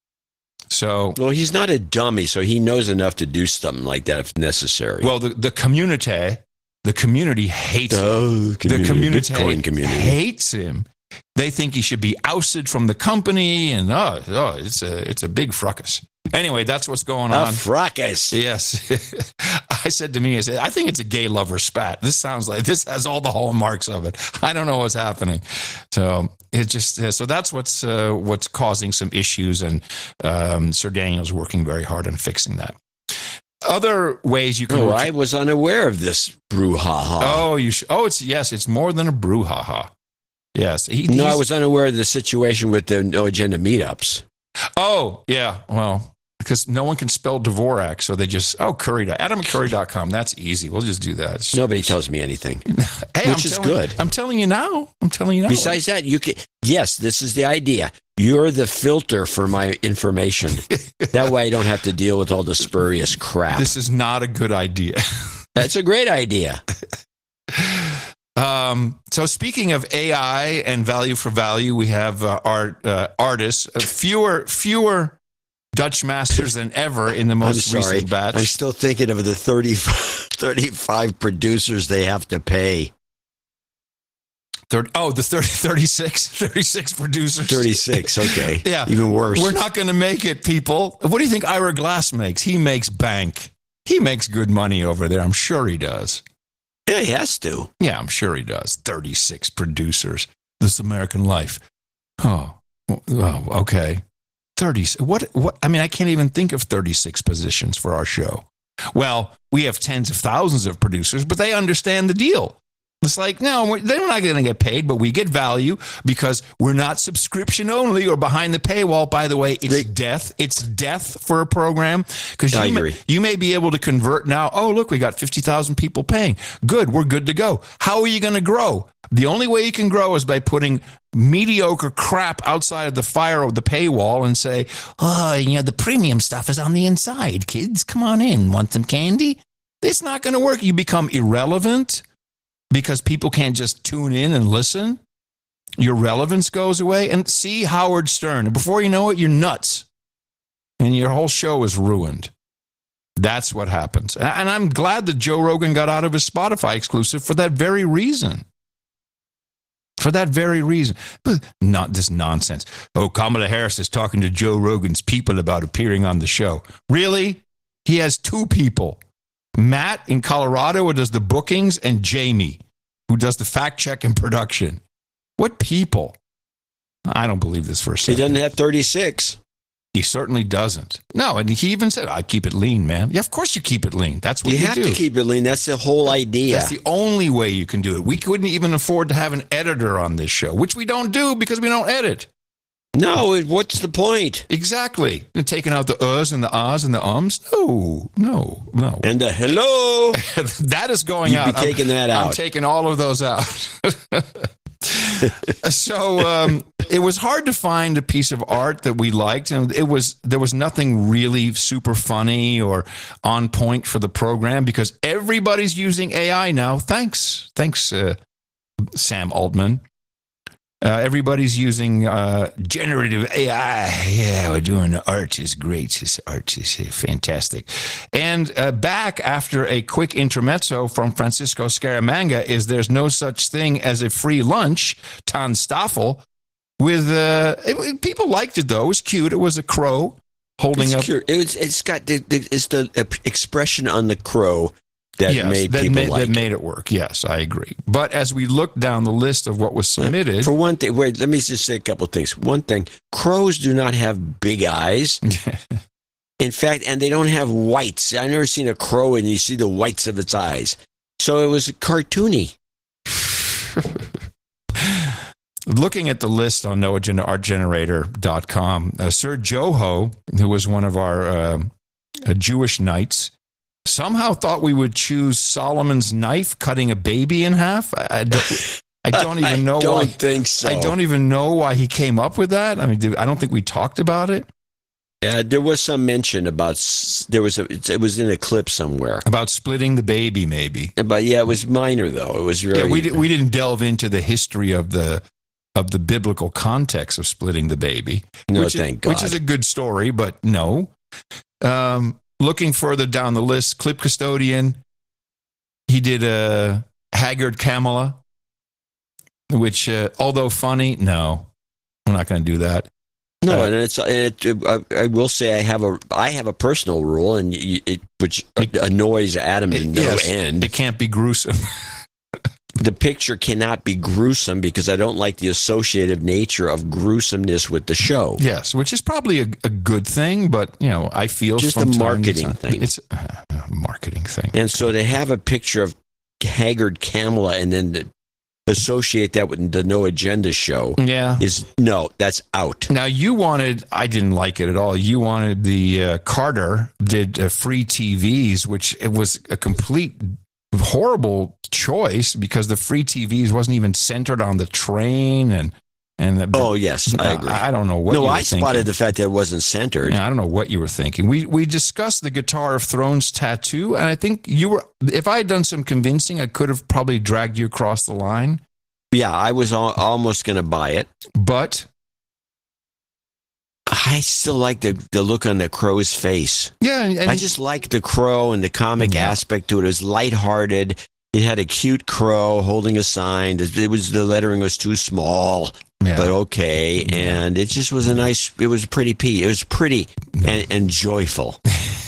Speaker 3: So,
Speaker 1: well, he's not a dummy, so he knows enough to do something like that if necessary.
Speaker 3: Well, the, the community, the community hates
Speaker 1: oh,
Speaker 3: him.
Speaker 1: Community,
Speaker 3: the community,
Speaker 1: Bitcoin community
Speaker 3: hates him. They think he should be ousted from the company, and oh, oh it's a it's a big fracas. Anyway, that's what's going on.
Speaker 1: A fracas.
Speaker 3: Yes. I said to me, I said, I think it's a gay lover spat. This sounds like, this has all the hallmarks of it. I don't know what's happening. So it just, so that's what's uh, what's causing some issues. And um, Sir Daniel's working very hard on fixing that. Other ways you can.
Speaker 1: Oh, I was unaware of this brouhaha.
Speaker 3: Oh, you should. Oh, it's, yes, it's more than a brouhaha. Yes. He,
Speaker 1: no, I was unaware of the situation with the No Agenda meetups.
Speaker 3: Oh, yeah. Well, because no one can spell Dvorak, so they just, oh, Curry, Adam Curry dot com. That's easy. We'll just do that.
Speaker 1: Nobody tells me anything,
Speaker 3: hey,
Speaker 1: which
Speaker 3: I'm
Speaker 1: is
Speaker 3: telling,
Speaker 1: good.
Speaker 3: I'm telling you now. I'm telling you now.
Speaker 1: Besides that, you can, yes, this is the idea. You're the filter for my information. That way I don't have to deal with all the spurious crap.
Speaker 3: This is not a good idea.
Speaker 1: That's a great idea.
Speaker 3: Um, so speaking of A I and value for value, we have uh, art uh, artists, uh, fewer fewer Dutch masters than ever in the most
Speaker 1: I'm sorry.
Speaker 3: recent batch.
Speaker 1: I'm still thinking of the thirty, thirty-five producers they have to pay.
Speaker 3: Third, oh, the thirty, thirty-six, thirty-six producers.
Speaker 1: thirty-six, okay.
Speaker 3: Yeah.
Speaker 1: Even worse.
Speaker 3: We're not going to make it, people. What do you think Ira Glass makes? He makes bank. He makes good money over there. I'm sure he does.
Speaker 1: Yeah, he has to.
Speaker 3: Yeah, I'm sure he does. thirty-six producers. This American Life. Oh, oh okay. thirty. What, what? I mean, I can't even think of thirty-six positions for our show. Well, we have tens of thousands of producers, but they understand the deal. It's like, no, they're not going to get paid, but we get value because we're not subscription only or behind the paywall. By the way, it's they, death. It's death for a program because you, may, you may be able to convert now. Oh, look, we got fifty thousand people paying. Good. We're good to go. How are you going to grow? The only way you can grow is by putting mediocre crap outside of the fire of the paywall and say, oh, you know, the premium stuff is on the inside. Kids, come on in. Want some candy? It's not going to work. You become irrelevant. Because people can't just tune in and listen. Your relevance goes away. And see Howard Stern. And before you know it, you're nuts. And your whole show is ruined. That's what happens. And I'm glad that Joe Rogan got out of his Spotify exclusive for that very reason. For that very reason. Not this nonsense. Oh, Kamala Harris is talking to Joe Rogan's people about appearing on the show. Really? He has two people. Matt in Colorado, who does the bookings, and Jamie, who does the fact check and production. What people? I don't believe this for a second.
Speaker 1: He doesn't have thirty-six.
Speaker 3: He certainly doesn't. No, and he even said, I keep it lean, man. Yeah, of course you keep it lean. That's what you,
Speaker 1: you
Speaker 3: have
Speaker 1: do. to keep it lean. That's the whole idea.
Speaker 3: That's the only way you can do it. We couldn't even afford to have an editor on this show, which we don't do because we don't edit.
Speaker 1: No, what's the point?
Speaker 3: Exactly. And taking out the uhs and the ahs and the ums? No, no, no.
Speaker 1: And the hello?
Speaker 3: That is going
Speaker 1: You'd
Speaker 3: out.
Speaker 1: Be taking
Speaker 3: I'm,
Speaker 1: that out.
Speaker 3: I'm taking all of those out. So um, it was hard to find a piece of art that we liked, and it was there was nothing really super funny or on point for the program because everybody's using A I now. Thanks, thanks, uh, Sam Altman. Uh, everybody's using uh, generative A I. Yeah, we're doing the art is great. This art is fantastic. And uh, back after a quick intermezzo from Francisco Scaramanga is there's no such thing as a free lunch, Tan Staffel, with, uh, it, people liked it though. It was cute. It was a crow holding
Speaker 1: it's
Speaker 3: up.
Speaker 1: Cute. It was, it's got, the, the, it's the expression on the crow that
Speaker 3: yes,
Speaker 1: made
Speaker 3: that
Speaker 1: people
Speaker 3: made,
Speaker 1: like
Speaker 3: that made it work. Yes, I agree. But as we look down the list of what was submitted,
Speaker 1: for one thing, wait, let me just say a couple of things. One thing, crows do not have big eyes. In fact, and they don't have whites. I've never seen a crow and you see the whites of its eyes. So it was cartoony.
Speaker 3: Looking at the list on no agenda art generator dot com, uh, Sir Joho, who was one of our uh, uh, Jewish knights, somehow thought we would choose Solomon's knife cutting a baby in half. I, I, don't, I don't even know
Speaker 1: I don't
Speaker 3: why.
Speaker 1: think so.
Speaker 3: I don't even know why he came up with that. I mean, I don't think we talked about it.
Speaker 1: Yeah, there was some mention about there was a it was in a clip somewhere
Speaker 3: about splitting the baby, maybe.
Speaker 1: But yeah, it was minor though. It was really
Speaker 3: yeah. We did, we didn't delve into the history of the of the biblical context of splitting the baby.
Speaker 1: No,
Speaker 3: which
Speaker 1: thank
Speaker 3: is,
Speaker 1: God.
Speaker 3: Which is a good story, but no. Um, looking further down the list, Clip Custodian. He did a Haggard Kamala, which, uh, although funny, no, I'm not going to do that.
Speaker 1: No,
Speaker 3: uh,
Speaker 1: and it's it, I, I will say I have a I have a personal rule, and it, it which annoys Adam to no
Speaker 3: yes,
Speaker 1: end.
Speaker 3: It can't be gruesome.
Speaker 1: The picture cannot be gruesome because I don't like the associative nature of gruesomeness with the show.
Speaker 3: Yes, which is probably a, a good thing, but you know, I feel
Speaker 1: just
Speaker 3: from
Speaker 1: a
Speaker 3: time
Speaker 1: marketing
Speaker 3: to time,
Speaker 1: thing.
Speaker 3: It's a marketing thing.
Speaker 1: And so to have a picture of Haggard Kamala and then to associate that with the No Agenda show,
Speaker 3: yeah,
Speaker 1: is no, that's out.
Speaker 3: Now you wanted, I didn't like it at all. You wanted the uh, Carter did uh, free T Vs, which it was a complete horrible choice because the free T Vs wasn't even centered on the train and and the,
Speaker 1: oh yes, I agree.
Speaker 3: I, I don't know what.
Speaker 1: No,
Speaker 3: you were
Speaker 1: I spotted
Speaker 3: thinking.
Speaker 1: the fact that it wasn't centered.
Speaker 3: Yeah, I don't know what you were thinking. We we discussed the Guitar of Thrones tattoo, and I think you were. If I had done some convincing, I could have probably dragged you across the line.
Speaker 1: Yeah, I was al- almost going to buy it,
Speaker 3: but
Speaker 1: I still like the, the look on the crow's face.
Speaker 3: Yeah, and, and
Speaker 1: I just like the crow and the comic yeah. aspect to it. It was lighthearted. It had a cute crow holding a sign. It was the lettering was too small, yeah. but okay. And it just was a nice. It was a pretty piece. It was pretty and, and joyful.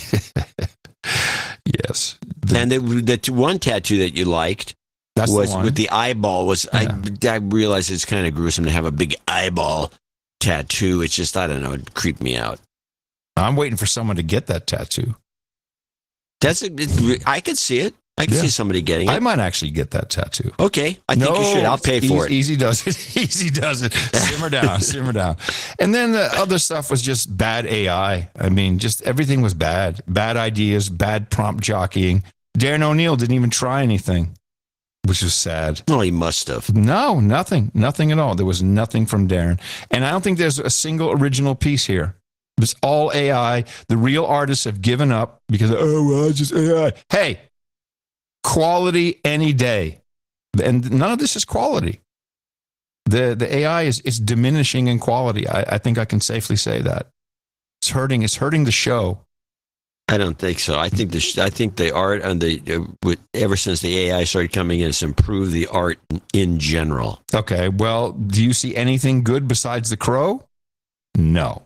Speaker 3: Yes,
Speaker 1: the, and the, the one tattoo that you liked.
Speaker 3: That's
Speaker 1: was
Speaker 3: the one.
Speaker 1: With the eyeball was yeah. I, I realized it's kind of gruesome to have a big eyeball tattoo. It's just I don't know, it creeped me out.
Speaker 3: I'm waiting for someone to get that tattoo.
Speaker 1: That's a, it, I could see it. I can yeah. see somebody getting it.
Speaker 3: I might actually get that tattoo.
Speaker 1: Okay, I
Speaker 3: no,
Speaker 1: think you should. I'll pay for
Speaker 3: easy,
Speaker 1: it.
Speaker 3: Easy does it. Easy does it. Simmer down, simmer down. And then the other stuff was just bad A I. I mean, just everything was bad. Bad ideas, bad prompt jockeying. Darren O'Neill didn't even try anything. Which is sad.
Speaker 1: Well, he must have.
Speaker 3: No, nothing. Nothing at all. There was nothing from Darren. And I don't think there's a single original piece here. It's all A I. The real artists have given up because, oh, well, it's just A I. Hey, quality any day. And none of this is quality. The the A I is, is diminishing in quality. I, I think I can safely say that. It's hurting. It's hurting the show.
Speaker 1: I don't think so. I think the I think the art and the uh, ever since the A I started coming in, it's improved the art in general.
Speaker 3: Okay. Well, do you see anything good besides The Crow? No.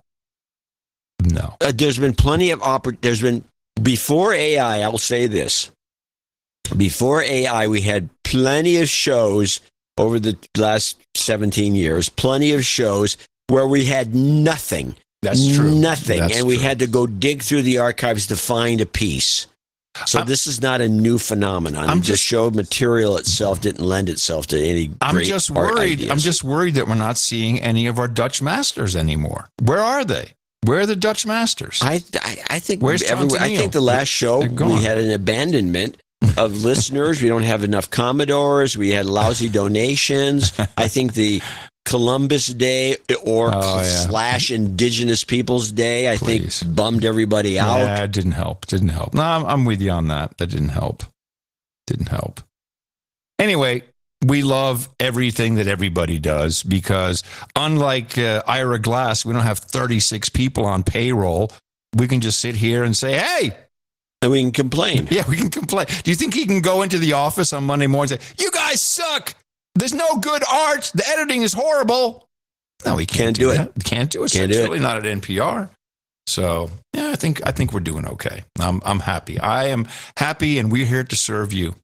Speaker 3: No.
Speaker 1: Uh, there's been plenty of oppor- There's been before A I. I will say this: before A I, we had plenty of shows over the last seventeen years. Plenty of shows where we had nothing.
Speaker 3: That's true.
Speaker 1: Nothing.
Speaker 3: That's
Speaker 1: and we
Speaker 3: true.
Speaker 1: had to go dig through the archives to find a piece. So
Speaker 3: I'm,
Speaker 1: this is not a new phenomenon.
Speaker 3: I'm
Speaker 1: the
Speaker 3: just,
Speaker 1: show material itself didn't lend itself to any
Speaker 3: I'm
Speaker 1: great
Speaker 3: just
Speaker 1: art
Speaker 3: worried.
Speaker 1: ideas.
Speaker 3: I'm just worried that we're not seeing any of our Dutch masters anymore. Where are they? Where are the Dutch masters?
Speaker 1: I, I, I think
Speaker 3: Where's John
Speaker 1: every, I
Speaker 3: Tenniel?
Speaker 1: think the last show
Speaker 3: They're
Speaker 1: we
Speaker 3: gone.
Speaker 1: had an abandonment of listeners. We don't have enough Commodores. We had lousy donations. I think the Columbus Day or
Speaker 3: Oh, yeah.
Speaker 1: slash Indigenous Peoples Day, I
Speaker 3: Please.
Speaker 1: think bummed everybody out.
Speaker 3: Yeah, it didn't help. Didn't help. No, I'm, I'm with you on that. That didn't help. Didn't help. Anyway, we love everything that everybody does because unlike uh, Ira Glass, we don't have thirty-six people on payroll. We can just sit here and say, hey,
Speaker 1: and we can complain.
Speaker 3: Yeah, we can complain. Do you think he can go into the office on Monday morning and say, you guys suck? There's no good art. The editing is horrible. No, we can't,
Speaker 1: Can't do it.
Speaker 3: that. Can't do it.
Speaker 1: Can't do
Speaker 3: Certainly
Speaker 1: it.
Speaker 3: not at N P R. So yeah, I think I think we're doing okay. I'm I'm happy. I am happy, and we're here to serve you.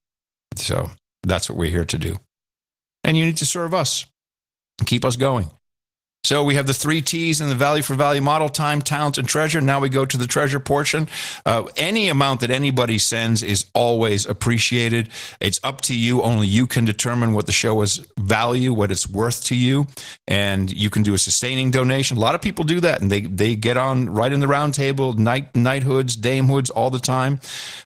Speaker 3: So that's what we're here to do. And you need to serve us and keep us going. So we have the three T's in the value for value model: time, talent, and treasure. Now we go to the treasure portion. Uh, any amount that anybody sends is always appreciated. It's up to you. Only you can determine what the show is value, what it's worth to you. And you can do a sustaining donation. A lot of people do that, and they, they get on right in the round table, knight, knighthoods, damehoods all the time.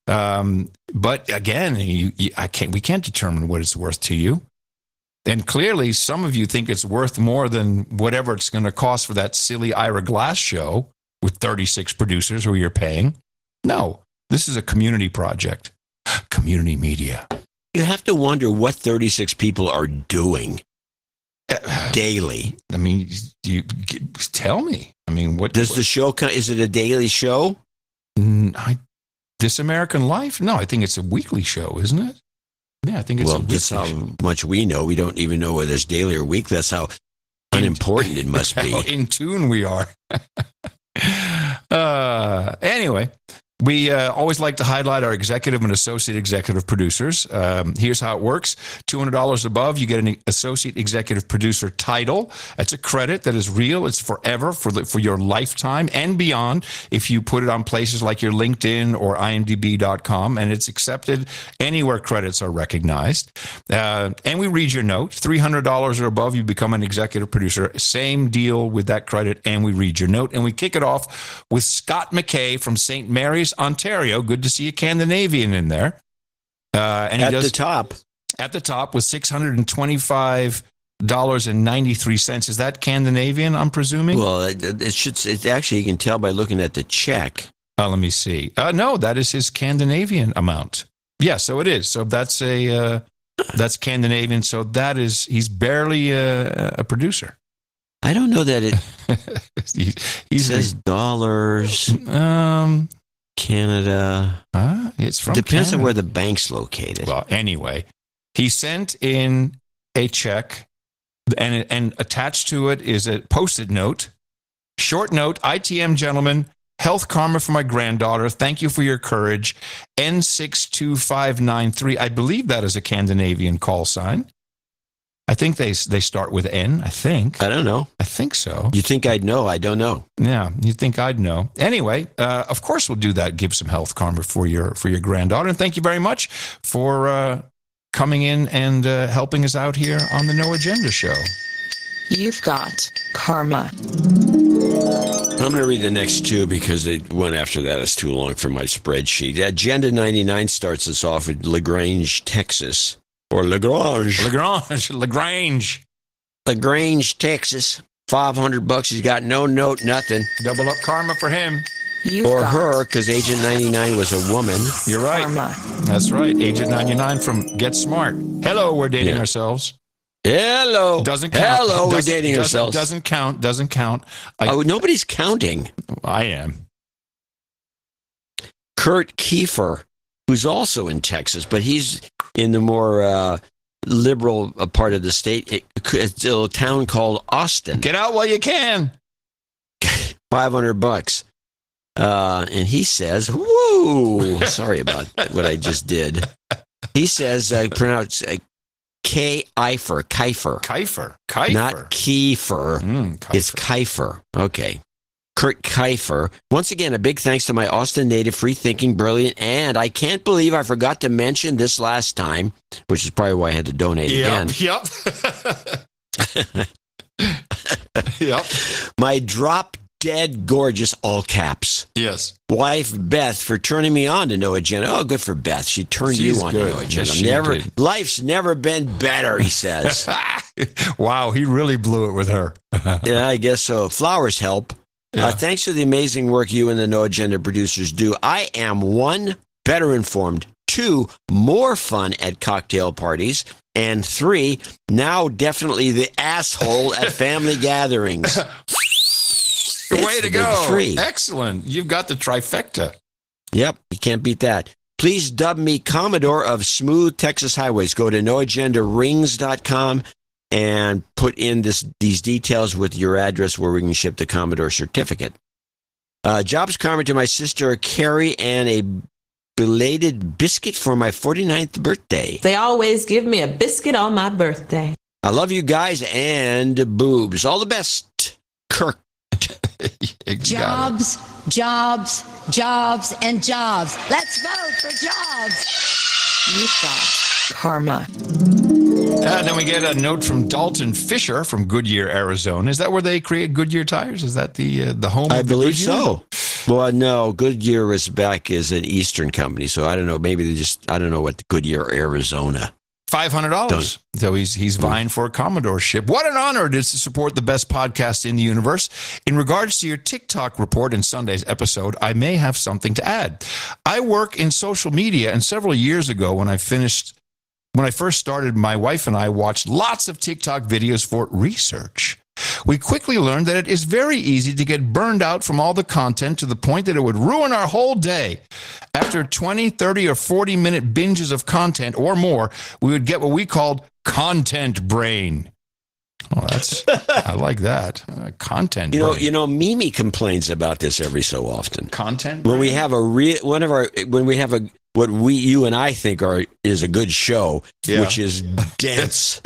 Speaker 3: Um, but again, you, you, I can't, we can't determine what it's worth to you. And clearly, some of you think it's worth more than whatever it's going to cost for that silly Ira Glass show with thirty-six producers who you're paying. No, this is a community project. Community media.
Speaker 1: You have to wonder what thirty-six people are doing daily.
Speaker 3: I mean, you tell me. I mean, what
Speaker 1: does the show? co- Is it a daily show?
Speaker 3: Mm, I, This American Life? No, I think it's a weekly show, isn't it? Yeah, I think it's
Speaker 1: Well,
Speaker 3: a weekly
Speaker 1: that's how
Speaker 3: show.
Speaker 1: much we know. We don't even know whether it's daily or weekly. That's how unimportant it must be.
Speaker 3: How in tune we are. uh, anyway, we uh, always like to highlight our executive and associate executive producers. Um, here's how it works. two hundred dollars above, you get an associate executive producer title. That's a credit that is real. It's forever for the, for your lifetime and beyond if you put it on places like your LinkedIn or I M D B dot com, and it's accepted anywhere credits are recognized. Uh, and we read your note. three hundred dollars or above, you become an executive producer. Same deal with that credit, and we read your note. And we kick it off with Scott McKay from Saint Mary's, Ontario. Good to see a Scandinavian in there. Uh, and he
Speaker 1: At
Speaker 3: does,
Speaker 1: the top.
Speaker 3: At the top with six hundred twenty-five dollars and ninety-three cents. Is that Scandinavian, I'm presuming?
Speaker 1: Well, it, it should. It actually, you can tell by looking at the check.
Speaker 3: Uh, let me see. Uh, no, that is his Scandinavian amount. Yeah, so it is. So that's a uh, that's Scandinavian. So that is, he's barely a, a producer.
Speaker 1: I don't know that it.
Speaker 3: he, he
Speaker 1: says dollars.
Speaker 3: Um,
Speaker 1: Canada.
Speaker 3: Uh, it's from
Speaker 1: Depends
Speaker 3: Canada.
Speaker 1: on where the bank's located.
Speaker 3: Well, anyway, he sent in a check, and and attached to it is a post-it note. Short note: I T M gentlemen, health karma for my granddaughter. Thank you for your courage. N six two five nine three. I believe that is a Scandinavian call sign. I think they they start with N. I think.
Speaker 1: I don't know.
Speaker 3: I think so.
Speaker 1: You think I'd know? I don't know.
Speaker 3: Yeah, you think I'd know. Anyway, uh, of course we'll do that. Give some health karma for your for your granddaughter, and thank you very much for uh, coming in and uh, helping us out here on the No Agenda Show.
Speaker 9: You've got karma.
Speaker 1: I'm going to read the next two because the one after that is too long for my spreadsheet. Agenda ninety-nine starts us off with LaGrange, Texas. Or LaGrange.
Speaker 3: LaGrange. LaGrange.
Speaker 1: LaGrange, Texas. five hundred bucks. He's got no note, nothing.
Speaker 3: Double up karma for him.
Speaker 9: You've
Speaker 1: or
Speaker 9: got
Speaker 1: her, because Agent ninety-nine was a woman.
Speaker 3: You're right.
Speaker 9: karma.
Speaker 3: That's right. Agent ninety-nine from Get Smart. Hello, we're dating
Speaker 1: Yeah.
Speaker 3: ourselves.
Speaker 1: Hello.
Speaker 3: Doesn't count.
Speaker 1: Hello, we're
Speaker 3: Doesn't-
Speaker 1: dating
Speaker 3: doesn't-
Speaker 1: ourselves.
Speaker 3: Doesn't count. Doesn't count. I,
Speaker 1: Oh, nobody's counting.
Speaker 3: I am.
Speaker 1: Kurt Kiefer, who's also in Texas, but he's in the more uh, liberal part of the state. It's a town called Austin.
Speaker 3: Get out while you can.
Speaker 1: five hundred bucks. Uh, and he says, woo, sorry about what I just did. He says, I pronounce uh, K. Eifer, Kiefer.
Speaker 3: Kiefer. Kiefer.
Speaker 1: Not Kiefer.
Speaker 3: Mm, Kiefer.
Speaker 1: It's Kiefer. Okay. Kurt Kiefer. Once again, a big thanks to my Austin native, free-thinking, brilliant, and I can't believe I forgot to mention this last time, which is probably why I had to donate
Speaker 3: yep,
Speaker 1: again.
Speaker 3: Yep. Yep.
Speaker 1: My drop dead gorgeous, all caps.
Speaker 3: Yes.
Speaker 1: Wife, Beth, for turning me on to No Agenda. Oh, good for Beth. She turned
Speaker 3: She's
Speaker 1: you on
Speaker 3: good.
Speaker 1: to No Agenda.
Speaker 3: Yes, she
Speaker 1: never,
Speaker 3: did.
Speaker 1: life's never been better, he says.
Speaker 3: Wow, he really blew it with her.
Speaker 1: Yeah, I guess so. Flowers help.
Speaker 3: Yeah.
Speaker 1: Uh, thanks for the amazing work you and the No Agenda producers do. I am one, better informed, two, more fun at cocktail parties, and three, now definitely the asshole at family gatherings.
Speaker 3: Way to go.
Speaker 1: Three.
Speaker 3: Excellent. You've got the trifecta.
Speaker 1: Yep, you can't beat that. Please dub me Commodore of Smooth Texas Highways. Go to no agenda rings dot com and put in this these details with your address where we can ship the Commodore certificate. Uh, jobs karma to my sister Carrie and a belated biscuit for my forty-ninth birthday.
Speaker 4: They always give me a biscuit on my birthday.
Speaker 1: I love you guys and boobs. All the best, Kirk.
Speaker 7: Jobs, jobs, jobs, and jobs. Let's vote for jobs. You thought karma.
Speaker 3: And then we get a note from Dalton Fisher from Goodyear, Arizona. Is that where they create Goodyear tires? Is that the uh, the home?
Speaker 1: I
Speaker 3: of the
Speaker 1: believe
Speaker 3: Goodyear?
Speaker 1: so. Well, no, Goodyear was back as an Eastern company, so I don't know. Maybe they just I don't know what the Goodyear, Arizona.
Speaker 3: Five hundred dollars. So he's he's vying for a Commodore ship. What an honor it is to support the best podcast in the universe. In regards to your TikTok report in Sunday's episode, I may have something to add. I work in social media, and several years ago, when I finished, when I first started, my wife and I watched lots of TikTok videos for research. We quickly learned that it is very easy to get burned out from all the content to the point that it would ruin our whole day. After twenty, thirty, or forty minute binges of content or more, we would get what we called content brain. Oh, that's, I like that. Uh, content
Speaker 1: You know,
Speaker 3: brain.
Speaker 1: you know, Mimi complains about this every so often.
Speaker 3: Content
Speaker 1: when we
Speaker 3: brain?
Speaker 1: have a real one of our when we have a what we you and I think are is a good show,
Speaker 3: Yeah.
Speaker 1: which is dense.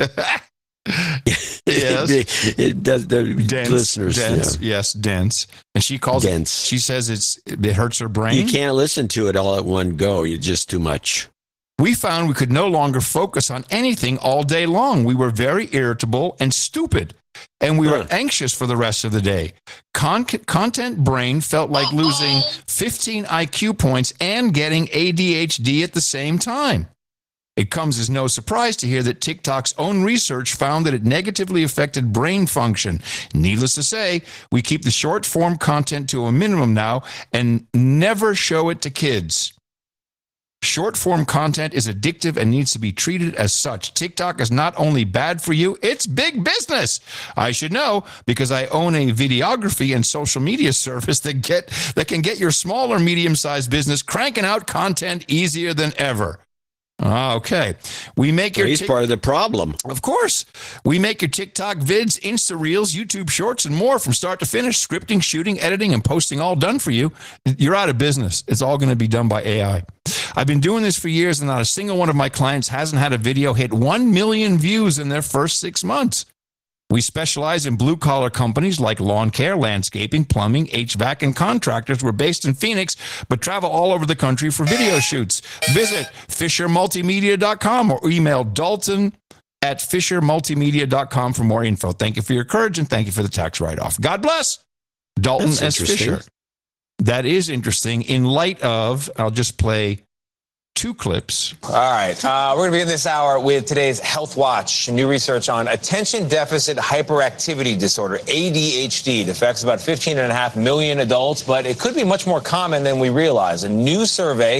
Speaker 3: Yes.
Speaker 1: it, it does the
Speaker 3: dense,
Speaker 1: listeners.
Speaker 3: dense,
Speaker 1: yeah.
Speaker 3: yes, dense. And she calls
Speaker 1: Dense.
Speaker 3: it, she says it's it hurts her brain.
Speaker 1: You can't listen to it all at one go. You're just too much.
Speaker 3: We found we could no longer focus on anything all day long. We were very irritable and stupid, and we were anxious for the rest of the day. Con- content brain felt like losing fifteen I Q points and getting A D H D at the same time. It comes as no surprise to hear that TikTok's own research found that it negatively affected brain function. Needless to say, we keep the short form content to a minimum now and never show it to kids. Short form content is addictive and needs to be treated as such. TikTok is not only bad for you, it's big business. I should know because I own a videography and social media service that get that can get your small or medium-sized business cranking out content easier than ever. Ah, okay. We make your
Speaker 1: Well, he's
Speaker 3: Tik-
Speaker 1: part of the problem.
Speaker 3: Of course. We make your TikTok vids, Insta Reels, YouTube Shorts, and more from start to finish. Scripting, shooting, editing, and posting all done for you. You're out of business. It's all going to be done by A I. I've been doing this for years, and not a single one of my clients hasn't had a video hit one million views in their first six months. We specialize in blue-collar companies like lawn care, landscaping, plumbing, H V A C, and contractors. We're based in Phoenix, but travel all over the country for video shoots. Visit fisher multimedia dot com or email Dalton at fisher multimedia dot com for more info. Thank you for your courage, and thank you for the tax write-off. God bless. Dalton
Speaker 1: That's
Speaker 3: S.
Speaker 1: interesting.
Speaker 3: Fisher. That is interesting in light of, I'll just play two clips.
Speaker 17: All right. Uh, we're going to begin this hour with today's Health Watch. New research on attention deficit hyperactivity disorder, A D H D. It affects about fifteen and a half million adults, but it could be much more common than we realize. A new survey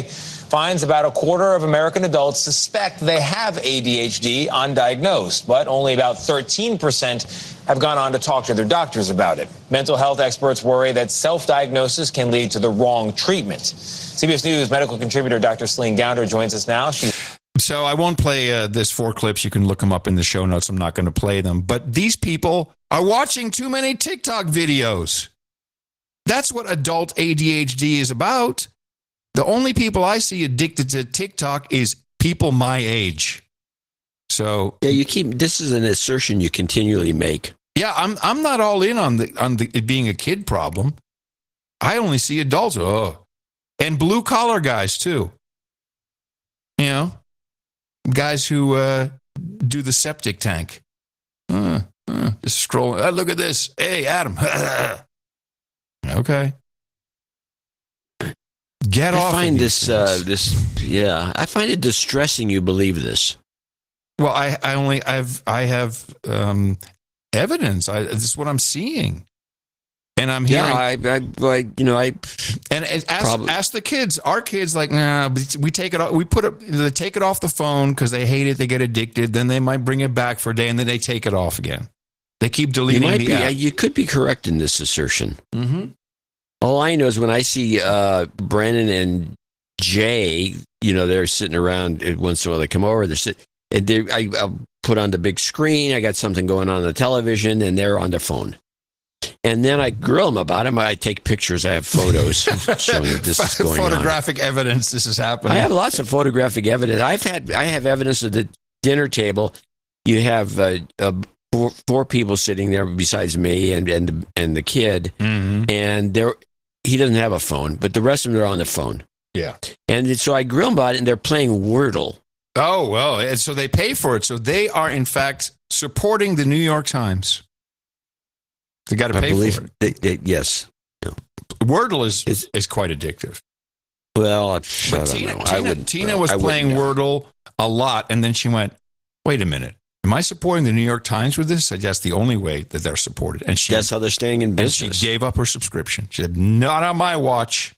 Speaker 17: finds about a quarter of American adults suspect they have A D H D undiagnosed, but only about thirteen percent have gone on to talk to their doctors about it. Mental health experts worry that self-diagnosis can lead to the wrong treatment. C B S News medical contributor Doctor Celine Gounder joins us now. She
Speaker 3: So I won't play uh, this four clips. You can look them up in the show notes. I'm not going to play them. But these people are watching too many TikTok videos. That's what adult A D H D is about. The only people I see addicted to TikTok is people my age. So
Speaker 1: yeah, you keep. This is an assertion you continually make.
Speaker 3: Yeah, I'm I'm not all in on the on the it being a kid problem. I only see adults. Oh, and blue collar guys too. You know. Guys who uh, do the septic tank. Uh, uh, just scrolling. Oh, look at this. Hey, Adam. Okay. Get
Speaker 1: I
Speaker 3: off.
Speaker 1: find
Speaker 3: of
Speaker 1: this, uh, this, yeah, I find it distressing you believe this.
Speaker 3: Well, I, I only, I've, I have um, evidence. I, this is what I'm seeing. And I'm hearing,
Speaker 1: yeah, I, I, I you know, I,
Speaker 3: and, and ask, ask the kids. Our kids, like, nah, we take it off. We put it, they take it off the phone because they hate it. They get addicted. Then they might bring it back for a day, and then they take it off again. They keep deleting
Speaker 1: you might
Speaker 3: the
Speaker 1: be,
Speaker 3: app.
Speaker 1: You could be correct in this assertion.
Speaker 3: Mm-hmm.
Speaker 1: All I know is when I see uh, Brennan and Jay, you know, they're sitting around once in a while. They come over. They're sitting. And they, I, I'll put on the big screen. I got something going on on the television, and they're on their phone. And then I grill them about them. I take pictures. I have photos showing that this is going on.
Speaker 3: Photographic evidence this is happening.
Speaker 1: I have lots of photographic evidence. I've had. I have evidence at the dinner table. You have uh, uh, four, four people sitting there besides me and and the, and the kid,
Speaker 3: mm-hmm.
Speaker 1: and there he doesn't have a phone, but the rest of them are on the phone.
Speaker 3: Yeah.
Speaker 1: And so I grill them about it, and they're playing Wordle.
Speaker 3: Oh well, and so they pay for it. So they are in fact supporting the New York Times. They got to pay for it.
Speaker 1: They, they, yes. No.
Speaker 3: Wordle is, is is quite addictive.
Speaker 1: Well, I,
Speaker 3: but
Speaker 1: I
Speaker 3: Tina,
Speaker 1: don't know.
Speaker 3: Tina,
Speaker 1: I wouldn't,
Speaker 3: Tina
Speaker 1: well,
Speaker 3: was
Speaker 1: I
Speaker 3: playing
Speaker 1: wouldn't,
Speaker 3: Wordle a lot, and then she went, "Wait a minute, am I supporting the New York Times with this?" I said, "That's the only way that they're supported." And she,
Speaker 1: that's how they're staying in business.
Speaker 3: And she gave up her subscription. She said, "Not on my watch."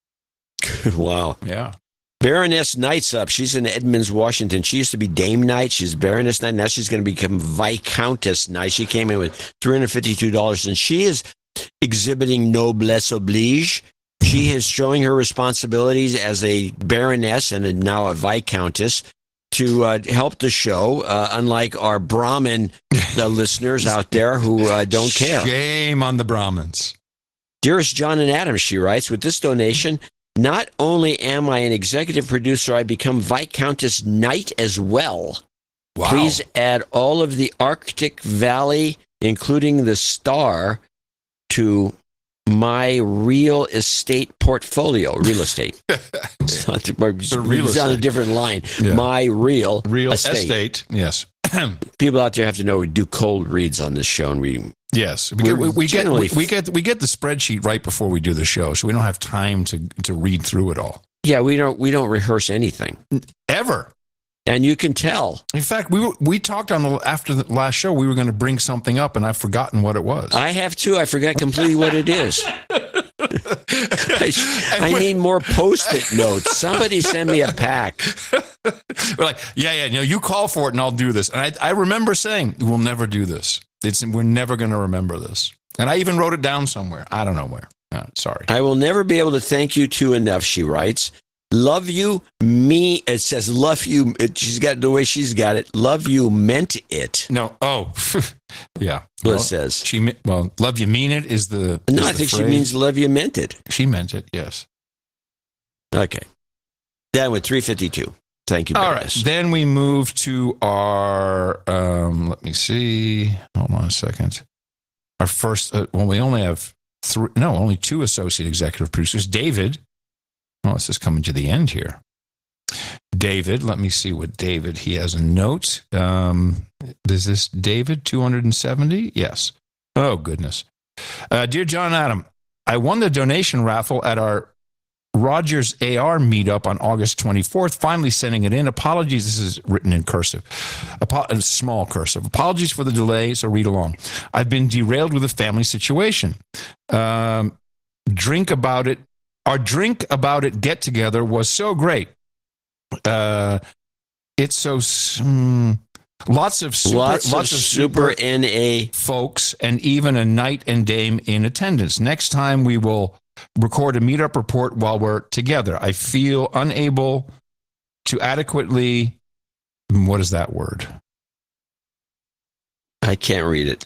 Speaker 1: Wow.
Speaker 3: Yeah.
Speaker 1: Baroness Knight's up. She's in Edmonds, Washington. She used to be Dame Knight. She's Baroness Knight. Now she's going to become Viscountess Knight. She came in with three hundred fifty-two dollars, and she is exhibiting noblesse oblige. She is showing her responsibilities as a baroness and a, now a viscountess to uh, help the show, uh, unlike our Brahmin uh, listeners out there who uh, don't care.
Speaker 3: Shame on the Brahmins.
Speaker 1: Dearest John and Adam, she writes, with this donation, not only am I an executive producer, I become Viscountess Knight as well.
Speaker 3: Wow.
Speaker 1: Please add all of the Arctic Valley, including the Star, to my real estate portfolio. Real estate. It's not the,
Speaker 3: The real
Speaker 1: it's on a
Speaker 3: estate.
Speaker 1: different line.
Speaker 3: Yeah.
Speaker 1: My real,
Speaker 3: Real
Speaker 1: estate.
Speaker 3: estate. Yes.
Speaker 1: People out there have to know we do cold reads on this show, and we
Speaker 3: Yes, we get, we, we, get,
Speaker 1: generally-
Speaker 3: we, we get we get the spreadsheet right before we do the show, so we don't have time to to read through it all
Speaker 1: yeah we don't we don't rehearse anything
Speaker 3: ever.
Speaker 1: and you can tell.
Speaker 3: In fact, we were, we talked on the after the last show. We were going to bring something up, and I've forgotten what it was.
Speaker 1: I have too. I forgot completely what it is. I, I need more post-it notes. Somebody send me a pack.
Speaker 3: We're like, yeah, yeah, no, you call for it, and I'll do this. And I I remember saying, we'll never do this. It's we're never going to remember this. And I even wrote it down somewhere. I don't know where. No, sorry.
Speaker 1: I will never be able to thank you two enough, she writes. Love you, me. It says love you. It, she's got the way she's got it. Love you meant it.
Speaker 3: No. Oh, yeah.
Speaker 1: What
Speaker 3: Well,
Speaker 1: it says.
Speaker 3: She me- well, love you mean it is the
Speaker 1: No,
Speaker 3: is
Speaker 1: I
Speaker 3: the
Speaker 1: think she
Speaker 3: phrase.
Speaker 1: means love you meant it.
Speaker 3: She meant it. Yes.
Speaker 1: Okay. Then with three fifty-two. Thank you,
Speaker 3: All right.
Speaker 1: Baroness.
Speaker 3: Then we move to our. Um, let me see. Hold on a second. Our first. Uh, well, we only have three. No, only two associate executive producers. David. Oh, this is coming to the end here. David. Let me see what David. He has a note. Um, is this David two hundred seventy? Yes. Oh goodness. Uh, dear John Adam, I won the donation raffle at our Rogers A R meetup on August twenty-fourth, finally sending it in. Apologies, this is written in cursive, Apo- uh, small cursive. Apologies for the delay, so read along. I've been derailed with a family situation. Um, drink about it. Our drink about it get together was so great. Uh, it's so um, lots of super,
Speaker 1: lots,
Speaker 3: lots
Speaker 1: of,
Speaker 3: of
Speaker 1: super,
Speaker 3: super
Speaker 1: N A
Speaker 3: folks, and even a knight and dame in attendance. Next time we will record a meetup report while we're together. I feel unable to adequately. What is that word?
Speaker 1: I can't read it.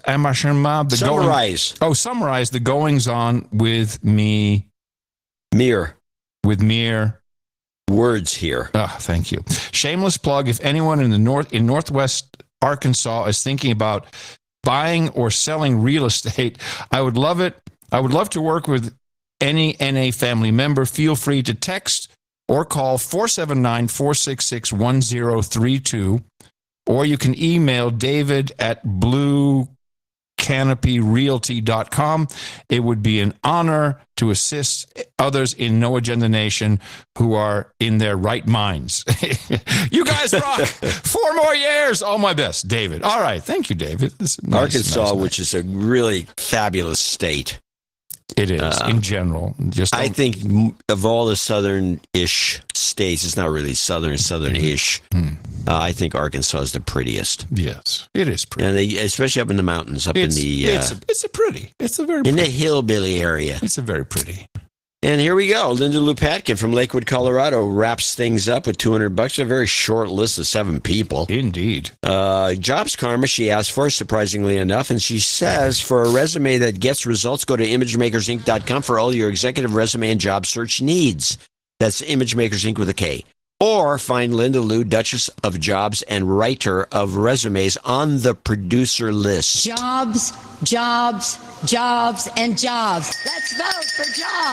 Speaker 3: The
Speaker 1: Summarize.
Speaker 3: Going, oh, summarize the goings on with me.
Speaker 1: Mere.
Speaker 3: With mere
Speaker 1: words here.
Speaker 3: Oh, thank you. Shameless plug. If anyone in the north in Northwest Arkansas is thinking about buying or selling real estate, I would love it. I would love to work with any N A family member. Feel free to text or call four seven nine, four six six, one zero three two. Or you can email David at blue canopy realty dot com. It would be an honor to assist others in No Agenda Nation who are in their right minds. You guys rock. Four more years. All my best, David. All right. Thank you, David. Nice,
Speaker 1: Arkansas,
Speaker 3: nice, nice.
Speaker 1: which is a really fabulous state.
Speaker 3: It is, uh, in general. Just
Speaker 1: I think of all the southern-ish states, it's not really southern, southern-ish.
Speaker 3: Mm-hmm.
Speaker 1: Uh, I think Arkansas is the prettiest.
Speaker 3: Yes, it is pretty.
Speaker 1: And they, especially up in the mountains, up
Speaker 3: it's,
Speaker 1: in the... Uh,
Speaker 3: it's, a, it's a pretty. It's a very
Speaker 1: In
Speaker 3: pretty.
Speaker 1: the hillbilly area.
Speaker 3: It's a very pretty.
Speaker 1: And here we go. Linda Lupatkin from Lakewood, Colorado wraps things up with two hundred bucks. A very short list of seven people.
Speaker 3: Indeed.
Speaker 1: Uh, jobs karma she asked for, surprisingly enough. And she says, for a resume that gets results, go to image makers inc dot com for all your executive resume and job search needs. That's Imagemakers Incorporated with a K. Or find Linda Lou, Duchess of Jobs and writer of resumes on the producer list.
Speaker 7: Jobs, jobs, jobs, and jobs. Let's vote for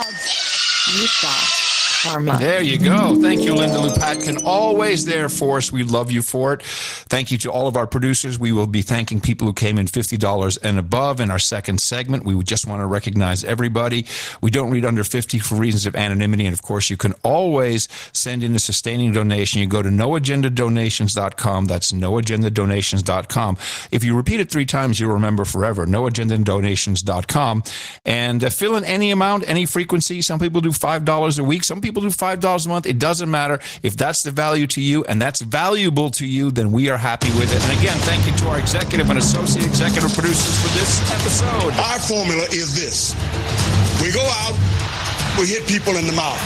Speaker 7: jobs. You thought. Karma.
Speaker 3: There you go. Thank you, Linda Lupatkin. Always there for us. We love you for it. Thank you to all of our producers. We will be thanking people who came in fifty dollars and above in our second segment. We just want to recognize everybody. We don't read under fifty for reasons of anonymity. And of course, you can always send in a sustaining donation. You go to no agenda donations dot com. That's no agenda donations dot com. If you repeat it three times, you'll remember forever. no agenda donations dot com. And uh, fill in any amount, any frequency. Some people do five dollars a week. Some people do five dollars a month. It doesn't matter. If that's the value to you and that's valuable to you, then we are happy with it. And again, thank you to our executive and associate executive producers for this episode.
Speaker 8: Our formula is this. We go out, we hit people in the mouth.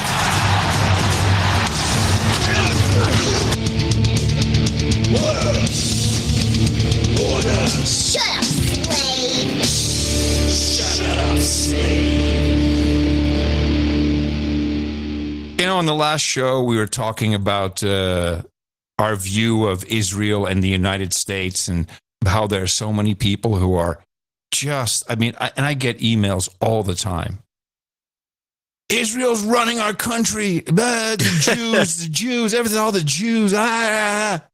Speaker 8: Order. Order.
Speaker 14: Shut up, slave.
Speaker 8: Shut up, slave.
Speaker 3: You know, on the last show, we were talking about uh, our view of Israel and the United States and how there are so many people who are just, I mean, I, and I get emails all the time. Israel's running our country. Uh, the Jews, the Jews, everything, all the Jews. Ah.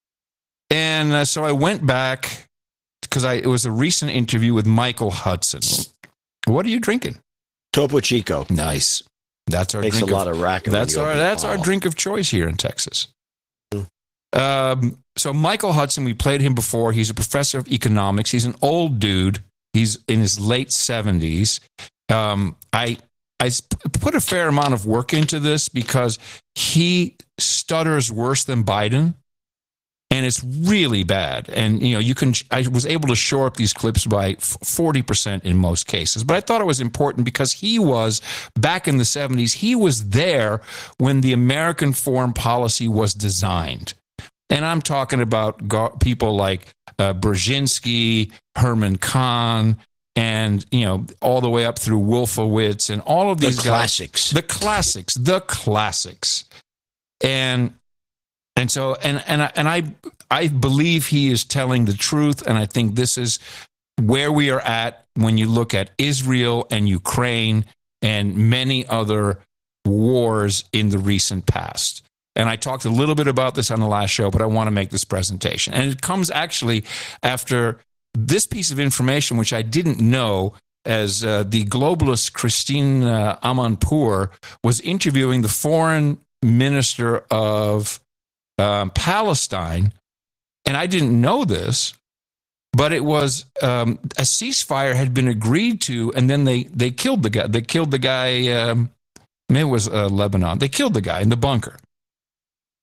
Speaker 3: And uh, so I went back because I it was a recent interview with Michael Hudson. What are you drinking?
Speaker 1: Topo Chico.
Speaker 3: Nice. That's our
Speaker 1: Makes
Speaker 3: drink
Speaker 1: a lot
Speaker 3: of,
Speaker 1: of racket.
Speaker 3: That's our that's our drink of choice here in Texas. Mm. Um, so Michael Hudson, we played him before. He's a professor of economics. He's an old dude. He's in his late seventies. Um, I I put a fair amount of work into this because he stutters worse than Biden. And it's really bad. And, you know, you can, I was able to shore up these clips by forty percent in most cases. But I thought it was important because he was, back in the seventies, he was there when the American foreign policy was designed. And I'm talking about go- people like uh, Brzezinski, Herman Kahn, and, you know, all the way up through Wolfowitz and all of these
Speaker 1: the
Speaker 3: guys.
Speaker 1: classics.
Speaker 3: The classics. The classics. And... And so, and and I, and I, I believe he is telling the truth, and I think this is where we are at when you look at Israel and Ukraine and many other wars in the recent past. And I talked a little bit about this on the last show, but I want to make this presentation. And it comes actually after this piece of information, which I didn't know, as uh, the globalist Christine uh, Amanpour was interviewing the foreign minister of Um, Palestine, and I didn't know this, but it was um, a ceasefire had been agreed to, and then they they killed the guy. They killed the guy. Um, maybe it was uh, Lebanon. They killed the guy in the bunker,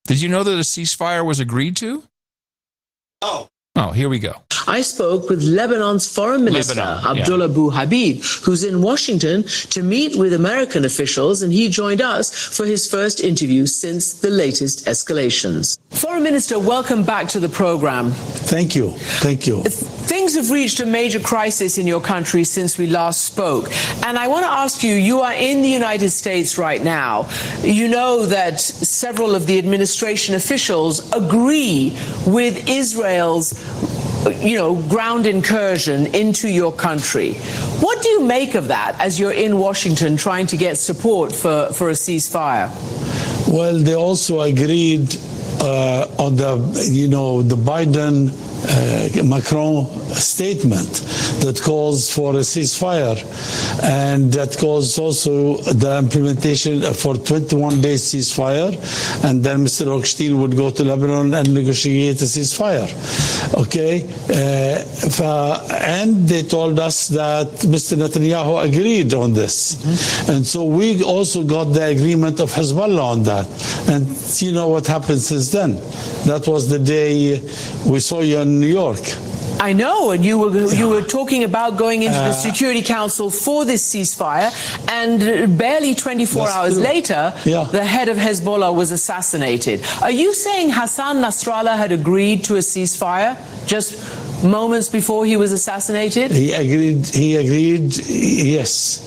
Speaker 3: Did you know that a ceasefire was agreed to?
Speaker 1: Oh.
Speaker 3: Oh, here we go.
Speaker 5: I spoke with Lebanon's Foreign Minister,
Speaker 3: Lebanon,
Speaker 5: Abdullah
Speaker 3: yeah.
Speaker 5: Abu Habib, who's in Washington to meet with American officials, and he joined us for his first interview since the latest escalations. Foreign Minister, welcome back to the program.
Speaker 15: Thank you. Thank you.
Speaker 5: Things have reached a major crisis in your country since we last spoke. And I want to ask you, you are in the United States right now. You know that several of the administration officials agree with Israel's you know, ground incursion into your country. What do you make of that as you're in Washington trying to get support for, for a ceasefire?
Speaker 15: Well, they also agreed uh, on the, you know, the Biden uh, Macron statement that calls for a ceasefire, and that calls also the implementation for twenty-one days ceasefire, and then Mister Rockstein would go to Lebanon and negotiate a ceasefire. Okay, uh, and they told us that Mister Netanyahu agreed on this, mm-hmm. and so we also got the agreement of Hezbollah on that, and you know what happened since then. That was the day we saw you in New York.
Speaker 5: I know, and you were you were talking about going into the Security Council for this ceasefire, and barely twenty-four hours true. later, yeah. the head of Hezbollah was assassinated. Are you saying Hassan Nasrallah had agreed to a ceasefire just moments before he was assassinated?
Speaker 15: He agreed. He agreed. Yes.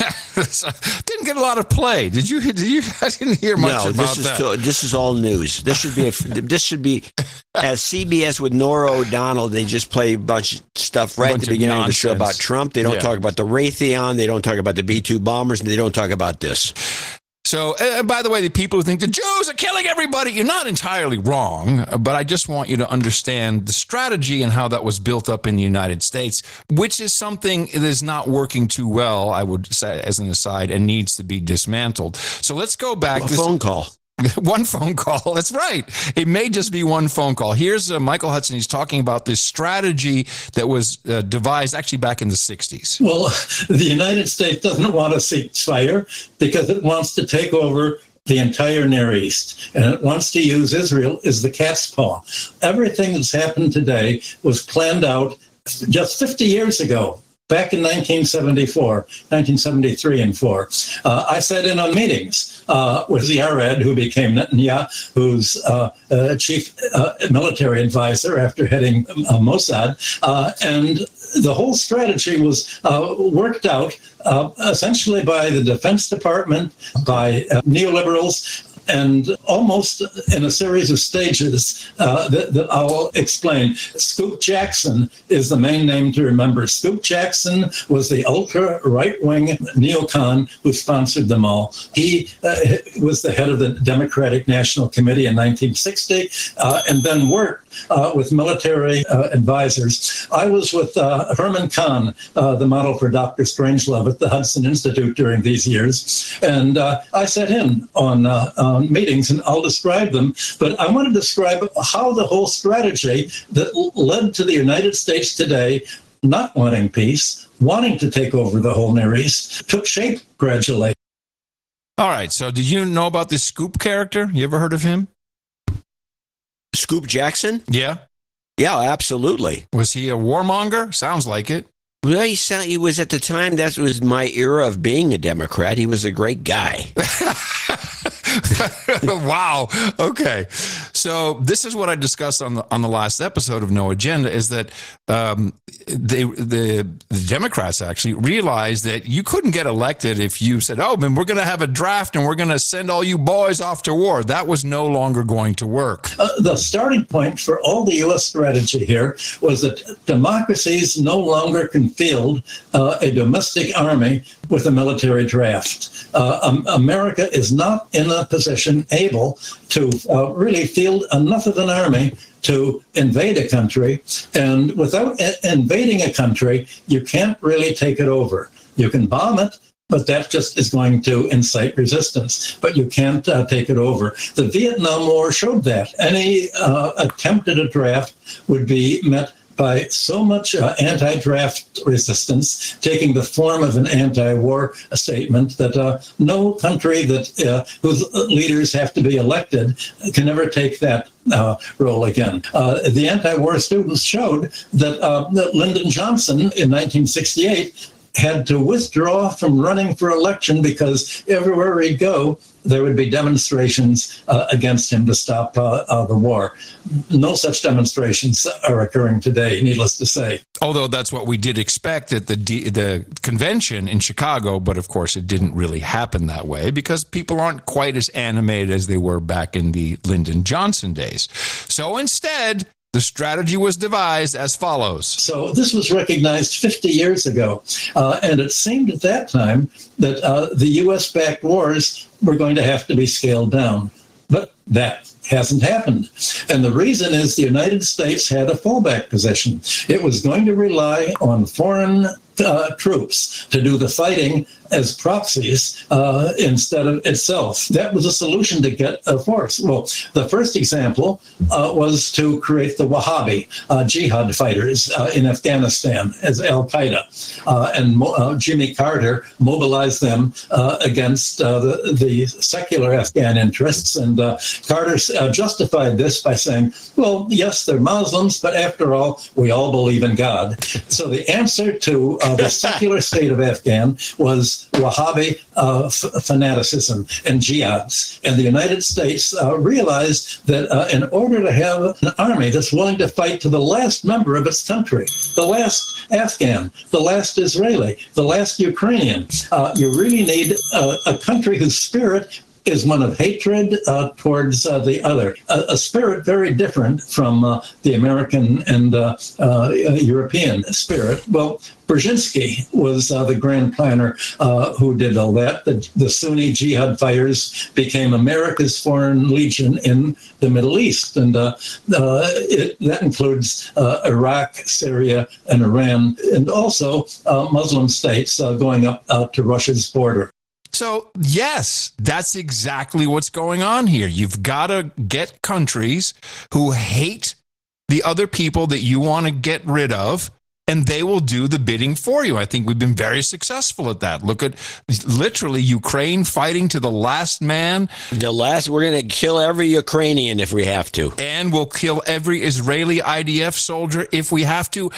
Speaker 3: Didn't get a lot of play. Did you? Did you? I didn't hear much
Speaker 1: no,
Speaker 3: about
Speaker 1: this is
Speaker 3: that.
Speaker 1: To, this is all news. This should be. A, this should be, as C B S with Nora O'Donnell. They just play a bunch of stuff right at the beginning of, of the show about Trump. They don't yeah. talk about the Raytheon. They don't talk about the B two bombers, and they don't talk about this.
Speaker 3: So, and by the way, the people who think the Jews are killing everybody, you're not entirely wrong, but I just want you to understand the strategy and how that was built up in the United States, which is something that is not working too well, I would say, as an aside, and needs to be dismantled. So let's go back.
Speaker 1: A phone call.
Speaker 3: One phone call. That's right. It may just be one phone call. Here's uh, Michael Hudson. He's talking about this strategy that was uh, devised actually back in the sixties.
Speaker 18: Well, the United States doesn't want a ceasefire because it wants to take over the entire Near East, and it wants to use Israel as the cat's paw. Everything that's happened today was planned out just fifty years ago. Back in nineteen seventy-four, nineteen seventy-three and four, uh, I sat in on meetings uh, with Yared, who became Netanyahu's uh, uh, chief uh, military advisor after heading uh, Mossad, uh, and the whole strategy was uh, worked out uh, essentially by the Defense Department, by uh, neoliberals, and almost in a series of stages uh, that, that I'll explain. Scoop Jackson is the main name to remember. Scoop Jackson was the ultra-right-wing neocon who sponsored them all. He uh, was the head of the Democratic National Committee in nineteen sixty uh, and then worked uh, with military uh, advisors. I was with uh, Herman Kahn, uh, the model for Doctor Strangelove at the Hudson Institute during these years, and uh, I sat in on uh, on meetings, and I'll describe them, but I want to describe how the whole strategy that led to the United States today not wanting peace, wanting to take over the whole Near East, took shape gradually.
Speaker 3: All right, so did you know about this Scoop character? You ever heard of him?
Speaker 1: Scoop Jackson?
Speaker 3: Yeah.
Speaker 1: Yeah, absolutely.
Speaker 3: Was he a warmonger? Sounds like it.
Speaker 1: Well, he, sound, he was at the time, that was my era of being a Democrat. He was a great guy.
Speaker 3: Wow. Okay. So this is what I discussed on the on the last episode of No Agenda, is that um, they, the, the Democrats actually realized that you couldn't get elected if you said, oh, man, we're going to have a draft and we're going to send all you boys off to war. That was no longer going to work.
Speaker 18: Uh, the starting point for all the U S strategy here was that democracies no longer can field uh, a domestic army with a military draft. Uh, um, America is not in a position able to uh, really field enough of an army to invade a country. And without a- invading a country, you can't really take it over. You can bomb it, but that just is going to incite resistance. But you can't uh, take it over. The Vietnam War showed that. Any uh, attempt at a draft would be met by so much uh, anti-draft resistance, taking the form of an anti-war statement that uh, no country that uh, whose leaders have to be elected can ever take that uh, role again. Uh, the anti-war students showed that, uh, that Lyndon Johnson in nineteen sixty-eight had to withdraw from running for election because everywhere he'd go, there would be demonstrations uh, against him to stop uh, uh, the war. No such demonstrations are occurring today, needless to say.
Speaker 3: Although that's what we did expect at the D- the convention in Chicago, but of course it didn't really happen that way because people aren't quite as animated as they were back in the Lyndon Johnson days. So instead, the strategy was devised as follows.
Speaker 18: So this was recognized fifty years ago, uh, and it seemed at that time that uh, the U S-backed wars were going to have to be scaled down. But that hasn't happened. And the reason is the United States had a fallback position. It was going to rely on foreign uh, troops to do the fighting as proxies uh, instead of itself. That was a solution to get a force. Well, the first example uh, was to create the Wahhabi uh, jihad fighters uh, in Afghanistan as Al-Qaeda. Uh, and uh, Jimmy Carter mobilized them uh, against uh, the, the secular Afghan interests. And uh, Carter uh, justified this by saying, well, yes, they're Muslims, but after all, we all believe in God. So the answer to uh, the secular state of Afghan was Wahhabi uh, f- fanaticism and jihads. And the United States uh, realized that uh, in order to have an army that's willing to fight to the last member of its country, the last Afghan, the last Israeli, the last Ukrainian, uh, you really need uh, a country whose spirit is one of hatred uh, towards uh, the other, a, a spirit very different from uh, the American and uh, uh, European spirit. Well, Brzezinski was uh, the grand planner uh, who did all that. The, the Sunni jihad fighters became America's foreign legion in the Middle East, and uh, uh, it, that includes uh, Iraq, Syria, and Iran, and also uh, Muslim states uh, going up uh, to Russia's border.
Speaker 3: So, yes, that's exactly what's going on here. You've got to get countries who hate the other people that you want to get rid of, and they will do the bidding for you. I think we've been very successful at that. Look at literally Ukraine fighting to the last man.
Speaker 1: The last, we're going to kill every Ukrainian if we have to.
Speaker 3: And we'll kill every Israeli I D F soldier if we have to.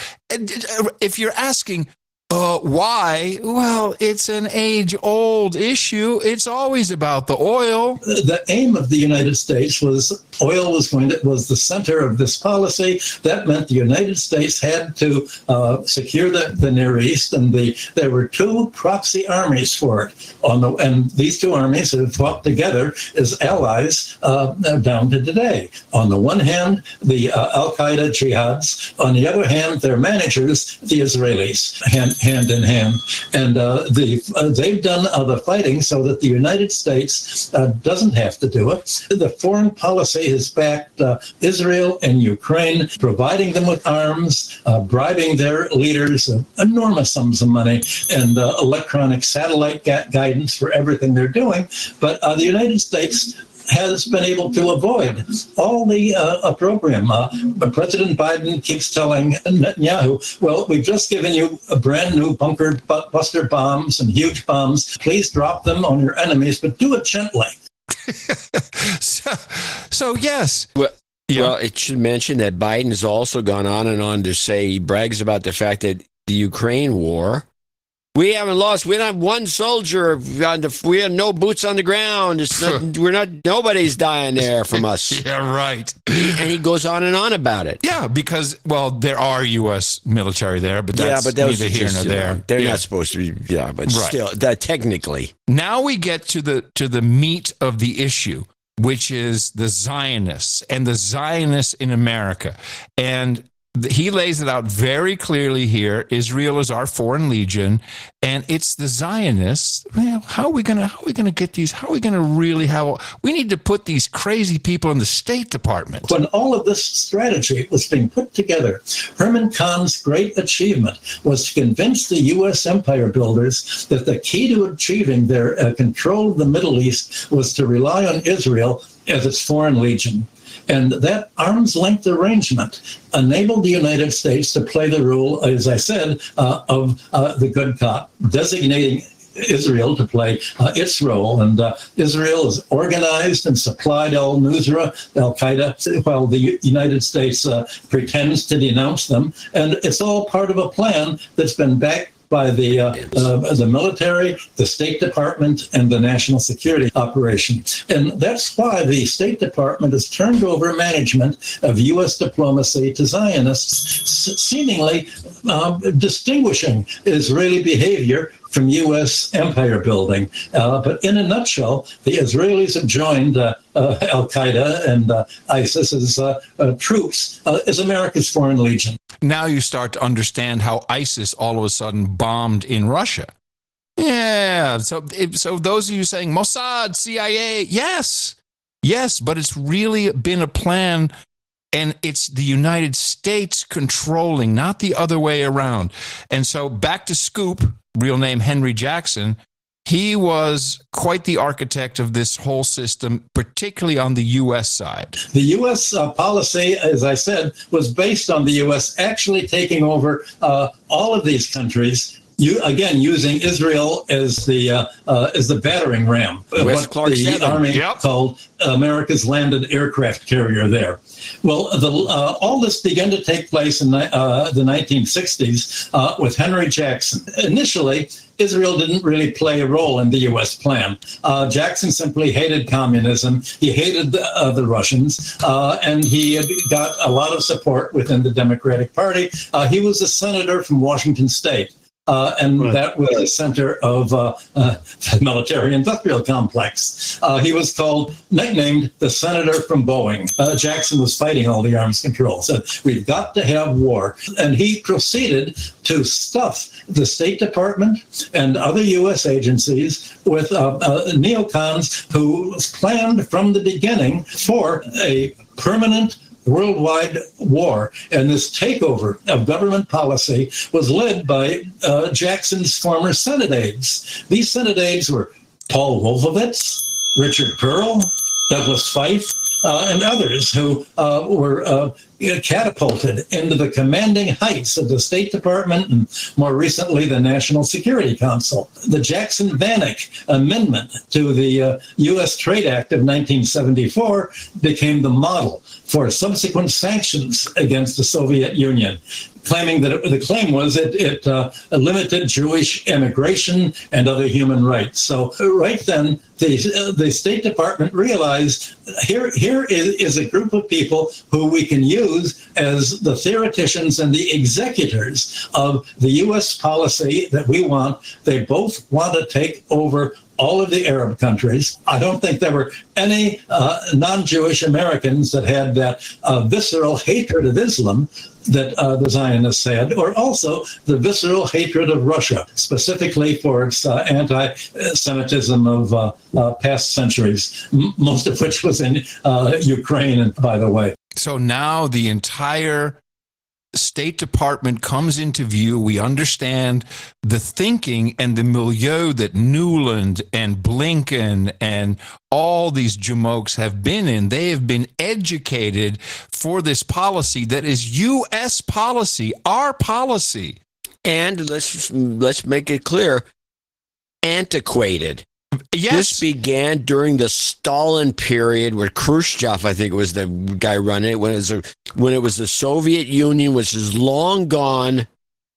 Speaker 3: If you're asking, Uh, why? Well, it's an age-old issue. It's always about the oil.
Speaker 18: The aim of the United States was oil was going to was the center of this policy. That meant the United States had to uh, secure the, the Near East, and the there were two proxy armies for it. On the and these two armies have fought together as allies uh, down to today. On the one hand, the uh, Al-Qaeda jihads. On the other hand, their managers, the Israelis. Hand, hand in hand, and uh, the uh, they've done uh, the fighting so that the United States uh, doesn't have to do it. The foreign policy has backed uh, Israel and Ukraine, providing them with arms, uh, bribing their leaders uh, enormous sums of money, and uh, electronic satellite ga- guidance for everything they're doing. But uh, the United States has been able to avoid all the uh, opprobrium. Uh, but President Biden keeps telling Netanyahu, well, we've just given you a brand new bunker buster bombs and huge bombs. Please drop them on your enemies, but do it gently.
Speaker 3: so, so, yes.
Speaker 1: Well, yeah. well, it should mention that Biden has also gone on and on to say, he brags about the fact that the Ukraine war, we haven't lost. We don't have one soldier. On the, we have no boots on the ground. It's not, we're not. Nobody's dying there from us.
Speaker 3: Yeah, right.
Speaker 1: And he goes on and on about it.
Speaker 3: Yeah, because well, there are U S military there, but that's yeah, but neither here nor there.
Speaker 1: They're
Speaker 3: yeah.
Speaker 1: not supposed to be. Yeah, but
Speaker 3: right.
Speaker 1: still, that technically.
Speaker 3: Now we get to the to the meat of the issue, which is the Zionists and the Zionists in America, and he lays it out very clearly here. Israel is our foreign legion, and it's the Zionists. Well, how are we gonna how are we gonna get these? How are we gonna really how we need to put these crazy people in the State Department?
Speaker 18: When all of this strategy was being put together, Herman Kahn's great achievement was to convince the U S empire builders that the key to achieving their uh, control of the Middle East was to rely on Israel as its foreign legion. And that arm's length arrangement enabled the United States to play the role, as I said, uh, of uh, the good cop, designating Israel to play uh, its role. And uh, Israel is organized and supplied al-Nusra, al-Qaeda, while the United States uh, pretends to denounce them. And it's all part of a plan that's been backed by the uh, uh, the military, the State Department, and the National Security Operation. And that's why the State Department has turned over management of U S diplomacy to Zionists, seemingly um, distinguishing Israeli behavior from U S empire building. Uh, but in a nutshell, the Israelis have joined uh, uh, al-Qaeda and uh, ISIS as uh, uh, troops, uh, as America's Foreign Legion.
Speaker 3: Now you start to understand how ISIS all of a sudden bombed in Russia. Yeah, so so those of you saying Mossad, C I A, yes, yes, but it's really been a plan, and it's the United States controlling, not the other way around. And so back to Scoop, real name Henry Jackson, he was quite the architect of this whole system, particularly on the U S side.
Speaker 18: The U S uh, policy, as I said, was based on the U S actually taking over uh, all of these countries. You, again, using Israel as the uh, uh, as the battering ram,
Speaker 1: West
Speaker 18: what
Speaker 1: Clark
Speaker 18: the
Speaker 1: seven.
Speaker 18: Army
Speaker 1: Yep.
Speaker 18: called America's landed aircraft carrier there. Well, the, uh, all this began to take place in uh, the nineteen sixties uh, with Henry Jackson. Initially, Israel didn't really play a role in the U S plan. Uh, Jackson simply hated communism. He hated the, uh, the Russians, uh, and he got a lot of support within the Democratic Party. Uh, he was a senator from Washington State. Uh, and right. that was the center of uh, uh, the military-industrial complex. Uh, he was called, nicknamed the senator from Boeing. Uh, Jackson was fighting all the arms control. So we've got to have war. And he proceeded to stuff the State Department and other U S agencies with uh, uh, neocons who planned from the beginning for a permanent worldwide war. And this takeover of government policy was led by uh, Jackson's former Senate aides. These Senate aides were Paul Wolfowitz, Richard Pearl, Douglas Feith, uh, and others who uh, were uh, catapulted into the commanding heights of the State Department and more recently the National Security Council. The Jackson-Vanik Amendment to the uh, U S Trade Act of nineteen seventy-four became the model for subsequent sanctions against the Soviet Union, claiming that it, the claim was it, it uh, limited Jewish immigration and other human rights. So right then, the, uh, the State Department realized here, here is, is a group of people who we can use as the theoreticians and the executors of the U S policy that we want. They both want to take over all of the Arab countries. I don't think there were any uh, non-Jewish Americans that had that uh, visceral hatred of Islam that uh, the Zionists had, or also the visceral hatred of Russia, specifically for its uh, anti-Semitism of uh, uh, past centuries, m- most of which was in uh, Ukraine, by the way.
Speaker 3: So now the entire State Department comes into view. We understand the thinking and the milieu that Newland and Blinken and all these jamokes have been in. They have been educated for this policy that is U S policy, our policy.
Speaker 1: And let's let's make it clear, antiquated.
Speaker 3: Yes.
Speaker 1: This began during the Stalin period, where Khrushchev, I think, was the guy running it, when it was, a, when it was the Soviet Union, which is long gone,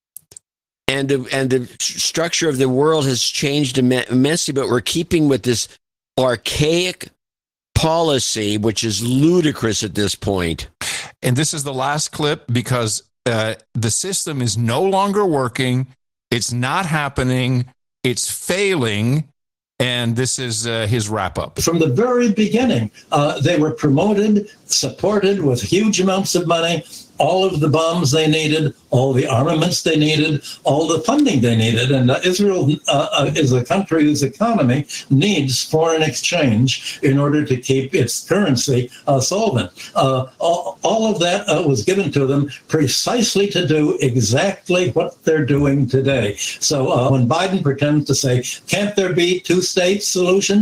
Speaker 1: and the, and the structure of the world has changed immensely, but we're keeping with this archaic policy, which is ludicrous at this point.
Speaker 3: And this is the last clip because uh, the system is no longer working. It's not happening. It's failing. And this is uh, his wrap-up.
Speaker 18: From the very beginning, uh, they were promoted, supported with huge amounts of money, all of the bombs they needed, all the armaments they needed, all the funding they needed. And uh, Israel uh, is a country whose economy needs foreign exchange in order to keep its currency uh, solvent. Uh, all, all of that uh, was given to them precisely to do exactly what they're doing today. So uh, when Biden pretends to say, can't there be two-state solution?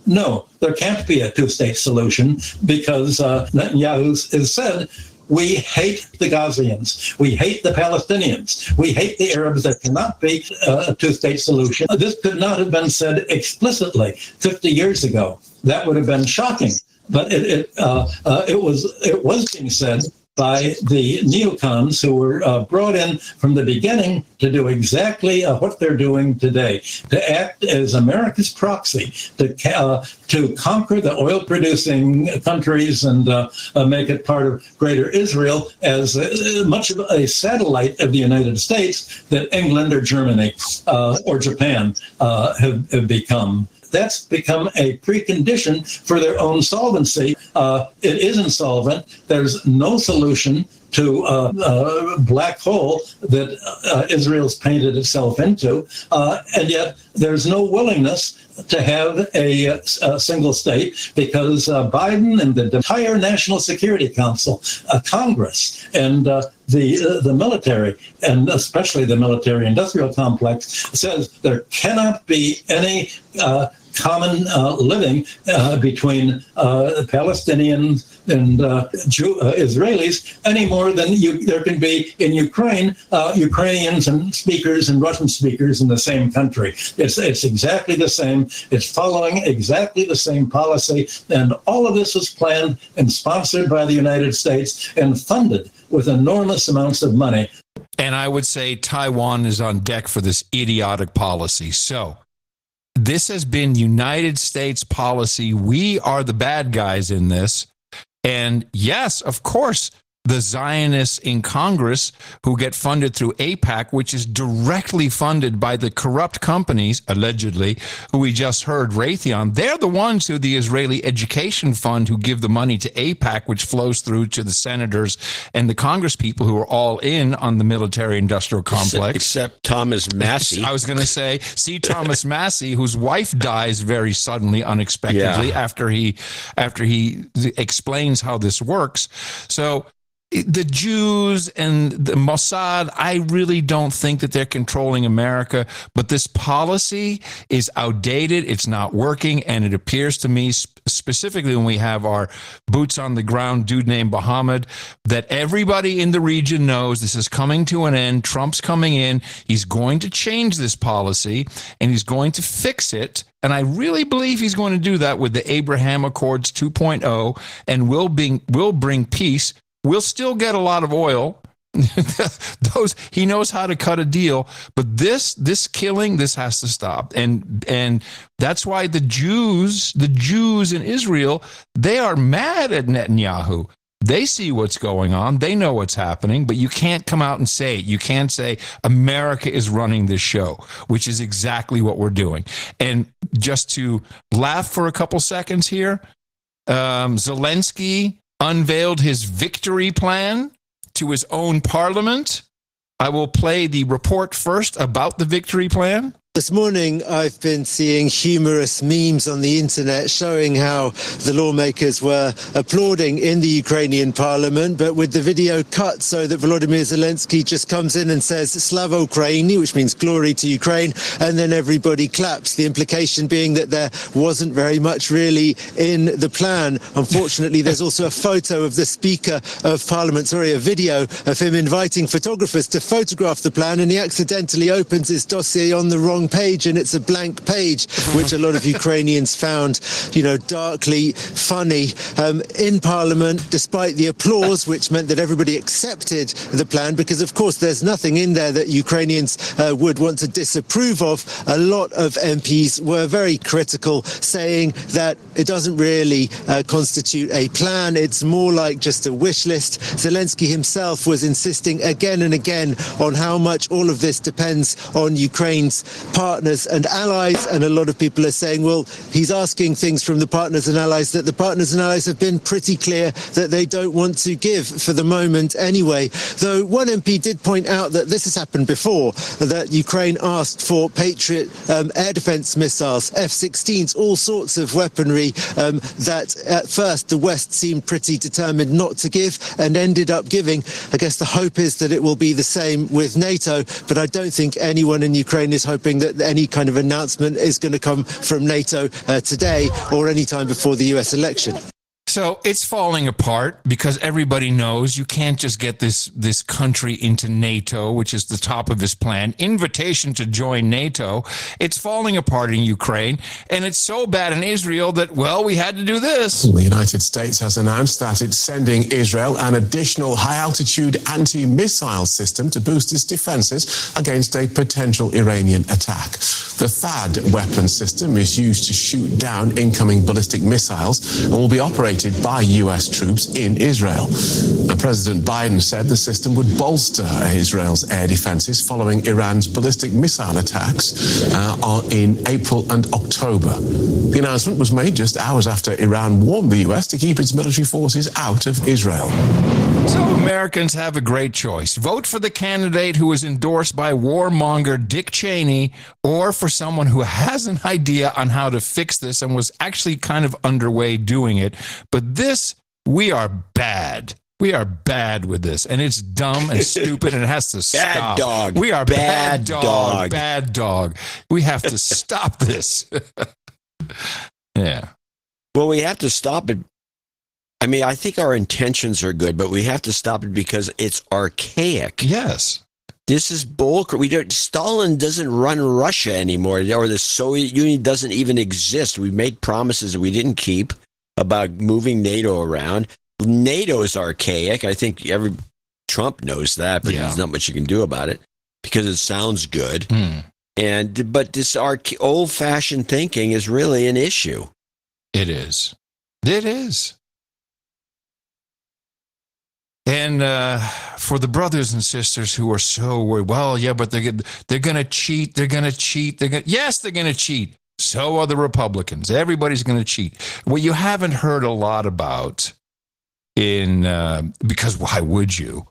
Speaker 18: no, there can't be a two-state solution because uh, Netanyahu has said, we hate the Gazians. We hate the Palestinians. We hate the Arabs. There cannot be uh, a two-state solution. This could not have been said explicitly fifty years ago. That would have been shocking. But it it, uh, uh, it was it was being said by the neocons who were uh, brought in from the beginning to do exactly uh, what they're doing today, to act as America's proxy, to uh, to conquer the oil-producing countries and uh, uh, make it part of Greater Israel as uh, much of a satellite of the United States that England or Germany uh, or Japan uh, have, have become. That's become a precondition for their own solvency. Uh, it is insolvent. There's no solution to a uh, uh, black hole that uh, Israel's painted itself into, uh, and yet there's no willingness to have a, a single state because uh, Biden and the entire National Security Council, uh, Congress, and uh, the uh, the military, and especially the military-industrial complex, says there cannot be any uh, common uh, living uh, between uh, Palestinians and uh, Jew, uh, Israelis any more than you, there can be in Ukraine, uh, Ukrainians and speakers and Russian speakers in the same country. It's it's exactly the same. It's following exactly the same policy, and all of this was planned and sponsored by the United States and funded with enormous amounts of money.
Speaker 3: And I would say Taiwan is on deck for this idiotic policy. So this has been United States policy. We are the bad guys in this. And yes, of course, the Zionists in Congress who get funded through AIPAC, which is directly funded by the corrupt companies, allegedly, who we just heard, Raytheon, they're the ones who the Israeli Education Fund who give the money to AIPAC, which flows through to the senators and the Congress people who are all in on the military-industrial complex.
Speaker 1: Except Thomas Massie.
Speaker 3: I was going to say, see Thomas Massie, whose wife dies very suddenly, unexpectedly,
Speaker 1: Yeah.
Speaker 3: after he after he explains how this works. So the Jews and the Mossad, I really don't think that they're controlling America, but this policy is outdated. It's not working. And it appears to me, specifically when we have our boots on the ground dude named Mohammed, that everybody in the region knows this is coming to an end. Trump's coming in. He's going to change this policy and he's going to fix it. And I really believe he's going to do that with the Abraham Accords two point oh and will bring, will bring peace. We'll still get a lot of oil. Those he knows how to cut a deal, but this this killing, this has to stop. And and that's why the Jews, the Jews in Israel, they are mad at Netanyahu. They see what's going on. They know what's happening, but you can't come out and say it. You can't say America is running this show, which is exactly what we're doing. And just to laugh for a couple seconds here, um, Zelensky unveiled his victory plan to his own parliament. I will play the report first about the victory plan.
Speaker 6: This morning, I've been seeing humorous memes on the internet showing how the lawmakers were applauding in the Ukrainian parliament, but with the video cut so that Volodymyr Zelensky just comes in and says, Slava Ukraini, which means glory to Ukraine, and then everybody claps. The implication being that there wasn't very much really in the plan. Unfortunately, there's also a photo of the Speaker of Parliament, sorry, a video of him inviting photographers to photograph the plan, and he accidentally opens his dossier on the wrong page, and it's a blank page, which a lot of Ukrainians found, you know, darkly funny. Um, in Parliament, despite the applause, which meant that everybody accepted the plan, because of course there's nothing in there that Ukrainians uh, would want to disapprove of, a lot of M Ps were very critical, saying that it doesn't really uh, constitute a plan, it's more like just a wish list. Zelensky himself was insisting again and again on how much all of this depends on Ukraine's partners and allies, and a lot of people are saying, well, he's asking things from the partners and allies that the partners and allies have been pretty clear that they don't want to give for the moment anyway. Though one M P did point out that this has happened before, that Ukraine asked for Patriot um, air defense missiles, F sixteens, all sorts of weaponry um, that at first the West seemed pretty determined not to give and ended up giving. I guess the hope is that it will be the same with NATO, but I don't think anyone in Ukraine is hoping that that any kind of announcement is going to come from NATO uh, today or any time before the U S election.
Speaker 3: So it's falling apart because everybody knows you can't just get this this country into NATO, which is the top of his plan. Invitation to join NATO. It's falling apart in Ukraine, and it's so bad in Israel that, well, we had to do this.
Speaker 2: The United States has announced that it's sending Israel an additional high-altitude anti-missile system to boost its defenses against a potential Iranian attack. The THAAD weapon system is used to shoot down incoming ballistic missiles and will be operated by U S troops in Israel. And President Biden said the system would bolster Israel's air defenses following Iran's ballistic missile attacks uh, in April and October. The announcement was made just hours after Iran warned the U S to keep its military forces out of Israel.
Speaker 3: So Americans have a great choice. Vote for the candidate who is endorsed by warmonger Dick Cheney, or for someone who has an idea on how to fix this and was actually kind of underway doing it. But this, we are bad. We are bad with this, and it's dumb and stupid, and it has to stop.
Speaker 1: Bad dog.
Speaker 3: We are bad,
Speaker 1: Bad
Speaker 3: dog,
Speaker 1: dog.
Speaker 3: Bad dog. We have to stop this. Yeah.
Speaker 1: Well, we have to stop it. I mean, I think our intentions are good, but we have to stop it because it's archaic.
Speaker 3: Yes.
Speaker 1: This is bull. We don't. Stalin doesn't run Russia anymore, or the Soviet Union doesn't even exist. We made promises that we didn't keep about moving NATO around. NATO is archaic. I think every Trump knows that, but
Speaker 3: Yeah.
Speaker 1: there's not much you can do about it because it sounds good.
Speaker 3: Mm.
Speaker 1: And but this arch- old-fashioned thinking is really an issue.
Speaker 3: It is. It is. And uh, for the brothers and sisters who are so worried, well, yeah, but they're, they're going to cheat. They're going to cheat. They're gonna, yes, they're going to cheat. So are the Republicans. Everybody's going to cheat. What you haven't heard a lot about in, uh, because why would you,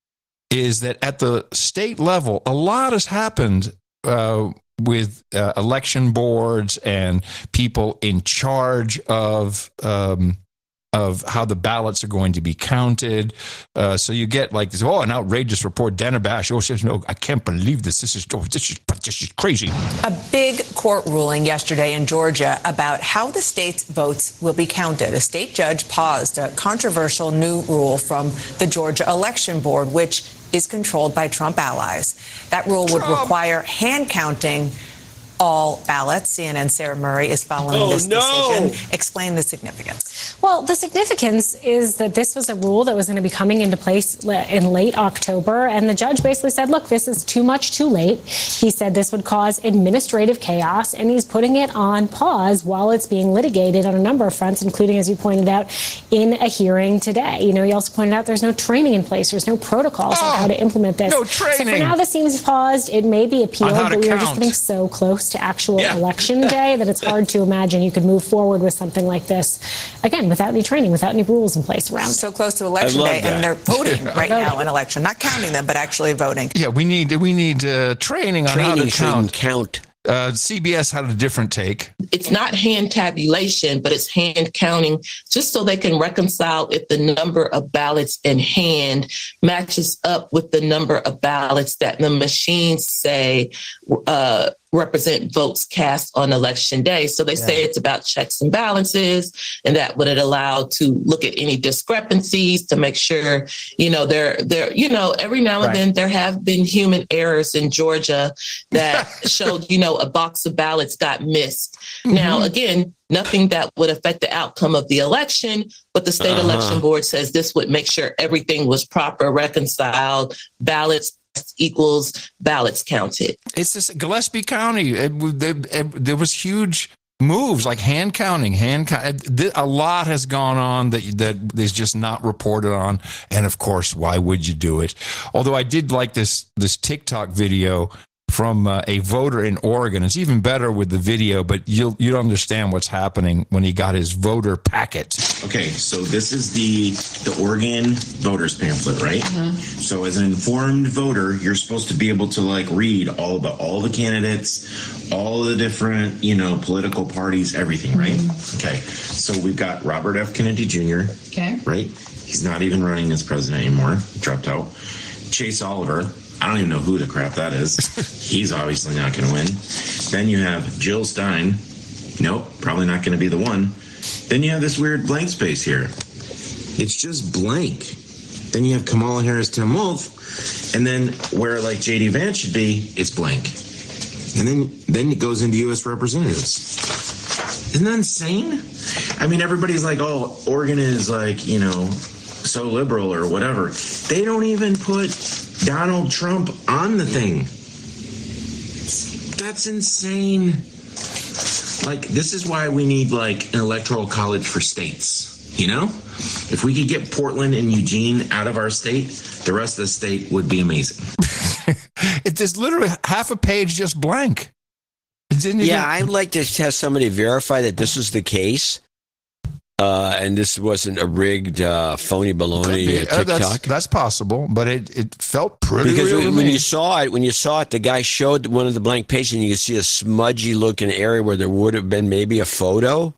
Speaker 3: is that at the state level, a lot has happened uh, with uh, election boards and people in charge of um, of how the ballots are going to be counted. Uh, so you get like this, oh, an outrageous report, Dana Bash. Oh, says, no, I can't believe this. This is, oh, this is, this is crazy.
Speaker 19: A big court ruling yesterday in Georgia about how the state's votes will be counted. A state judge paused a controversial new rule from the Georgia Election Board, which is controlled by Trump allies. That rule would
Speaker 1: Trump.
Speaker 19: require hand counting all ballots. C N N's Sarah Murray is following
Speaker 1: Oh,
Speaker 19: this
Speaker 1: no.
Speaker 19: decision. Explain the significance.
Speaker 20: Well, the significance is that this was a rule that was going to be coming into place in late October, and the judge basically said, look, this is too much too late. He said this would cause administrative chaos, and he's putting it on pause while it's being litigated on a number of fronts, including, as you pointed out, in a hearing today. You know, he also pointed out there's no training in place. There's no protocols
Speaker 3: Oh,
Speaker 20: on how to implement this.
Speaker 3: no
Speaker 20: So
Speaker 3: training.
Speaker 20: for now, this seems paused. It may be appealed,
Speaker 3: On how to
Speaker 20: but we are just
Speaker 3: count.
Speaker 20: getting so close to actual
Speaker 3: Yeah.
Speaker 20: election day that it's hard to imagine you could move forward with something like this, again, without any training, without any rules in place around it.
Speaker 19: So close to election
Speaker 1: love
Speaker 19: day,
Speaker 1: that.
Speaker 19: and they're voting
Speaker 3: Yeah.
Speaker 19: right now in election, not counting them, but actually voting.
Speaker 3: Yeah, we need we need uh, training on
Speaker 1: Training
Speaker 3: how to
Speaker 1: shouldn't
Speaker 3: count.
Speaker 1: count.
Speaker 3: Uh, C B S had a different take.
Speaker 24: It's not hand tabulation, but it's hand counting, just so they can reconcile if the number of ballots in hand matches up with the number of ballots that the machines say uh, represent votes cast on election day. So they say it's about checks and balances, and that would allow to look at any discrepancies to make sure, you know, they're, they're, you know, every now and
Speaker 19: Right.
Speaker 24: then there have been human errors in Georgia that showed, you know, a box of ballots got missed. Now, again, nothing that would affect the outcome of the election, but the state
Speaker 1: Uh-huh.
Speaker 24: election board says this would make sure everything was proper, reconciled, ballots equals ballots counted.
Speaker 3: It's this Gillespie County. It, it, it, there was huge moves like hand counting, hand count. A lot has gone on that that is just not reported on, and of course, why would you do it? Although I did like this this TikTok video from uh, a voter in Oregon. It's even better with the video, but you'll you'll understand what's happening when he got his voter packet.
Speaker 25: Okay, so this is the the Oregon voters pamphlet, right? So as an informed voter, you're supposed to be able to like read all the all the candidates, all the different, you know, political parties, everything, right? Okay. So we've got Robert F. Kennedy Junior
Speaker 20: Okay.
Speaker 25: Right? He's not even running as president anymore. He dropped out. Chase Oliver. I don't even know who the crap that is. He's obviously not going to win. Then you have Jill Stein. Nope, probably not going to be the one. Then you have this weird blank space here. It's just blank. Then you have Kamala Harris, Tim Wolf, and then where like J D Vance should be, it's blank. And then then it goes into U S representatives. Isn't that insane? I mean, everybody's like, oh, Oregon is like, you know, so liberal or whatever. They don't even put Donald Trump on the thing. That's insane. Like, this is why we need like an electoral college for states, you know? If we could get Portland and Eugene out of our state, the rest of the state would be amazing.
Speaker 3: It's just literally half a page just blank. Didn't
Speaker 1: yeah,
Speaker 3: even...
Speaker 1: I'd like to have somebody verify that this is the case, uh, and this wasn't a rigged, uh, phony baloney uh,
Speaker 3: uh,
Speaker 1: TikTok.
Speaker 3: that's, that's possible, but it, it felt pretty
Speaker 1: because
Speaker 3: real
Speaker 1: when
Speaker 3: to me.
Speaker 1: you saw it, when you saw it, the guy showed one of the blank pages, and you could see a smudgy looking area where there would have been maybe a photo.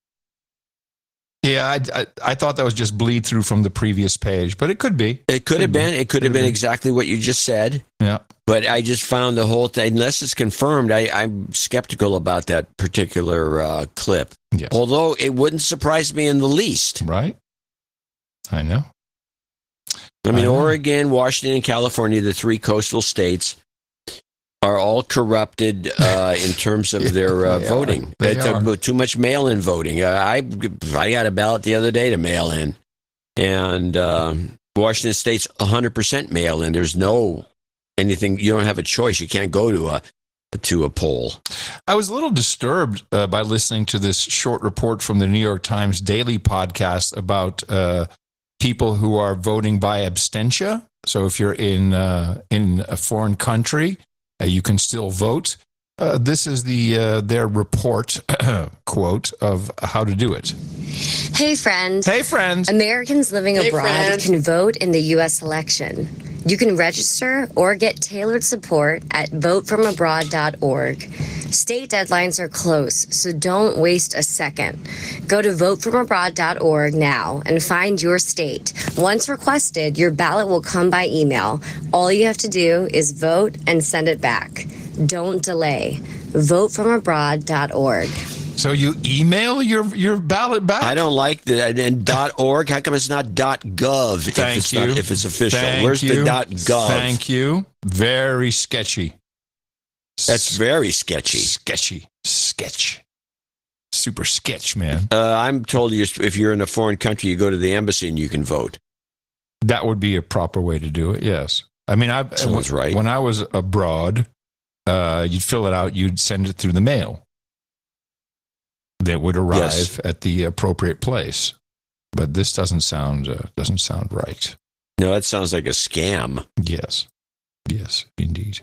Speaker 3: Yeah, I, I, I thought that was just bleed through from the previous page, but it could be.
Speaker 1: It could, could have been. It could have been
Speaker 3: been.
Speaker 1: exactly what you just said.
Speaker 3: Yeah.
Speaker 1: But I just found the whole thing, unless it's confirmed, I, I'm skeptical about that particular uh, clip.
Speaker 3: Yes.
Speaker 1: Although it wouldn't surprise me in the least.
Speaker 3: Right. I know.
Speaker 1: I mean,
Speaker 3: I know.
Speaker 1: Oregon, Washington, and California, the three coastal states, are all corrupted uh, in terms of their uh,
Speaker 3: They
Speaker 1: voting.
Speaker 3: are. They
Speaker 1: It's
Speaker 3: are.
Speaker 1: uh, too much mail-in voting. Uh, I I got a ballot the other day to mail in, and um, Washington State's one hundred percent mail-in. There's no anything. You don't have a choice. You can't go to a to a poll.
Speaker 3: I was a little disturbed uh, by listening to this short report from the New York Times Daily podcast about uh, people who are voting by abstention. So if you're in uh, in a foreign country, uh, you can still vote. Uh, this is the uh, their report quote of how to do it.
Speaker 11: Hey, friend.
Speaker 3: Hey, friend.
Speaker 11: Americans living Hey, abroad friend. can vote in the U S election. You can register or get tailored support at vote from abroad dot org. State deadlines are close, so don't waste a second. Go to vote from abroad dot org now and find your state. Once requested, your ballot will come by email. All you have to do is vote and send it back. Don't delay. vote from abroad dot org.
Speaker 3: So you email your, your ballot back?
Speaker 1: I don't like that. And .org, how come it's not .gov if
Speaker 3: Thank
Speaker 1: it's,
Speaker 3: you.
Speaker 1: not, if it's official?
Speaker 3: Thank
Speaker 1: Where's
Speaker 3: you.
Speaker 1: the .gov?
Speaker 3: Thank you. Very sketchy.
Speaker 1: That's very sketchy.
Speaker 3: Sketchy. Sketch. Super sketch, man.
Speaker 1: Uh, I'm told you if you're in a foreign country, you go to the embassy and you can vote.
Speaker 3: That would be a proper way to do it, yes. I mean, I
Speaker 1: Sounds right.
Speaker 3: When I was abroad, uh, you'd fill it out, you'd send it through the mail. That would arrive
Speaker 1: Yes.
Speaker 3: at the appropriate place. But this doesn't sound uh, doesn't sound right.
Speaker 1: No, that sounds like a scam.
Speaker 3: Yes. Yes, indeed.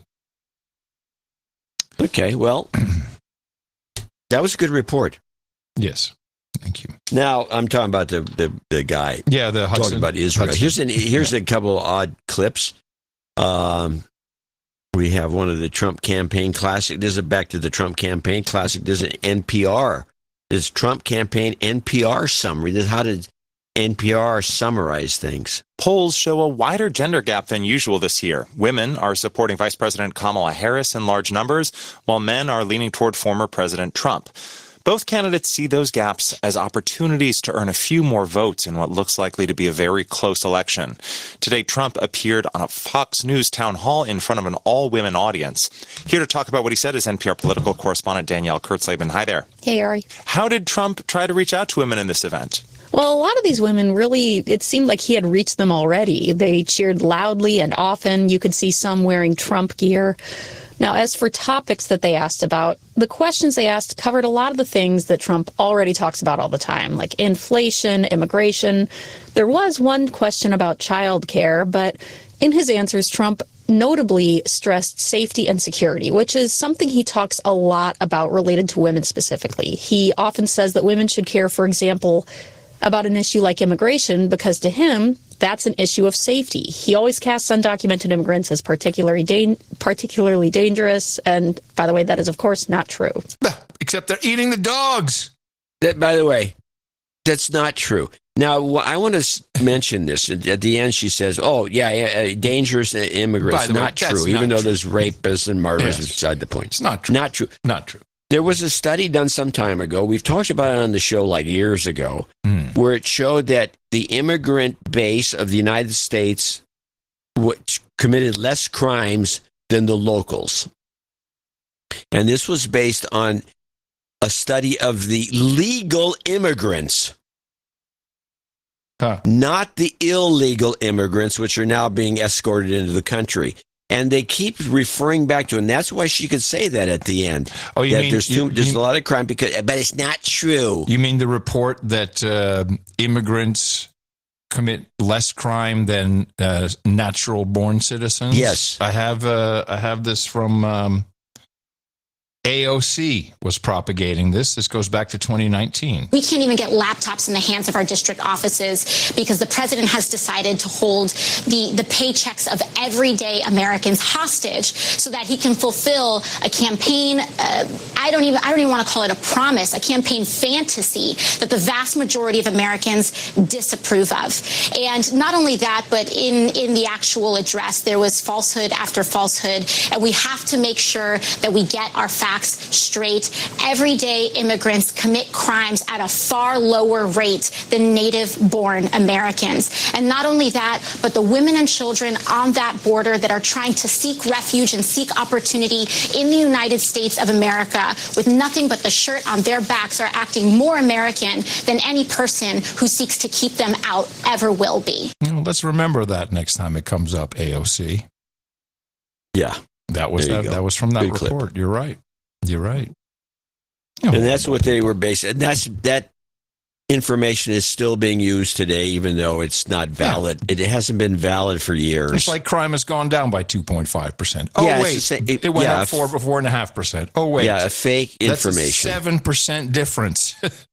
Speaker 1: Okay, well, that was a good report.
Speaker 3: Yes. Thank you.
Speaker 1: Now, I'm talking about the, the, the guy.
Speaker 3: Yeah, the Hudson.
Speaker 1: Talking about Israel.
Speaker 3: Hudson.
Speaker 1: Here's, an, here's a couple of odd clips. Um, we have one of the Trump campaign classic. This is back to the Trump campaign classic. This is an N P R. This Trump campaign N P R summary. This is how did N P R summarize things.
Speaker 13: Polls show a wider gender gap than usual this year. Women are supporting Vice President Kamala Harris in large numbers, while men are leaning toward former President Trump. Both candidates see those gaps as opportunities to earn a few more votes in what looks likely to be a very close election. Today, Trump appeared on a Fox News town hall in front of an all-women audience. Here to talk about what he said is N P R political correspondent Danielle Kurtzleben. Hi there.
Speaker 16: Hey, Ari.
Speaker 13: How did Trump try to reach out to women in this event?
Speaker 16: Well, a lot of these women really, it seemed like he had reached them already. They cheered loudly and often. You could see some wearing Trump gear. Now, as for topics that they asked about, the questions they asked covered a lot of the things that Trump already talks about all the time, like inflation, immigration. There was one question about childcare, but in his answers, Trump notably stressed safety and security, which is something he talks a lot about related to women specifically. He often says that women should care, for example, about an issue like immigration, because to him, that's an issue of safety. He always casts undocumented immigrants as particularly da- particularly dangerous. And by the way, that is, of course, not true.
Speaker 3: Except they're eating the dogs.
Speaker 1: That, by the way, that's not true. Now, wh- I want to mention this. At at the end, she says, oh, yeah, yeah, uh, dangerous immigrants.
Speaker 3: By the way,
Speaker 1: Not
Speaker 3: that's
Speaker 1: true,
Speaker 3: not
Speaker 1: even though
Speaker 3: true.
Speaker 1: there's rapists and murderers
Speaker 3: Yes.
Speaker 1: beside the point.
Speaker 3: It's not true.
Speaker 1: Not true.
Speaker 3: Not true.
Speaker 1: There was a study done some time ago. We've talked about it on the show like years ago,
Speaker 3: Mm.
Speaker 1: where it showed that the immigrant base of the United States which committed less crimes than the locals. And this was based on a study of the legal immigrants,
Speaker 3: huh.
Speaker 1: not the illegal immigrants, which are now being escorted into the country. And they keep referring back to it, and that's why she could say that at the end.
Speaker 3: Oh, you
Speaker 1: that
Speaker 3: mean-
Speaker 1: there's too,
Speaker 3: you-
Speaker 1: there's
Speaker 3: you-
Speaker 1: a lot of crime because, but it's not true.
Speaker 3: You mean the report that uh, immigrants commit less crime than uh, natural-born citizens?
Speaker 1: Yes.
Speaker 3: I have. Uh, I have this from um, A O C was propagating this. This goes back to twenty nineteen.
Speaker 10: We can't even get laptops in the hands of our district offices because the president has decided to hold the, the paychecks of everyday Americans hostage so that he can fulfill a campaign. Uh, I don't even I don't even want to call it a promise, a campaign fantasy that the vast majority of Americans disapprove of. And not only that, but in, in the actual address, there was falsehood after falsehood. And we have to make sure that we get our facts straight. Everyday immigrants commit crimes at a far lower rate than native-born Americans. And not only that, but the women and children on that border that are trying to seek refuge and seek opportunity in the United States of America with nothing but the shirt on their backs are acting more American than any person who seeks to keep them out ever will be.
Speaker 3: Well, let's remember that next time it comes up. A O C.
Speaker 1: Yeah,
Speaker 3: that was
Speaker 1: There you
Speaker 3: that,
Speaker 1: go.
Speaker 3: that was from that
Speaker 1: Good clip.
Speaker 3: report. You're right. You're right.
Speaker 1: And that's what they were based. And that's that information is still being used today, even though it's not valid. It hasn't been valid for years.
Speaker 3: It's like crime has gone down by two point five percent. Oh,
Speaker 1: Yeah, it's
Speaker 3: wait.
Speaker 1: the same-
Speaker 3: It,
Speaker 1: it-
Speaker 3: went
Speaker 1: yeah,
Speaker 3: up four, four and a half percent. Oh, wait.
Speaker 1: Yeah, a fake
Speaker 3: That's a
Speaker 1: information.
Speaker 3: seven percent difference.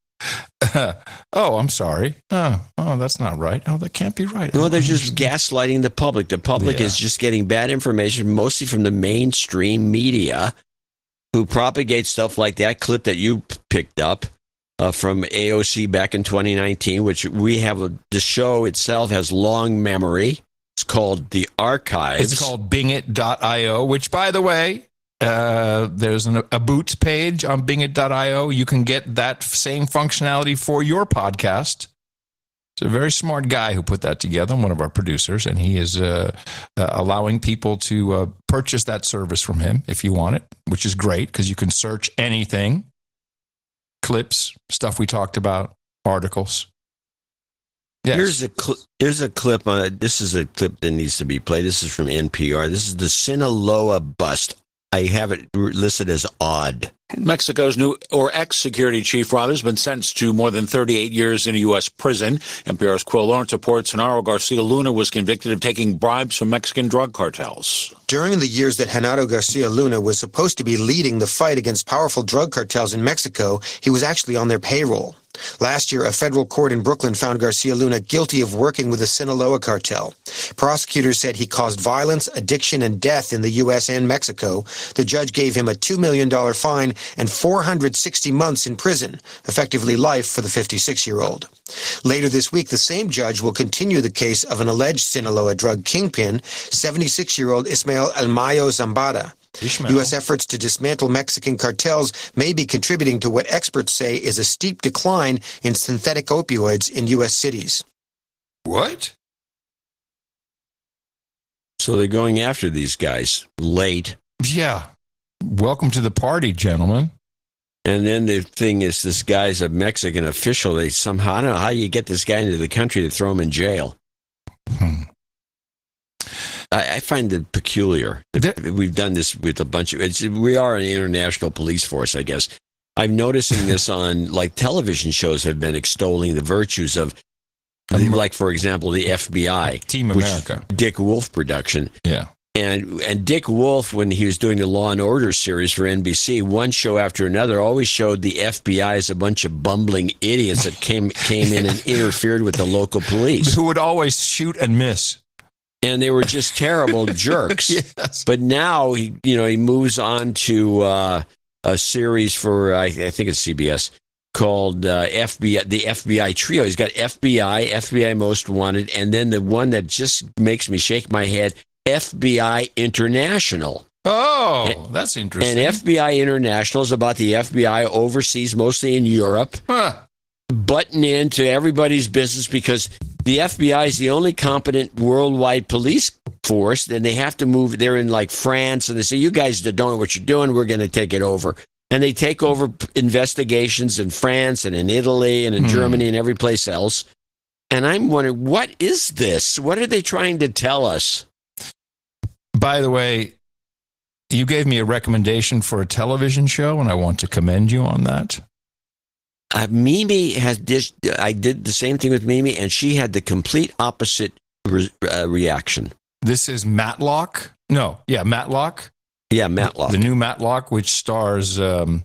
Speaker 3: Oh, I'm sorry. Oh, oh, that's not right. Oh, that can't be right.
Speaker 1: No, they're just gaslighting the public. The public
Speaker 3: Yeah.
Speaker 1: is just getting bad information, mostly from the mainstream media, who propagate stuff like that clip that you p- picked up uh, from A O C back in twenty nineteen, which we have. A, the show itself has long memory. It's called The Archives.
Speaker 3: It's called bingit dot io, which, by the way, uh, there's an, a Boots page on bingit dot io. You can get that same functionality for your podcast. It's a very smart guy who put that together, one of our producers, and he is uh, uh, allowing people to uh, purchase that service from him if you want it, which is great because you can search anything, clips, stuff we talked about, articles. Yes.
Speaker 1: Here's a cl- here's a clip. Uh, this is a clip that needs to be played. This is from N P R. This is the Sinaloa bust. I have it listed as odd.
Speaker 12: Mexico's new or ex-security chief, rather, has been sentenced to more than thirty-eight years in a U S prison. N P R's Quill Lawrence reports Genaro Garcia Luna was convicted of taking bribes from Mexican drug cartels.
Speaker 21: During the years that Genaro Garcia Luna was supposed to be leading the fight against powerful drug cartels in Mexico, he was actually on their payroll. Last year, a federal court in Brooklyn found Garcia Luna guilty of working with the Sinaloa cartel. Prosecutors said he caused violence, addiction, and death in the U S and Mexico. The judge gave him a two million dollars fine and four hundred sixty months in prison, effectively life for the fifty-six-year-old. Later this week, the same judge will continue the case of an alleged Sinaloa drug kingpin, seventy-six-year-old Ismael Almayo Zambada. U S efforts to dismantle Mexican cartels may be contributing to what experts say is a steep decline in synthetic opioids in U S cities.
Speaker 3: What?
Speaker 1: So they're going after these guys late.
Speaker 3: Yeah. Welcome to the party, gentlemen.
Speaker 1: And then the thing is, this guy's a Mexican official. They somehow, I don't know how you get this guy into the country to throw him in jail.
Speaker 3: Hmm.
Speaker 1: I, I find it peculiar. We've done this with a bunch of, it's, we are an international police force, I guess. I'm noticing this on, like, television shows have been extolling the virtues of, like, for example, the F B I.
Speaker 3: Team
Speaker 1: which-
Speaker 3: America.
Speaker 1: Dick Wolf production.
Speaker 3: Yeah.
Speaker 1: And and Dick Wolf, when he was doing the Law and Order series for N B C, one show after another always showed the F B I as a bunch of bumbling idiots that came came in and interfered with the local police.
Speaker 3: Who would always shoot and miss.
Speaker 1: And they were just terrible jerks.
Speaker 3: Yes.
Speaker 1: But now he, you know, he moves on to uh, a series for I, I think it's C B S called uh, F B I, the F B I trio. He's got F B I, F B I Most Wanted, and then the one that just makes me shake my head, F B I International.
Speaker 3: Oh,
Speaker 1: and,
Speaker 3: that's interesting.
Speaker 1: And F B I International is about the F B I overseas, mostly in Europe,
Speaker 3: huh.
Speaker 1: butting into everybody's business because the F B I is the only competent worldwide police force. Then they have to move. They're in like France, and they say, "You guys don't know what you're doing. We're going to take it over." And they take over investigations in France and in Italy and in hmm. Germany and every place else. And I'm wondering, what is this? What are they trying to tell us?
Speaker 3: By the way, you gave me a recommendation for a television show, and I want to commend you on that.
Speaker 1: Uh, Mimi has this. I did the same thing with Mimi, and she had the complete opposite re- uh, reaction.
Speaker 3: This is Matlock. No, yeah, Matlock.
Speaker 1: Yeah, Matlock.
Speaker 3: The new Matlock, which stars um,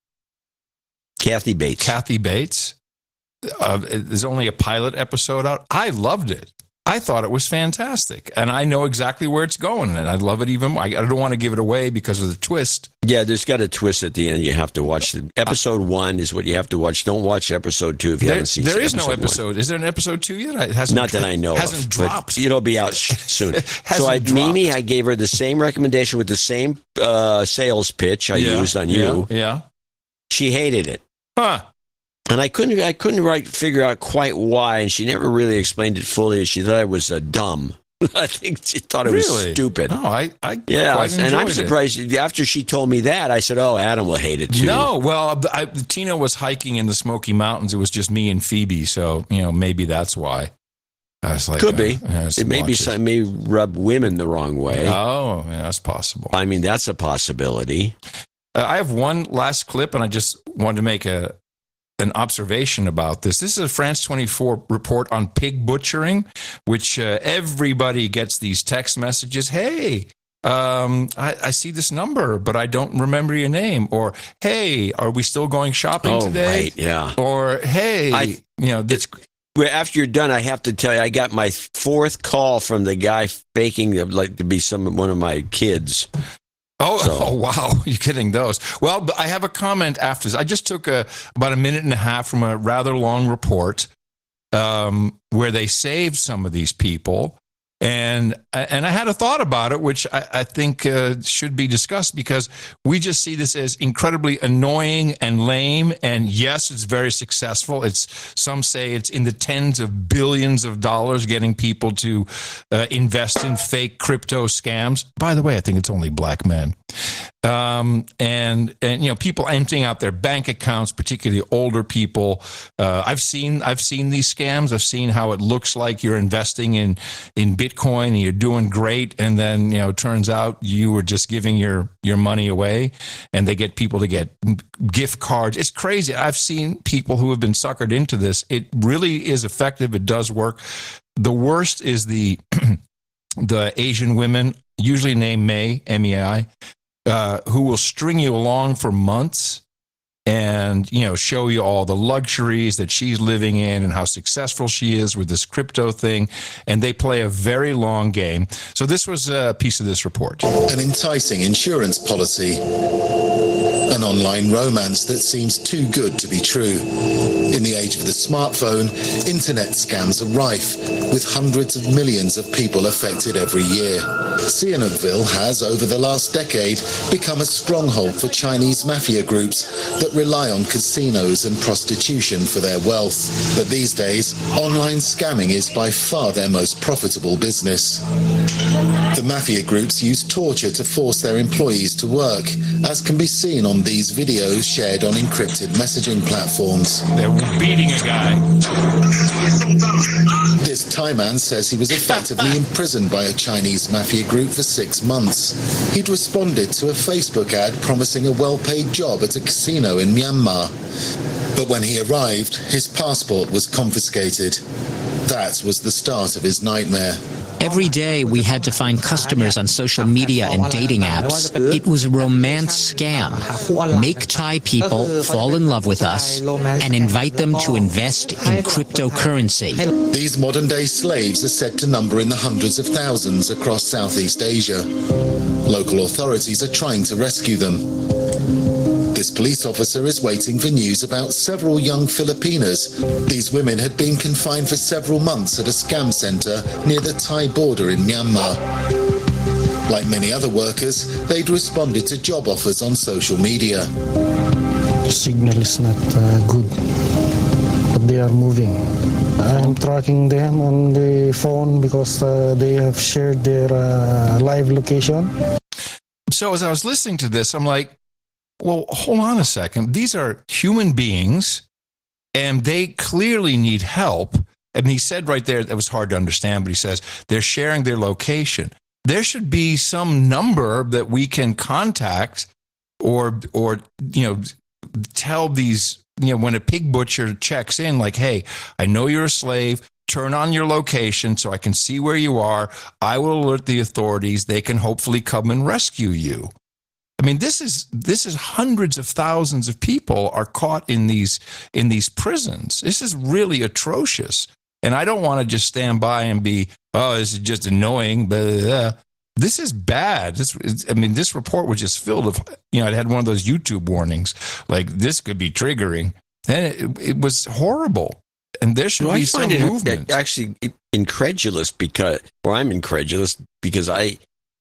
Speaker 1: Kathy Bates.
Speaker 3: Kathy Bates. Uh, there's only a pilot episode out. I loved it. I thought it was fantastic, and I know exactly where it's going, and I love it even more. I don't want to give it away because of the twist.
Speaker 1: Yeah, there's got a twist at the end. You have to watch. The, episode one is what you have to watch. Don't watch episode two if you
Speaker 3: there,
Speaker 1: haven't seen.
Speaker 3: There is
Speaker 1: episode
Speaker 3: no episode.
Speaker 1: One.
Speaker 3: Is there an episode two yet? It hasn't.
Speaker 1: Not that I know.
Speaker 3: Hasn't
Speaker 1: of,
Speaker 3: dropped.
Speaker 1: It'll be out soon. So I, Mimi, I gave her the same recommendation with the same uh, sales pitch I
Speaker 3: yeah,
Speaker 1: used on you.
Speaker 3: Yeah, yeah.
Speaker 1: She hated it.
Speaker 3: Huh.
Speaker 1: And I couldn't, I couldn't right figure out quite why, and she never really explained it fully. She thought it was uh, dumb. I think she thought it
Speaker 3: really?
Speaker 1: was stupid.
Speaker 3: No, I, I
Speaker 1: yeah,
Speaker 3: quite
Speaker 1: and I'm
Speaker 3: it.
Speaker 1: surprised. After she told me that, I said, "Oh, Adam will hate it too."
Speaker 3: No, well, I, Tina was hiking in the Smoky Mountains. It was just me and Phoebe, so you know maybe that's why. I was like,
Speaker 1: could be.
Speaker 3: Uh,
Speaker 1: it may be
Speaker 3: it.
Speaker 1: some, may rub women the wrong way.
Speaker 3: Oh, yeah, that's possible.
Speaker 1: I mean, that's a possibility.
Speaker 3: Uh, I have one last clip, and I just wanted to make a. an observation about this. This is a France twenty-four report on pig butchering, which uh, everybody gets these text messages. Hey, um, I, I see this number, but I don't remember your name. Or, hey, are we still going shopping
Speaker 1: oh,
Speaker 3: today?
Speaker 1: Right, yeah.
Speaker 3: Or, hey, I, you know, this.
Speaker 1: After you're done, I have to tell you, I got my fourth call from the guy faking like to be some one of my kids.
Speaker 3: Oh,
Speaker 1: so.
Speaker 3: oh, wow. You're kidding those. Well, I have a comment after this. I just took a, about a minute and a half from a rather long report um, where they saved some of these people. And and I had a thought about it, which I, I think uh, should be discussed because we just see this as incredibly annoying and lame. And yes, it's very successful. It's some say it's in the tens of billions of dollars getting people to uh, invest in fake crypto scams. By the way, I think it's only black men. Um, and, and, you know, people emptying out their bank accounts, particularly older people. Uh, I've seen, I've seen these scams. I've seen how it looks like you're investing in, in Bitcoin and you're doing great. And then, you know, it turns out you were just giving your, your money away and they get people to get gift cards. It's crazy. I've seen people who have been suckered into this. It really is effective. It does work. The worst is the, the Asian women, usually named May, M E A I, Uh, who will string you along for months and, you know, show you all the luxuries that she's living in and how successful she is with this crypto thing. And they play a very long game. So this was a piece of this report.
Speaker 4: An enticing insurance policy. An online romance that seems too good to be true. In the age of the smartphone, internet scams are rife, with hundreds of millions of people affected every year. Sihanoukville has, over the last decade, become a stronghold for Chinese mafia groups that rely on casinos and prostitution for their wealth. But these days, online scamming is by far their most profitable business. The mafia groups use torture to force their employees to work, as can be seen on these videos shared on encrypted messaging platforms.
Speaker 3: They're beating a guy.
Speaker 4: This Thai man says he was effectively imprisoned by a Chinese mafia group for six months. He'd responded to a Facebook ad promising a well-paid job at a casino in Myanmar. But when he arrived, his passport was confiscated. That was the start of his nightmare.
Speaker 9: Every day we had to find customers on social media and dating apps. It was a romance scam. Make Thai people fall in love with us and invite them to invest in cryptocurrency.
Speaker 4: These modern-day slaves are said to number in the hundreds of thousands across Southeast Asia. Local authorities are trying to rescue them. This police officer is waiting for news about several young Filipinas. These women had been confined for several months at a scam center near the Thai border in Myanmar. Like many other workers, they'd responded to job offers on social media.
Speaker 7: The signal is not uh, good, but they are moving. I'm tracking them on the phone because uh, they have shared their uh, live location.
Speaker 3: So as I was listening to this, I'm like, well, hold on a second. These are human beings, and they clearly need help. And he said right there, that was hard to understand, but he says they're sharing their location. There should be some number that we can contact or, or you know, tell these, you know, when a pig butcher checks in, like, hey, I know you're a slave. Turn on your location so I can see where you are. I will alert the authorities. They can hopefully come and rescue you. I mean, this is this is hundreds of thousands of people are caught in these in these prisons. This is really atrocious. And I don't want to just stand by and be, oh, this is just annoying. Blah, blah, blah. This is bad. This, I mean, this report was just filled with, you know, it had one of those YouTube warnings, like this could be triggering. And it, it was horrible. And there should
Speaker 1: well,
Speaker 3: be
Speaker 1: I
Speaker 3: some
Speaker 1: find it
Speaker 3: movement.
Speaker 1: Actually incredulous because, or I'm incredulous because I,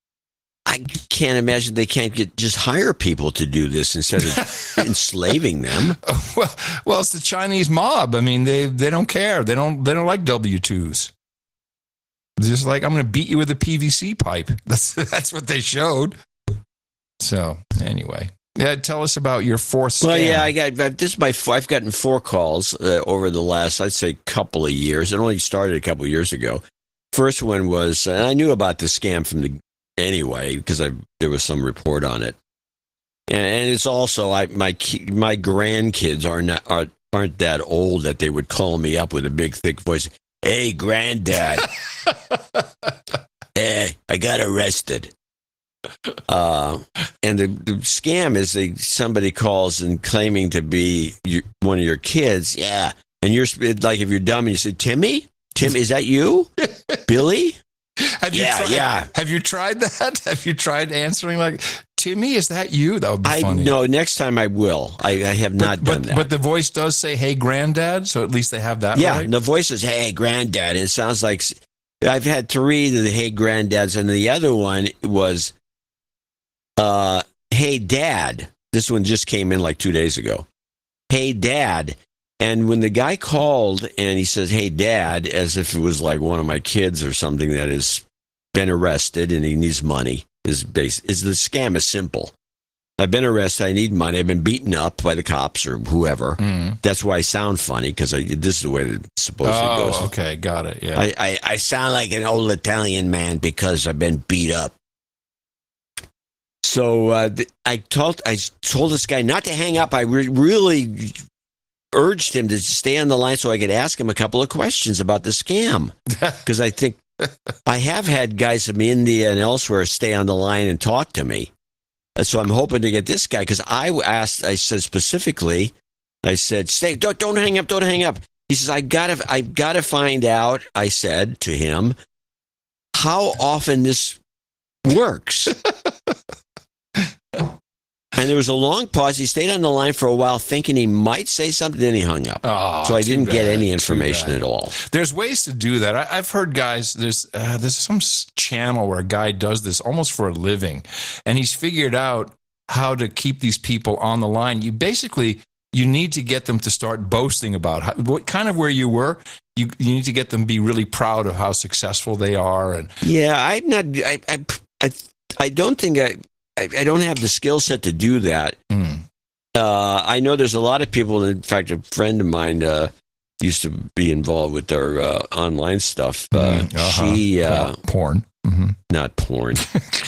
Speaker 1: I can't imagine they can't get just hire people to do this instead of enslaving them.
Speaker 3: Well, well, it's the Chinese mob. I mean, they they don't care. They don't they don't like W two's. They're just like, I'm going to beat you with a P V C pipe. That's that's what they showed. So anyway, yeah, tell us about your fourth scam.
Speaker 1: Well, yeah, I got this. Is my I've gotten four calls uh, over the last, I'd say, couple of years. It only started a couple of years ago. First one was, and I knew about the scam from the anyway because I there was some report on it, and, and it's also I my my grandkids are not are, aren't that old that they would call me up with a big thick voice. Hey, granddad. Hey, I got arrested. Uh, and the, the scam is they, somebody calls and claiming to be your, one of your kids. Yeah. And you're like, if you're dumb and you say, Timmy? Tim, is that you? Billy?
Speaker 3: Have you
Speaker 1: yeah,
Speaker 3: tried,
Speaker 1: yeah.
Speaker 3: Have you tried that? Have you tried answering like, Timmy, is that you? That would be
Speaker 1: I,
Speaker 3: funny.
Speaker 1: No, next time I will. I, I have not
Speaker 3: but,
Speaker 1: done
Speaker 3: but,
Speaker 1: that.
Speaker 3: But the voice does say, hey, granddad, so at least they have that
Speaker 1: Yeah,
Speaker 3: right?
Speaker 1: the voice is, hey, granddad. It sounds like, I've had three of the hey, granddads, and the other one was, uh, hey, dad. This one just came in like two days ago. Hey, dad. And when the guy called and he says, hey, dad, as if it was like one of my kids or something that has been arrested and he needs money, is base is the scam is simple. I've been arrested. I need money. I've been beaten up by the cops or whoever. Mm. That's why I sound funny because this is the way that it's supposed
Speaker 3: oh,
Speaker 1: to go.
Speaker 3: Oh, okay. Got it. Yeah.
Speaker 1: I, I, I sound like an old Italian man because I've been beat up. So uh, th- I told I told this guy not to hang up. I re- really urged him to stay on the line so I could ask him a couple of questions about the scam. Because I think I have had guys from India and elsewhere stay on the line and talk to me. So I'm hoping to get this guy because I asked, I said specifically, I said, stay, don't, don't hang up, don't hang up. He says, I gotta, I gotta find out, I said to him, how often this works. And there was a long pause. He stayed on the line for a while thinking he might say something, then he hung up.
Speaker 3: Oh,
Speaker 1: so I didn't
Speaker 3: bad,
Speaker 1: get any information at all.
Speaker 3: There's ways to do that. I, I've heard guys, there's uh, there's some channel where a guy does this almost for a living, and he's figured out how to keep these people on the line. You basically, you need to get them to start boasting about how, what kind of where you were. You you need to get them to be really proud of how successful they are. And
Speaker 1: yeah, I'm not, I, I, I, I don't think I, I, I don't have the skill set to do that. Mm. Uh, I know there's a lot of people. In fact, a friend of mine uh, used to be involved with their uh, online stuff. Uh, mm, uh-huh. She uh,
Speaker 3: yeah, porn, mm-hmm.
Speaker 1: not porn.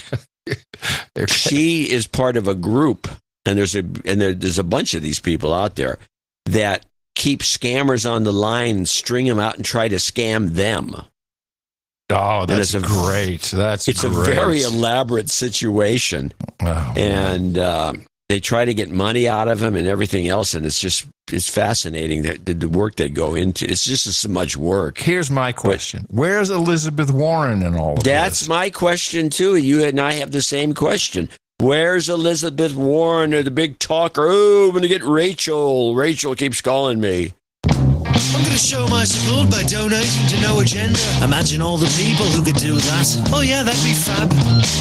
Speaker 1: She is part of a group, and there's a and there, there's a bunch of these people out there that keep scammers on the line and string them out and try to scam them.
Speaker 3: Oh, that's a, great. That's
Speaker 1: it's
Speaker 3: great.
Speaker 1: a very elaborate situation,
Speaker 3: oh,
Speaker 1: and uh, they try to get money out of them and everything else. And it's just it's fascinating that the, the work they go into. It's just so much work.
Speaker 3: Here's my question: but, where's Elizabeth Warren in all of
Speaker 1: that's
Speaker 3: this?
Speaker 1: That's my question too. You and I have the same question. Where's Elizabeth Warren or the big talker? Oh, I'm going to get Rachel. Rachel keeps calling me.
Speaker 8: I'm going to show my support by donating to No Agenda. Imagine all the people who could do that. Oh, yeah, that'd be fab.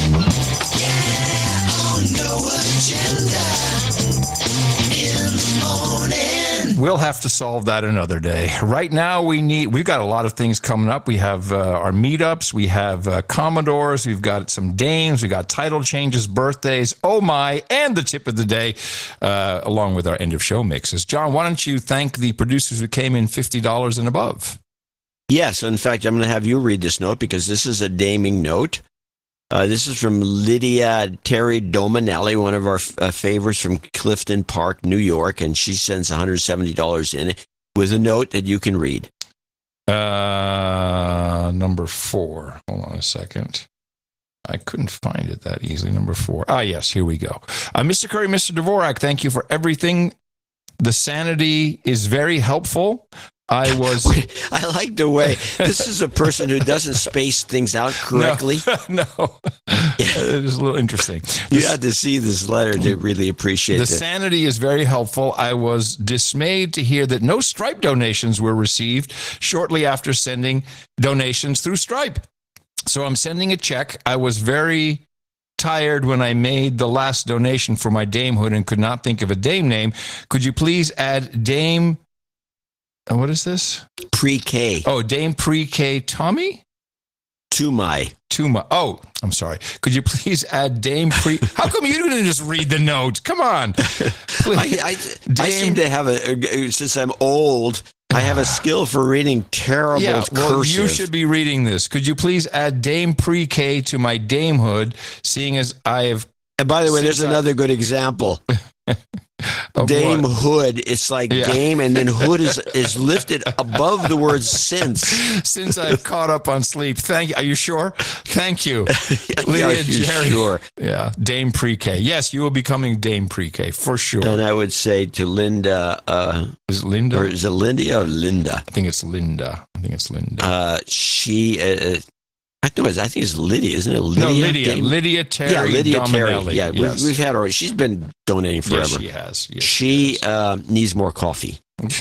Speaker 8: Yeah, on No Agenda in the morning.
Speaker 3: We'll have to solve that another day. Right now, we need, we've got a lot of things coming up. We have uh, our meetups. We have uh, Commodores. We've got some dames. We've got title changes, birthdays, oh my, and the tip of the day, uh, along with our end of show mixes. John, why don't you thank the producers who came in fifty dollars and above?
Speaker 1: Yes. In fact, I'm going to have you read this note because this is a daming note. Uh, this is from Lydia Terry Dominelli, one of our uh, favorites from Clifton Park, New York, and she sends one hundred seventy dollars in with a note that you can read.
Speaker 3: Uh, number four. Hold on a second. I couldn't find it that easily. Number four. Ah, yes, here we go. Uh, Mister Curry, Mister Dvorak, thank you for everything. The sanity is very helpful. I was.
Speaker 1: I like the way this is a person who doesn't space things out correctly.
Speaker 3: No, no. It is a little interesting.
Speaker 1: You had to see this letter to really appreciate
Speaker 3: the
Speaker 1: it. The
Speaker 3: sanity is very helpful. I was dismayed to hear that no Stripe donations were received shortly after sending donations through Stripe. So I'm sending a check. I was very tired when I made the last donation for my damehood and could not think of a dame name. Could you please add Dame? What is this?
Speaker 1: Pre-K.
Speaker 3: Oh, Dame Pre-K Tommy?
Speaker 1: Tumai.
Speaker 3: Tuma. Oh, I'm sorry. Could you please add Dame Pre... How come you didn't just read the note? Come on.
Speaker 1: I, I, I seem to have a... Since I'm old, I have a skill for reading terrible
Speaker 3: yeah, well,
Speaker 1: cursive.
Speaker 3: You should be reading this. Could you please add Dame Pre-K to my damehood, seeing as I have...
Speaker 1: And by the way, there's I, another good example. Dame what? Hood. It's like yeah. Dame, and then Hood is is lifted above the word since.
Speaker 3: Since I've caught up on sleep. Thank you. Are you sure? Thank you.
Speaker 1: yeah, Lydia Jerry. Sure.
Speaker 3: Yeah. Dame Pre-K. Yes, you will be coming Dame Pre-K for sure.
Speaker 1: And I would say to Linda. Uh,
Speaker 3: is it Linda?
Speaker 1: Or is it Linda or Linda?
Speaker 3: I think it's Linda. I think it's Linda.
Speaker 1: Uh, she. Uh, I think it's, I think it's Lydia, isn't it? Lydia?
Speaker 3: No, Lydia. Dame? Lydia Terry.
Speaker 1: Yeah, Lydia
Speaker 3: Dominelli.
Speaker 1: Terry. Yeah,
Speaker 3: yes.
Speaker 1: we've, we've had her. She's been donating forever.
Speaker 3: Yes, she has. Yes,
Speaker 1: she she uh, needs more coffee.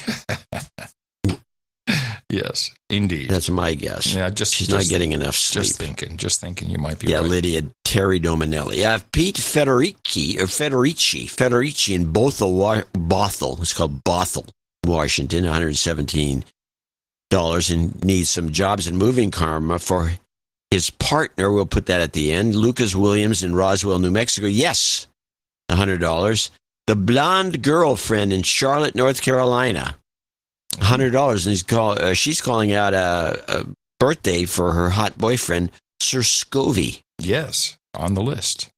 Speaker 3: Yes, indeed.
Speaker 1: That's my guess.
Speaker 3: Yeah, just
Speaker 1: she's
Speaker 3: just,
Speaker 1: not getting enough sleep.
Speaker 3: Just thinking. Just thinking. You might be.
Speaker 1: Yeah,
Speaker 3: right.
Speaker 1: Lydia Terry Dominelli. Yeah, Pete Federici or Federici, Federici in Bothell, Bothell. It's called Bothell, Washington. one hundred seventeen dollars and needs some jobs and moving karma for his partner. We'll put that at the end. Lucas Williams in Roswell, New Mexico. Yes, one hundred dollars. The blonde girlfriend in Charlotte, North Carolina. one hundred dollars. And he's call, uh, she's calling out a, a birthday for her hot boyfriend, Sir Scovey.
Speaker 3: Yes, on the list.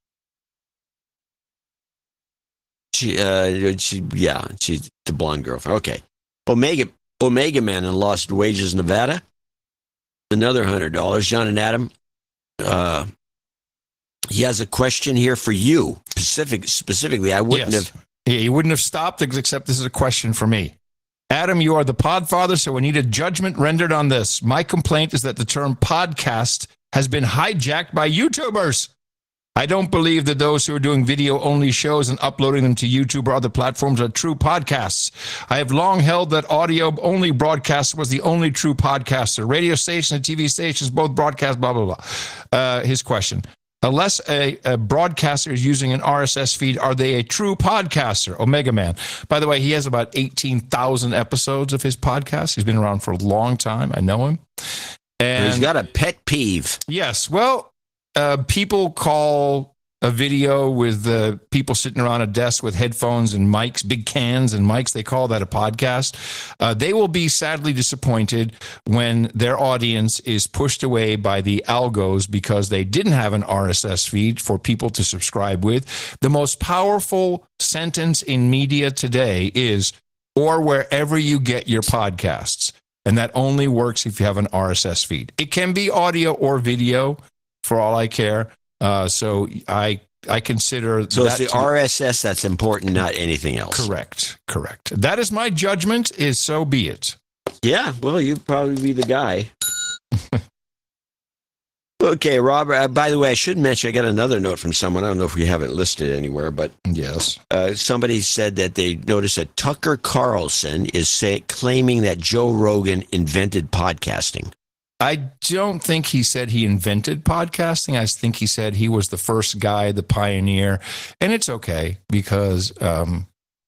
Speaker 1: She, uh, she, yeah, she's the blonde girlfriend. Okay. Omega, Omega Man in Lost Wages, Nevada. Another one hundred dollars. John and Adam, uh, he has a question here for you. Specific, specifically, I wouldn't
Speaker 3: yes.
Speaker 1: have.
Speaker 3: Yeah, he wouldn't have stopped, except this is a question for me. Adam, you are the podfather, so we need a judgment rendered on this. My complaint is that the term podcast has been hijacked by YouTubers. I don't believe that those who are doing video-only shows and uploading them to YouTube or other platforms are true podcasts. I have long held that audio-only broadcaster was the only true podcaster. Radio stations and T V stations both broadcast, blah, blah, blah. Uh, his question. Unless a, a broadcaster is using an R S S feed, are they a true podcaster? Omega Man. By the way, he has about eighteen thousand episodes of his podcast. He's been around for a long time. I know him. And
Speaker 1: he's got a pet peeve.
Speaker 3: Yes. Well, uh, people call a video with uh, people sitting around a desk with headphones and mics, big cans and mics, they call that a podcast. Uh, they will be sadly disappointed when their audience is pushed away by the algos because they didn't have an R S S feed for people to subscribe with. The most powerful sentence in media today is, or wherever you get your podcasts. And that only works if you have an R S S feed. It can be audio or video for all I care. Uh, so I I consider
Speaker 1: so
Speaker 3: that
Speaker 1: it's the R S S that's important, not anything else.
Speaker 3: Correct, correct. That is my judgment. Is so be it.
Speaker 1: Yeah, well, you'd probably be the guy. Okay, Robert, uh, by the way, I should mention, I got another note from someone. I don't know if we have it listed anywhere, but
Speaker 3: yes,
Speaker 1: uh, somebody said that they noticed that Tucker Carlson is say, claiming that Joe Rogan invented podcasting.
Speaker 3: I don't think he said he invented podcasting. I think he said he was the first guy, the pioneer. And it's okay because um,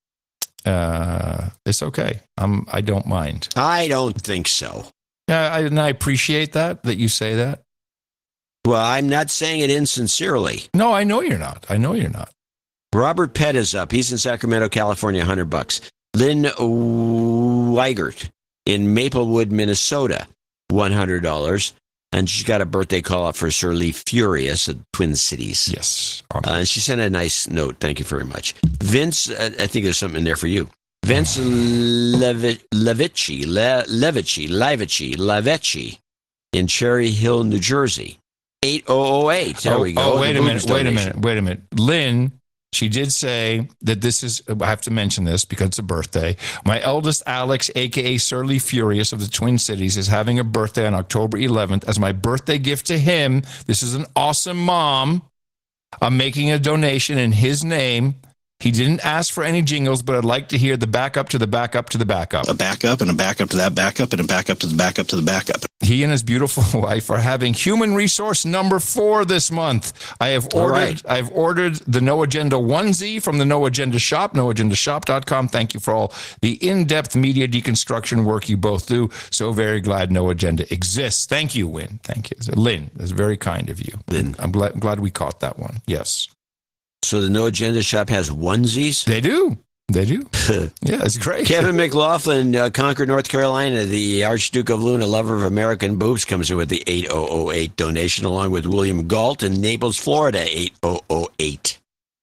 Speaker 3: uh, it's okay. I'm, I don't mind.
Speaker 1: I don't think so.
Speaker 3: Yeah, I, and I appreciate that, that you say that.
Speaker 1: Well, I'm not saying it insincerely.
Speaker 3: No, I know you're not. I know you're not.
Speaker 1: Robert Pett is up. He's in Sacramento, California, one hundred bucks. Lynn Weigert in Maplewood, Minnesota, one hundred dollars. And she's got a birthday call up for Sir Lee Furious at Twin Cities.
Speaker 3: Yes.
Speaker 1: Uh, and she sent a nice note. Thank you very much. Vince, uh, I think there's something in there for you. Vince Levi- Levici, Le- Levici, Levici, Levici in Cherry Hill, New Jersey. eight thousand eight. There
Speaker 3: oh,
Speaker 1: we go.
Speaker 3: Oh, wait
Speaker 1: The
Speaker 3: a minute.
Speaker 1: boobs
Speaker 3: Wait a
Speaker 1: donation.
Speaker 3: minute. Wait a minute. Lynn, she did say that this is, I have to mention this because it's a birthday. My eldest Alex, a k a. Surly Furious of the Twin Cities, is having a birthday on October eleventh. As my birthday gift to him, this is an awesome mom. I'm making a donation in his name. He didn't ask for any jingles, but I'd like to hear the backup to the backup to the backup.
Speaker 5: A backup and a backup to that backup and a backup to the backup to the backup.
Speaker 3: He and his beautiful wife are having human resource number four this month. I have ordered
Speaker 1: right.
Speaker 3: I've ordered the No Agenda onesie from the No Agenda shop, no agenda shop dot com. Thank you for all the in-depth media deconstruction work you both do. So very glad No Agenda exists. Thank you, Win. Thank you. Lynn, that's very kind of you. Lynn. I'm glad, glad we caught that one. Yes.
Speaker 1: So the No Agenda shop has onesies?
Speaker 3: They do. They do. Yeah, it's great.
Speaker 1: Kevin McLaughlin, uh, Concord, North Carolina. The Archduke of Luna, lover of American boobs, comes in with the eight thousand eight donation, along with William Galt in Naples, Florida, eight thousand eight.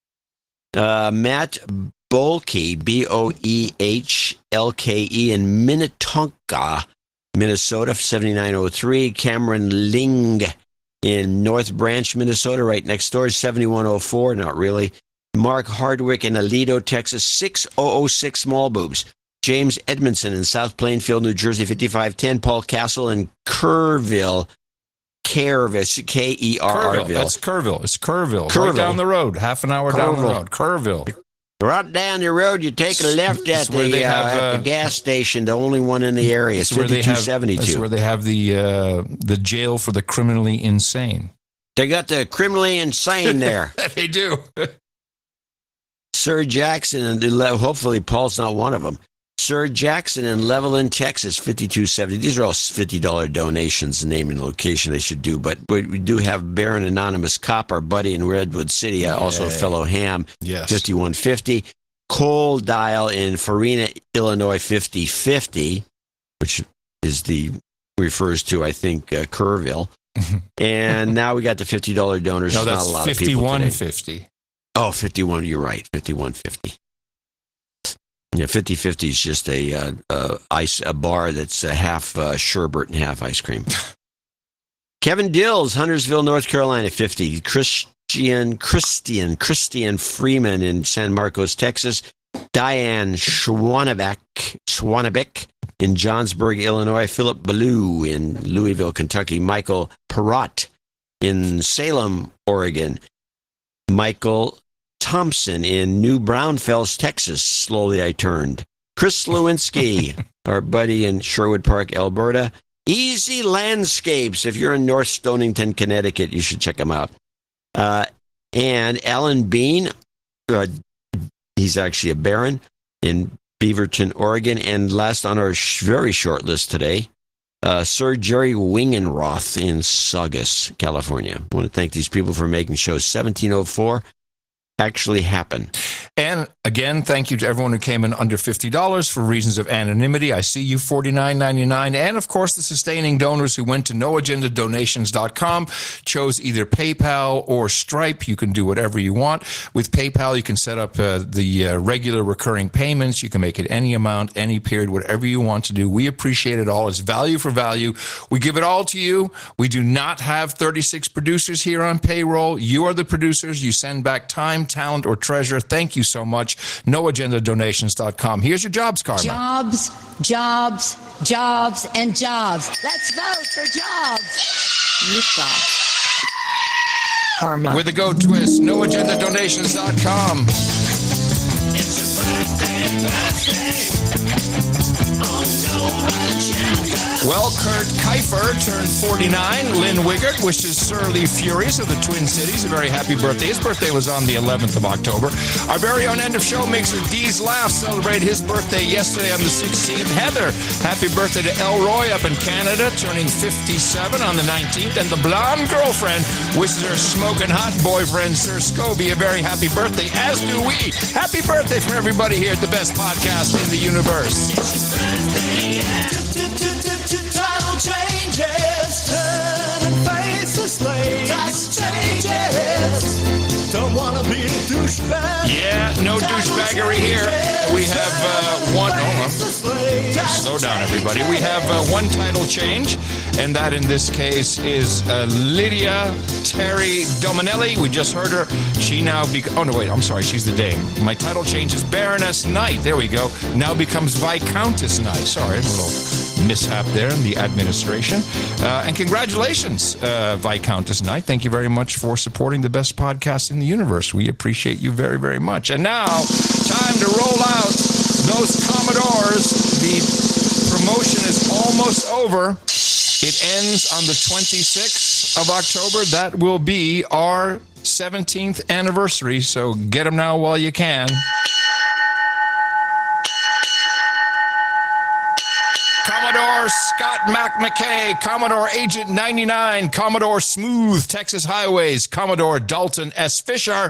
Speaker 1: Uh, Matt Bolke, B O E H L K E, in Minnetonka, Minnesota, seventy-nine oh three. Cameron Ling in North Branch, Minnesota, right next door, seventy-one oh four. Not really. Mark Hardwick in Aledo, Texas, six thousand six small boobs. James Edmondson in South Plainfield, New Jersey, fifty-five ten. Paul Castle in Kerrville, Kerrville, K E R R
Speaker 3: Kerrville.
Speaker 1: Ville.
Speaker 3: That's Kerrville. It's Kerrville.
Speaker 1: Kerrville.
Speaker 3: Right down the road, half an hour down the
Speaker 1: Kerrville.
Speaker 3: road. Kerrville.
Speaker 1: Right down the road, you take a left at
Speaker 3: It's where
Speaker 1: the,
Speaker 3: they
Speaker 1: uh,
Speaker 3: have,
Speaker 1: at
Speaker 3: uh,
Speaker 1: the gas station, the only one in the area. It's
Speaker 3: That's where they
Speaker 1: fifty-two
Speaker 3: have.
Speaker 1: seventy-two.
Speaker 3: That's where they have the uh, the jail for the criminally insane.
Speaker 1: They got the criminally insane there.
Speaker 3: They do.
Speaker 1: Sir Jackson, and hopefully Paul's not one of them. Sir Jackson in Levelland, Texas, fifty-two seventy. These are all fifty dollars donations, name and location they should do. But we do have Baron Anonymous Cop, our buddy in Redwood City, uh, also a fellow ham,
Speaker 3: Yes.
Speaker 1: fifty-one fifty. Cole Dial in Farina, Illinois, fifty fifty, which is the, refers to, I think, uh, Kerrville. And now we got the fifty dollars donors.
Speaker 3: No,
Speaker 1: Not
Speaker 3: that's
Speaker 1: a lot of people
Speaker 3: fifty-one
Speaker 1: today.
Speaker 3: fifty.
Speaker 1: Oh, fifty-one, you're right, fifty-one fifty. Yeah, fifty fifty is just a uh, uh, ice a bar that's uh, half uh, sherbet and half ice cream. Kevin Dills, Huntersville, North Carolina, fifty. Christian Christian Christian Freeman in San Marcos, Texas. Diane Schwannebeck Schwannebeck in Johnsburg, Illinois. Philip Ballou in Louisville, Kentucky. Michael Perrott in Salem, Oregon. Michael Thompson in New Braunfels, Texas. Slowly I turned. Chris Lewinsky, our buddy in Sherwood Park, Alberta. Easy Landscapes. If you're in North Stonington, Connecticut, you should check them out. Uh, and Alan Bean, uh, he's actually a baron in Beaverton, Oregon. And last on our sh- very short list today, uh, Sir Jerry Wingenroth in Saugus, California. I want to thank these people for making show seventeen oh four actually happen.
Speaker 3: And again, thank you to everyone who came in under fifty dollars for reasons of anonymity. I see you, forty-nine ninety-nine. And of course, the sustaining donors who went to no agenda donations dot com, chose either PayPal or Stripe. You can do whatever you want. With PayPal, you can set up uh, the uh, regular recurring payments. You can make it any amount, any period, whatever you want to do. We appreciate it all. It's value for value. We give it all to you. We do not have thirty-six producers here on payroll. You are the producers. You send back time, talent, or treasure. Thank you so much. no agenda donations dot com. Here's your jobs, Karma.
Speaker 14: Jobs, jobs, jobs, and jobs. Let's vote for jobs. Youth jobs.
Speaker 9: Karma.
Speaker 3: with a go twist. no agenda donations dot com. Well, Kurt Kiefer turned forty-nine. Lynn Wiggert wishes Surly Furious of the Twin Cities a very happy birthday. His birthday was on the eleventh of October. Our very own end of show mixer, Dee's Laugh, celebrated his birthday yesterday on the sixteenth. Heather, happy birthday to Elroy up in Canada, turning fifty-seven on the nineteenth. And the blonde girlfriend wishes her smoking hot boyfriend, Sir Scobie, a very happy birthday, as do we. Happy birthday from everybody here at the best podcast in the universe.
Speaker 8: Title changes, turn and face the slave. Title changes, don't wanna be a douchebag.
Speaker 3: Yeah, no douchebaggery here. We have uh, one. Oh, slow down, everybody. We have uh, one title change, and that in this case is uh, Lydia Terry Dominelli. We just heard her. She now be. Oh no, wait. I'm sorry. She's the dame. My title change is Baroness Knight. There we go. Now becomes Viscountess Knight. Sorry, a little mishap there in the administration. Uh, and congratulations, uh, Viscountess Knight. Thank you very much for supporting the best podcast in the universe. We appreciate you very, very much. And now, time to roll out those Commodores. The promotion is almost over. It ends on the twenty-sixth of October. That will be our seventeenth anniversary. So get them now while you can. Commodore Scott McMckay, Commodore Agent ninety-nine, Commodore Smooth Texas Highways, Commodore Dalton S. Fisher.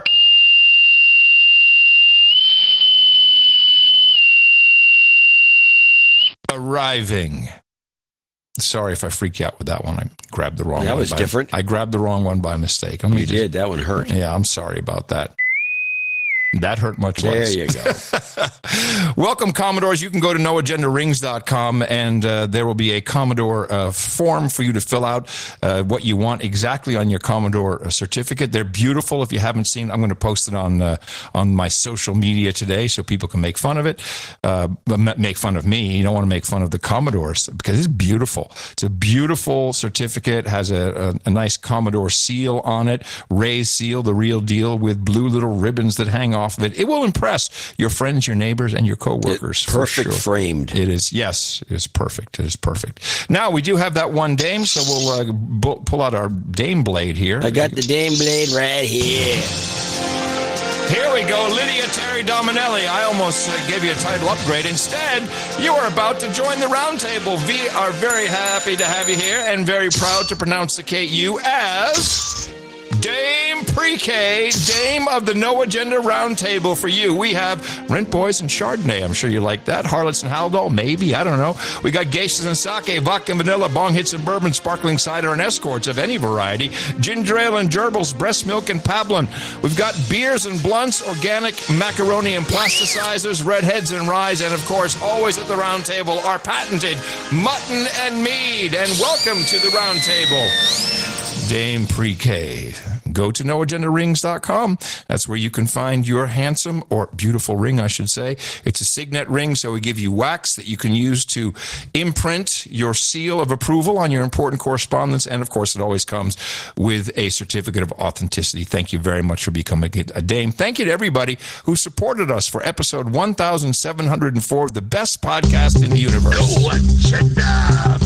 Speaker 3: Arriving. Sorry if I freaked you out with that one. I grabbed the wrong
Speaker 1: that
Speaker 3: one. That was
Speaker 1: by,
Speaker 3: different. I grabbed the wrong one by mistake.
Speaker 1: You just, did. That one hurt.
Speaker 3: Yeah, I'm sorry about that. That hurt much
Speaker 1: there
Speaker 3: less.
Speaker 1: There you go.
Speaker 3: Welcome, Commodores. You can go to no agenda rings dot com, and uh, there will be a Commodore uh, form for you to fill out uh, what you want exactly on your Commodore certificate. They're beautiful. If you haven't seen, I'm going to post it on uh, on my social media today so people can make fun of it. Uh, make fun of me. You don't want to make fun of the Commodores because it's beautiful. It's a beautiful certificate. Has a, a, a nice Commodore seal on it, raised seal, the real deal, with blue little ribbons that hang off of it. It will impress your friends, your neighbors, and your coworkers.
Speaker 1: It, perfect
Speaker 3: sure.
Speaker 1: framed.
Speaker 3: It is. Yes, it is perfect. It is perfect. Now we do have that one dame, so we'll uh, bu- pull out our dame blade here.
Speaker 1: I got the dame blade right here.
Speaker 3: Here we go, Lydia Terry Dominelli. I almost uh, gave you a title upgrade. Instead, you are about to join the roundtable. We are very happy to have you here and very proud to pronounce you as Dame Pre-K, Dame of the No Agenda Roundtable. For you, we have Rent Boys and Chardonnay. I'm sure you like that. Harlots and Haldol, maybe. I don't know. We got geishas and sake, vodka and vanilla, bong hits and bourbon, sparkling cider and escorts of any variety, ginger ale and gerbils, breast milk and pablin. We've got beers and blunts, organic macaroni and plasticizers, redheads and ryes, and of course, always at the roundtable, our patented mutton and mead. And welcome to the roundtable, Dame Pre-K. Go to no agenda rings dot com. That's where you can find your handsome or beautiful ring, I should say. It's a signet ring, so we give you wax that you can use to imprint your seal of approval on your important correspondence. And, of course, it always comes with a certificate of authenticity. Thank you very much for becoming a dame. Thank you to everybody who supported us for episode one thousand seven hundred four of the best podcast in the universe.
Speaker 8: No agenda,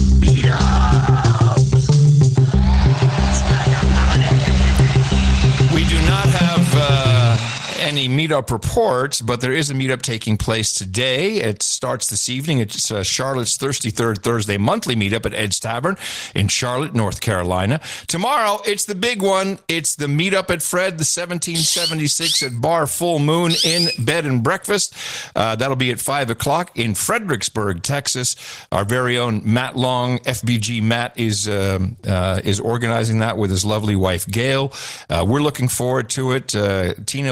Speaker 3: we do not have uh, any meetup reports, but there is a meetup taking place today. It starts this evening. It's uh, Charlotte's Thirsty Third Thursday monthly meetup at Ed's Tavern in Charlotte, North Carolina. Tomorrow, it's the big one. It's the meetup at Fred, the seventeen seventy-six at Bar Full Moon in Bed and Breakfast. Uh, that'll be at five o'clock in Fredericksburg, Texas. Our very own Matt Long, F B G Matt, is um, uh, is organizing that with his lovely wife, Gail. Uh, we're looking forward to it. Uh, Tina will be there.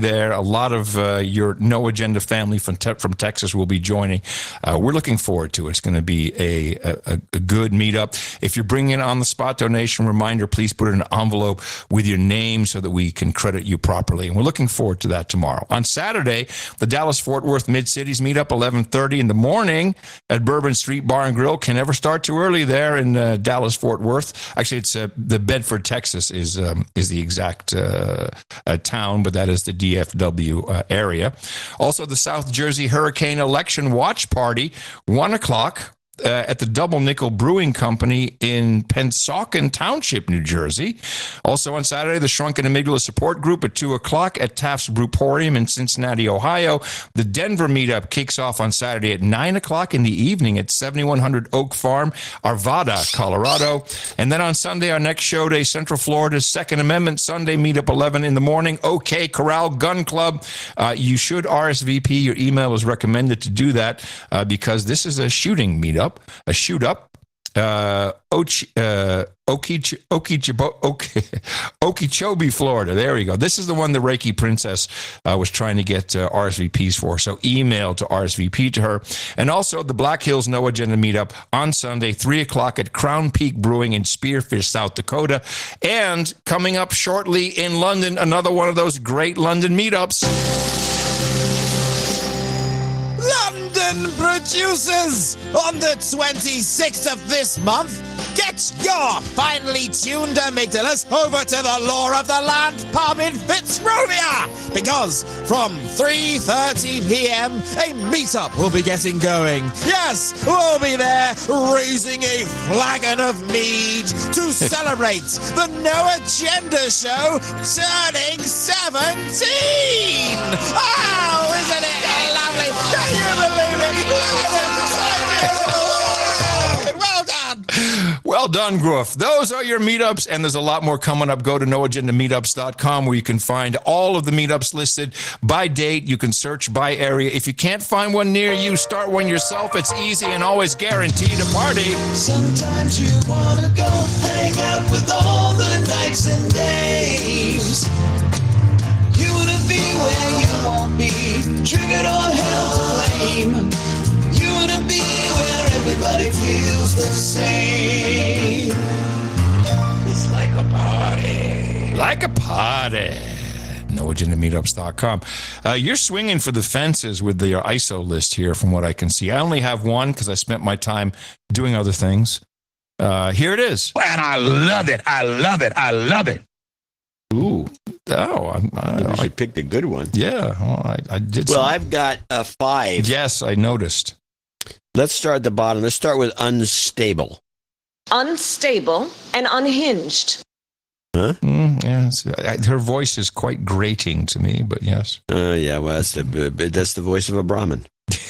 Speaker 3: there. A lot of uh, your No Agenda family from te- from Texas will be joining. Uh, we're looking forward to it. It's going to be a, a, a good meetup. If you're bringing in on-the-spot donation, reminder, please put it in an envelope with your name so that we can credit you properly. And we're looking forward to that tomorrow. On Saturday, the Dallas-Fort Worth Mid-Cities meetup, eleven thirty in the morning at Bourbon Street Bar and Grill. Can never start too early there in uh, Dallas-Fort Worth. Actually, it's uh, the Bedford, Texas is um, is the exact uh, uh, town, but that is the D F W uh, area. Also, the South Jersey Hurricane Election Watch Party, one o'clock. Uh, at the Double Nickel Brewing Company in Pensauken Township, New Jersey. Also on Saturday, the Shrunken Amygdala Support Group at two o'clock at Taft's Brewporium in Cincinnati, Ohio. The Denver meetup kicks off on Saturday at nine o'clock in the evening at seventy-one hundred Oak Farm, Arvada, Colorado. And then on Sunday, our next show day, Central Florida's Second Amendment Sunday meetup, eleven in the morning. OK Corral Gun Club. Uh, you should R S V P. Your email is recommended to do that uh, because this is a shooting meetup. A shoot up, uh, Ochi, uh, Okeechobee, Okeechobee, Florida. There we go. This is the one the Reiki Princess uh, was trying to get uh, R S V Ps for. So email to R S V P to her. And also the Black Hills No Agenda meetup on Sunday, three o'clock at Crown Peak Brewing in Spearfish, South Dakota. And coming up shortly in London, another one of those great London meetups.
Speaker 8: London produces on the twenty-sixth of this month. Get your finely tuned amygdalas over to the Law of the Land pub in Fitzrovia, because from three thirty p.m. a meetup will be getting going. Yes, we'll be there raising a flagon of mead to celebrate the No Agenda show turning seventeen. Oh, isn't it lovely? Can you believe it? Well done.
Speaker 3: Well done, Groof. Those are your meetups, and there's a lot more coming up. Go to no agenda meetups dot com where you can find all of the meetups listed by date. You can search by area. If you can't find one near you, start one yourself. It's easy and always guaranteed a party.
Speaker 8: Sometimes you want to go hang out with all the nights and days. You want to be where you won't be triggered or held to blame. You want to be where everybody feels the same. It's like a party.
Speaker 3: Like a party. no agenda meetups dot com. Uh, you're swinging for the fences with the I S O list here from what I can see. I only have one because I spent my time doing other things. Uh, here it is.
Speaker 8: And I love it. I love it. I love it.
Speaker 3: Ooh. Oh, I'm, I,
Speaker 1: I picked a good one.
Speaker 3: Yeah, well, I, I did.
Speaker 1: Well,
Speaker 3: some.
Speaker 1: I've got a five.
Speaker 3: Yes, I noticed.
Speaker 1: Let's start at the bottom. Let's start with unstable.
Speaker 14: Unstable and unhinged.
Speaker 1: Huh?
Speaker 3: Mm, yes, I, her voice is quite grating to me, but yes.
Speaker 1: Uh, yeah, well, that's the that's the voice of a Brahmin.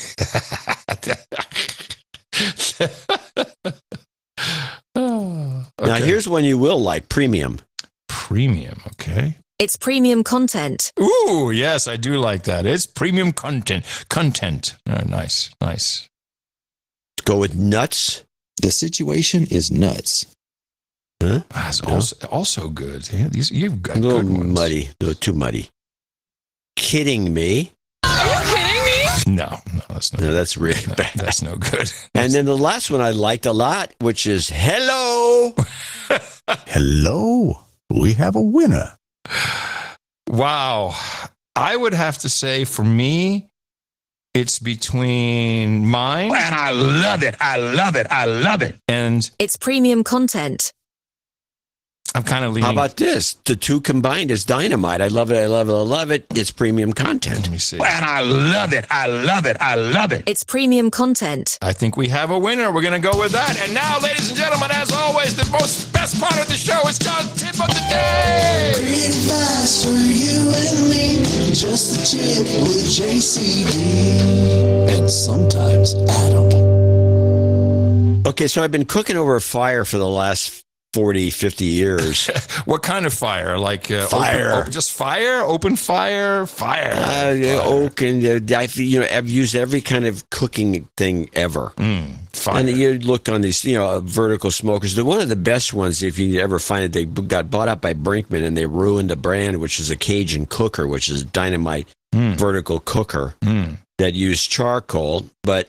Speaker 3: oh,
Speaker 1: okay. Now, here's one you will like: premium.
Speaker 3: Premium, okay.
Speaker 15: It's premium content.
Speaker 3: Ooh, yes, I do like that. It's premium content. Content. Oh, nice, nice.
Speaker 1: Go with nuts.
Speaker 17: The situation is nuts.
Speaker 1: Huh?
Speaker 3: That's also, also good. Yeah, these you've got
Speaker 1: a little
Speaker 3: good ones.
Speaker 1: Muddy, a little too muddy. Kidding me?
Speaker 14: Are you kidding me?
Speaker 3: No, no, that's no.
Speaker 1: No, that's really
Speaker 3: no,
Speaker 1: bad.
Speaker 3: That's no good.
Speaker 1: And then the last one I liked a lot, which is hello.
Speaker 17: Hello. We have a winner.
Speaker 3: Wow. I would have to say for me, it's between mine.
Speaker 8: And I love it. I love it. I love it.
Speaker 3: And
Speaker 15: it's premium content.
Speaker 3: I'm kind of leaning.
Speaker 1: How about this? The two combined is dynamite. I love it. I love it. I love it. It's premium content.
Speaker 3: Let me see.
Speaker 8: And I love it. I love it. I love it.
Speaker 15: It's premium content.
Speaker 3: I think we have a winner. We're going to go with that. And now, ladies and gentlemen, as always, the most best part of the show is John's tip of the day.
Speaker 8: Great advice for you and me. Just a tip with J C D.
Speaker 17: And sometimes Adam.
Speaker 1: Okay, so I've been cooking over a fire for the last forty, fifty years.
Speaker 3: What kind of fire? Like uh,
Speaker 1: fire?
Speaker 3: Open, open, just fire? Open fire? Fire?
Speaker 1: Uh, yeah, oak and uh, I, you know, I've used every kind of cooking thing ever.
Speaker 3: Mm. fire.
Speaker 1: And you look on these, you know, vertical smokers. They're one of the best ones if you ever find it. They got bought out by Brinkman and they ruined the brand, which is a Cajun cooker, which is a dynamite mm. vertical cooker
Speaker 3: mm.
Speaker 1: that used charcoal. But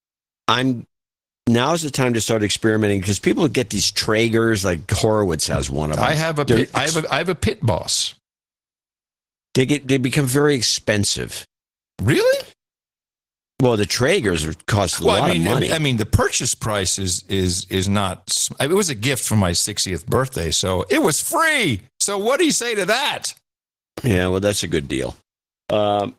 Speaker 1: I'm now's the time to start experimenting because people get these Traegers, like Horowitz has one of them.
Speaker 3: I have a pit, I have a I have a Pit Boss.
Speaker 1: They get they become very expensive.
Speaker 3: Really?
Speaker 1: Well, the Traegers cost a
Speaker 3: well,
Speaker 1: lot
Speaker 3: I mean,
Speaker 1: of money.
Speaker 3: I mean, the purchase price is is is not. It was a gift for my sixtieth birthday, so it was free. So what do you say to that?
Speaker 1: Yeah, well, that's a good deal. Um,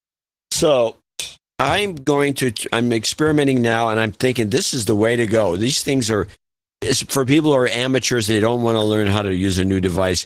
Speaker 1: so I'm going to. I'm experimenting now, and I'm thinking this is the way to go. These things are it's for people who are amateurs. They don't want to learn how to use a new device.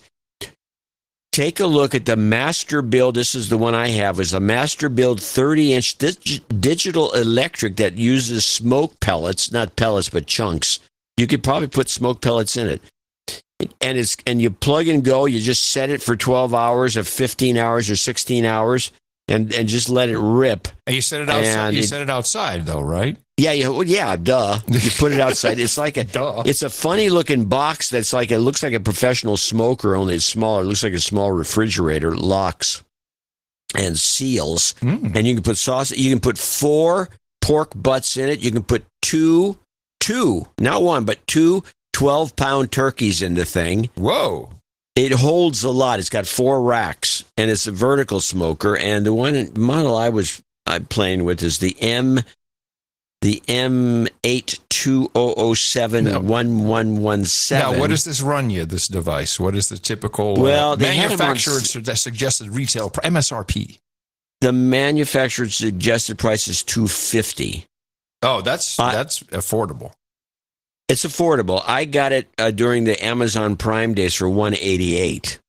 Speaker 1: Take a look at the Master Build. This is the one I have. It's a Master Build thirty inch dig- digital electric that uses smoke pellets, not pellets, but chunks. You could probably put smoke pellets in it. And it's and you plug and go. You just set it for twelve hours or fifteen hours or sixteen hours and, and just let it rip.
Speaker 3: And you set it outside.
Speaker 1: And
Speaker 3: you
Speaker 1: it,
Speaker 3: set it outside, though, right?
Speaker 1: Yeah, yeah, well, yeah, duh. You put it outside. It's like a,
Speaker 3: duh.
Speaker 1: It's a funny looking box that's like, it looks like a professional smoker, only it's smaller. It looks like a small refrigerator, locks and seals.
Speaker 3: Mm.
Speaker 1: And you can put sauce, you can put four pork butts in it. You can put two, two, not one, but two twelve pound turkeys in the thing.
Speaker 3: Whoa.
Speaker 1: It holds a lot. It's got four racks and it's a vertical smoker. And the one model I was I'm playing with is the M. The M eight two zero zero seven one one one seven.
Speaker 3: Now, what does this run you, this device? What is the typical
Speaker 1: well,
Speaker 3: uh,
Speaker 1: they
Speaker 3: manufacturer suggested retail M S R P?
Speaker 1: The manufacturer's suggested price is two hundred fifty dollars.
Speaker 3: Oh, that's uh, that's affordable.
Speaker 1: It's affordable. I got it uh, during the Amazon Prime days for one hundred eighty-eight dollars.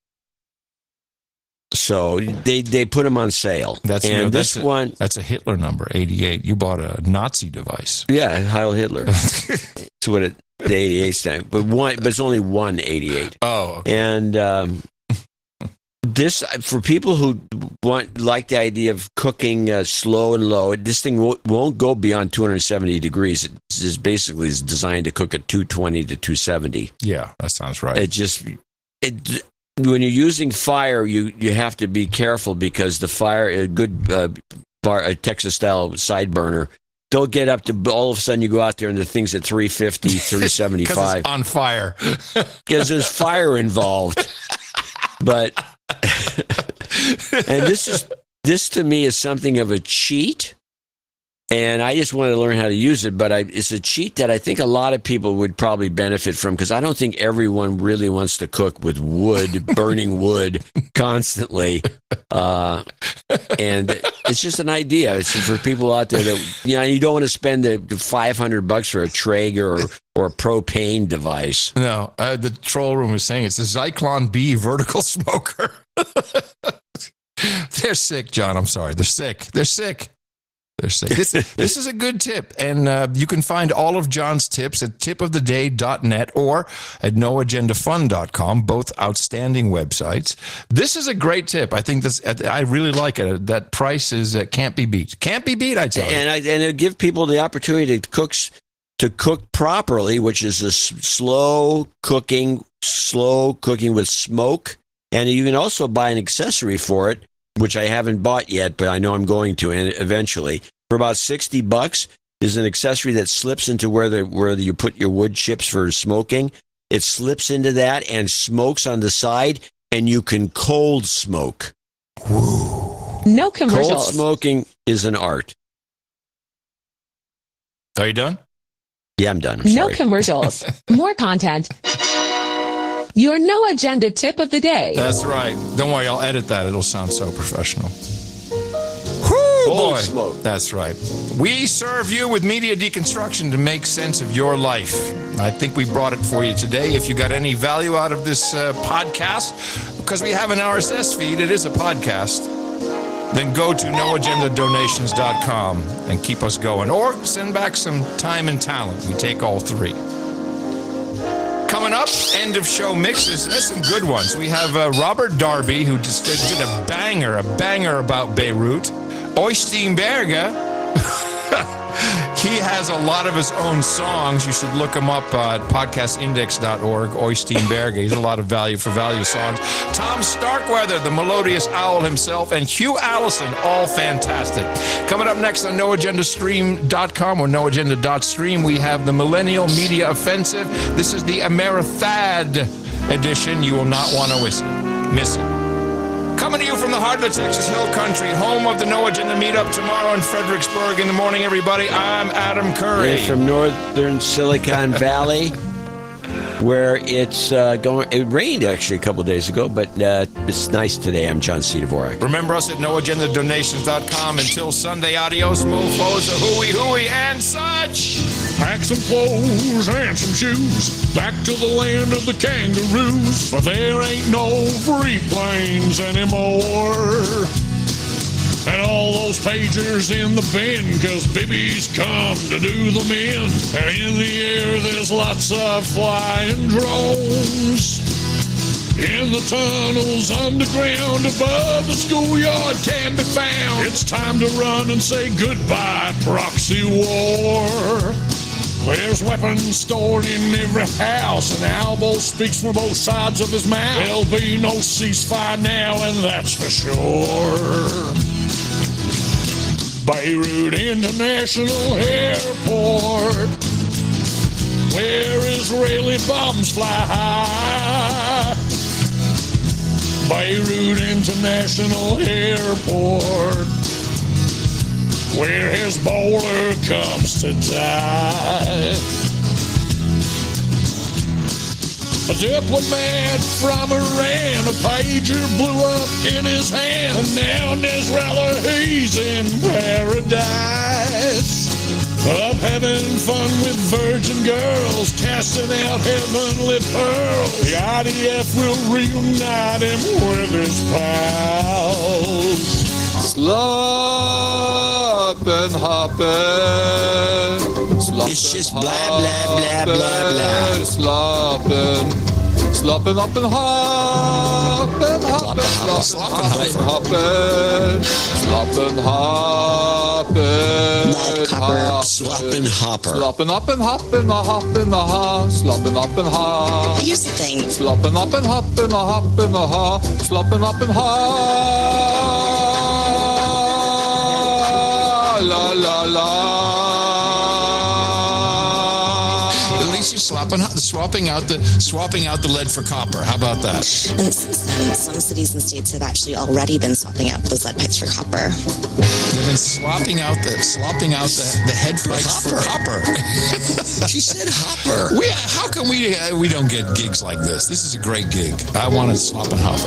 Speaker 1: So they, they put them on sale.
Speaker 3: That's
Speaker 1: and
Speaker 3: you know,
Speaker 1: this
Speaker 3: that's
Speaker 1: one.
Speaker 3: A, that's a Hitler number, eighty-eight. You bought a Nazi device.
Speaker 1: Yeah, Heil Hitler. That's what it, the eighty-eight stands. But one, but it's only one eighty-eight.
Speaker 3: Oh, okay.
Speaker 1: And um, this for people who want like the idea of cooking uh, slow and low. This thing won't, won't go beyond two hundred seventy degrees. It is basically designed to cook at two twenty to two seventy.
Speaker 3: Yeah, that sounds right.
Speaker 1: It just it. When you're using fire, you, you have to be careful because the fire, a good uh, bar, a Texas-style side burner, they'll get up to, all of a sudden you go out there and the thing's at three fifty, three seventy-five.
Speaker 3: Because it's on fire.
Speaker 1: Because there's fire involved. But, and this is, this to me is something of a cheat. And I just wanted to learn how to use it, but I, it's a cheat that I think a lot of people would probably benefit from because I don't think everyone really wants to cook with wood, burning wood constantly. Uh, and it's just an idea. It's for people out there that, you know, you don't want to spend the five hundred bucks for a Traeger or, or a propane device.
Speaker 3: No, uh, the troll room is saying it's a Zyklon B vertical smoker. They're sick, John. I'm sorry. They're sick. They're sick. They're sick. This, this is a good tip. And uh, you can find all of John's tips at tip of the day dot net or at no agenda fun dot com, both outstanding websites. This is a great tip. I think this, I really like it. That price is uh, can't be beat. Can't be beat, I tell you.
Speaker 1: And, I, and it give people the opportunity to cook, to cook properly, which is a slow cooking, slow cooking with smoke. And you can also buy an accessory for it, which I haven't bought yet, but I know I'm going to and eventually. For about sixty bucks, is an accessory that slips into where the where you put your wood chips for smoking. It slips into that and smokes on the side, and you can cold smoke.
Speaker 16: No commercials.
Speaker 1: Cold smoking is an art.
Speaker 3: Are you done?
Speaker 1: Yeah, I'm done. I'm
Speaker 2: no
Speaker 1: sorry.
Speaker 2: commercials. More content. Your no agenda tip of the day.
Speaker 3: That's right. Don't worry, I'll edit that. It'll sound so professional.
Speaker 1: Cold
Speaker 3: Boy,
Speaker 1: smoke.
Speaker 3: That's right. We serve you with media deconstruction to make sense of your life. I think we brought it for you today. If you got any value out of this uh, podcast, because we have an R S S feed, it is a podcast, then go to no agenda donations dot com and keep us going. Or send back some time and talent. We take all three. Coming up, end of show mixes. There's some good ones. We have uh, Robert Darby, who just did, did a banger, a banger about Beirut. Oystein Berge, he has a lot of his own songs. You should look him up uh, at podcast index dot org. Oystein Berge. He's a lot of value for value songs. Tom Starkweather, the melodious owl himself, and Hugh Allison, all fantastic. Coming up next on no agenda stream dot com or no agenda dot stream, we have the Millennial Media Offensive. This is the Amerithad edition. You will not want to miss it. Coming to you from the heart of the Texas Hill Country, home of the No Agenda Meetup tomorrow in Fredericksburg. In the morning, everybody, I'm Adam Curry.
Speaker 1: And from northern Silicon Valley, where it's uh, going. It rained actually a couple of days ago, but uh, it's nice today. I'm John C. Dvorak.
Speaker 3: Remember us at no agenda donations dot com. Until Sunday, adios, mofos, a hooey hooey, and such.
Speaker 6: Pack some clothes and some shoes, back to the land of the kangaroos, for there ain't no free planes anymore. And all those pagers in the bin, cause Bibi's come to do them in. And in the air there's lots of flying drones. In the tunnels underground above the schoolyard can be found. It's time to run and say goodbye, proxy war. There's weapons stored in every house, and Albo speaks from both sides of his mouth. There'll be no ceasefire now, and that's for sure. Beirut International Airport, where Israeli bombs fly high. Beirut International Airport, where Hezbollah comes to die. A diplomat from Iran, a pager blew up in his hand, and now Nasrallah, he's in paradise. Up having fun with virgin girls, casting out heavenly pearls. The I D F will reunite him with his pals.
Speaker 18: Slop and hoppin'.
Speaker 1: It's just blah, blah, blah, blah, blah.
Speaker 18: Sloppin'. Sloppin' up and hoppin', hoppin', sloppin', hoppin', sloppin' hoppin', hoppin',
Speaker 1: sloppin' hopper,
Speaker 18: sloppin' up and hoppin', a hoppin', a ha, sloppin' up and ha.
Speaker 19: Here's the thing.
Speaker 18: Sloppin' up and hoppin', a hoppin', a ha, sloppin' up and ha. La la la.
Speaker 3: Swapping, swapping out the swapping out the lead for copper. How about that?
Speaker 19: And since then, some cities and states have actually already been swapping out those lead pipes for copper.
Speaker 3: They've been swapping out the swapping out the, the head pipes for copper.
Speaker 1: She said hopper.
Speaker 3: We, how come we uh, we don't get gigs like this? This is a great gig. I want to swap and hopper.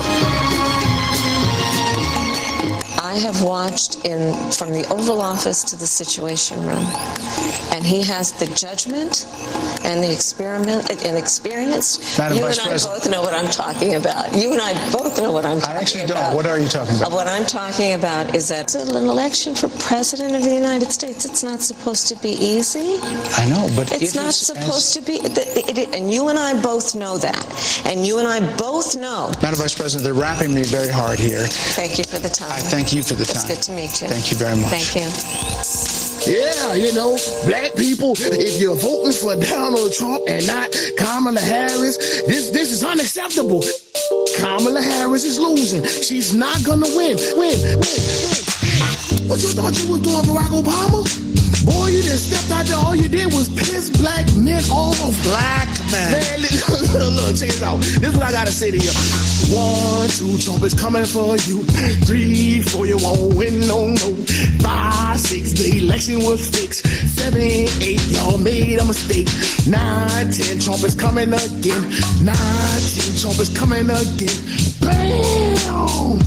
Speaker 14: I have watched in from the Oval Office to the Situation Room, and he has the judgment and the experiment and experience.
Speaker 22: Madam
Speaker 14: you
Speaker 22: Vice
Speaker 14: and
Speaker 22: President.
Speaker 14: I both know what I'm talking about. You and I both know what I'm talking about.
Speaker 22: I actually don't. What are you talking about?
Speaker 14: What I'm talking about is that an election for President of the United States, it's not supposed to be easy.
Speaker 22: I know, but
Speaker 14: It's
Speaker 22: it
Speaker 14: not
Speaker 22: is
Speaker 14: supposed
Speaker 22: as-
Speaker 14: to be, it, it, it, and you and I both know that. And you and I both know.
Speaker 22: Madam Vice President, they're wrapping me very hard here.
Speaker 14: Thank you for the time.
Speaker 22: I thank you for the
Speaker 14: It's
Speaker 22: time.
Speaker 14: good to meet you.
Speaker 22: Thank you very much.
Speaker 14: Thank you.
Speaker 23: Yeah, you know, black people, if you're voting for Donald Trump and not Kamala Harris, this this is unacceptable. Kamala Harris is losing. She's not gonna win. Win, win, win. What you thought you was doing, Barack Obama? Boy, you just stepped out there. All you did was piss black men off. Black men. Man, look, look, look, check this out. This is what I gotta say to you. One, two, Trump is coming for you. Three, four, you won't win, no, no. Five, six, the election was fixed. Seven, eight, y'all made a mistake. Nine, ten, Trump is coming again. Nine, ten, Trump is coming again. Bam!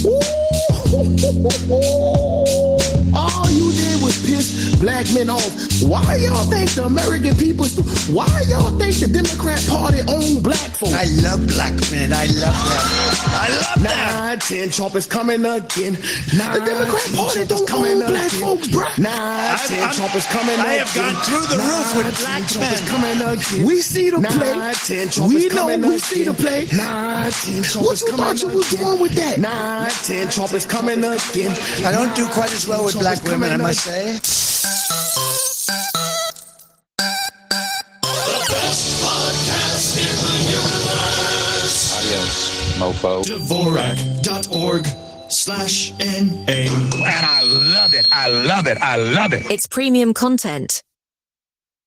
Speaker 23: Ooh. All you did was piss black men off. Why y'all think the American people, why y'all think the Democrat Party own black folks?
Speaker 22: I love black men. I love that. I love that.
Speaker 23: Nine, ten, Trump is coming again. Nine, the Democrat Party don't own black folks, bro. Nine, ten,
Speaker 22: I'm-
Speaker 23: Trump is coming
Speaker 22: I
Speaker 23: again.
Speaker 22: have gone through the roof with
Speaker 23: Nine,
Speaker 22: black
Speaker 23: ten, Trump
Speaker 22: men.
Speaker 23: is coming again.
Speaker 22: We see the
Speaker 23: Nine,
Speaker 22: play.
Speaker 23: ten, Trump
Speaker 22: We
Speaker 23: is
Speaker 22: know
Speaker 23: coming
Speaker 22: we
Speaker 23: again.
Speaker 22: see the play.
Speaker 23: Nine, ten, Trump
Speaker 22: What
Speaker 23: is
Speaker 22: you
Speaker 23: coming
Speaker 22: thought you was
Speaker 23: again.
Speaker 22: doing with that?
Speaker 23: Nine, ten, Trump is coming again.
Speaker 22: I don't do quite as well with
Speaker 23: Trump
Speaker 22: black
Speaker 23: is
Speaker 22: women, I
Speaker 23: coming
Speaker 22: must
Speaker 23: again.
Speaker 22: say.
Speaker 12: Yes, mofo.
Speaker 11: Dvorak dot org slash N A. And I love it. I love it. I love it.
Speaker 15: It's premium content.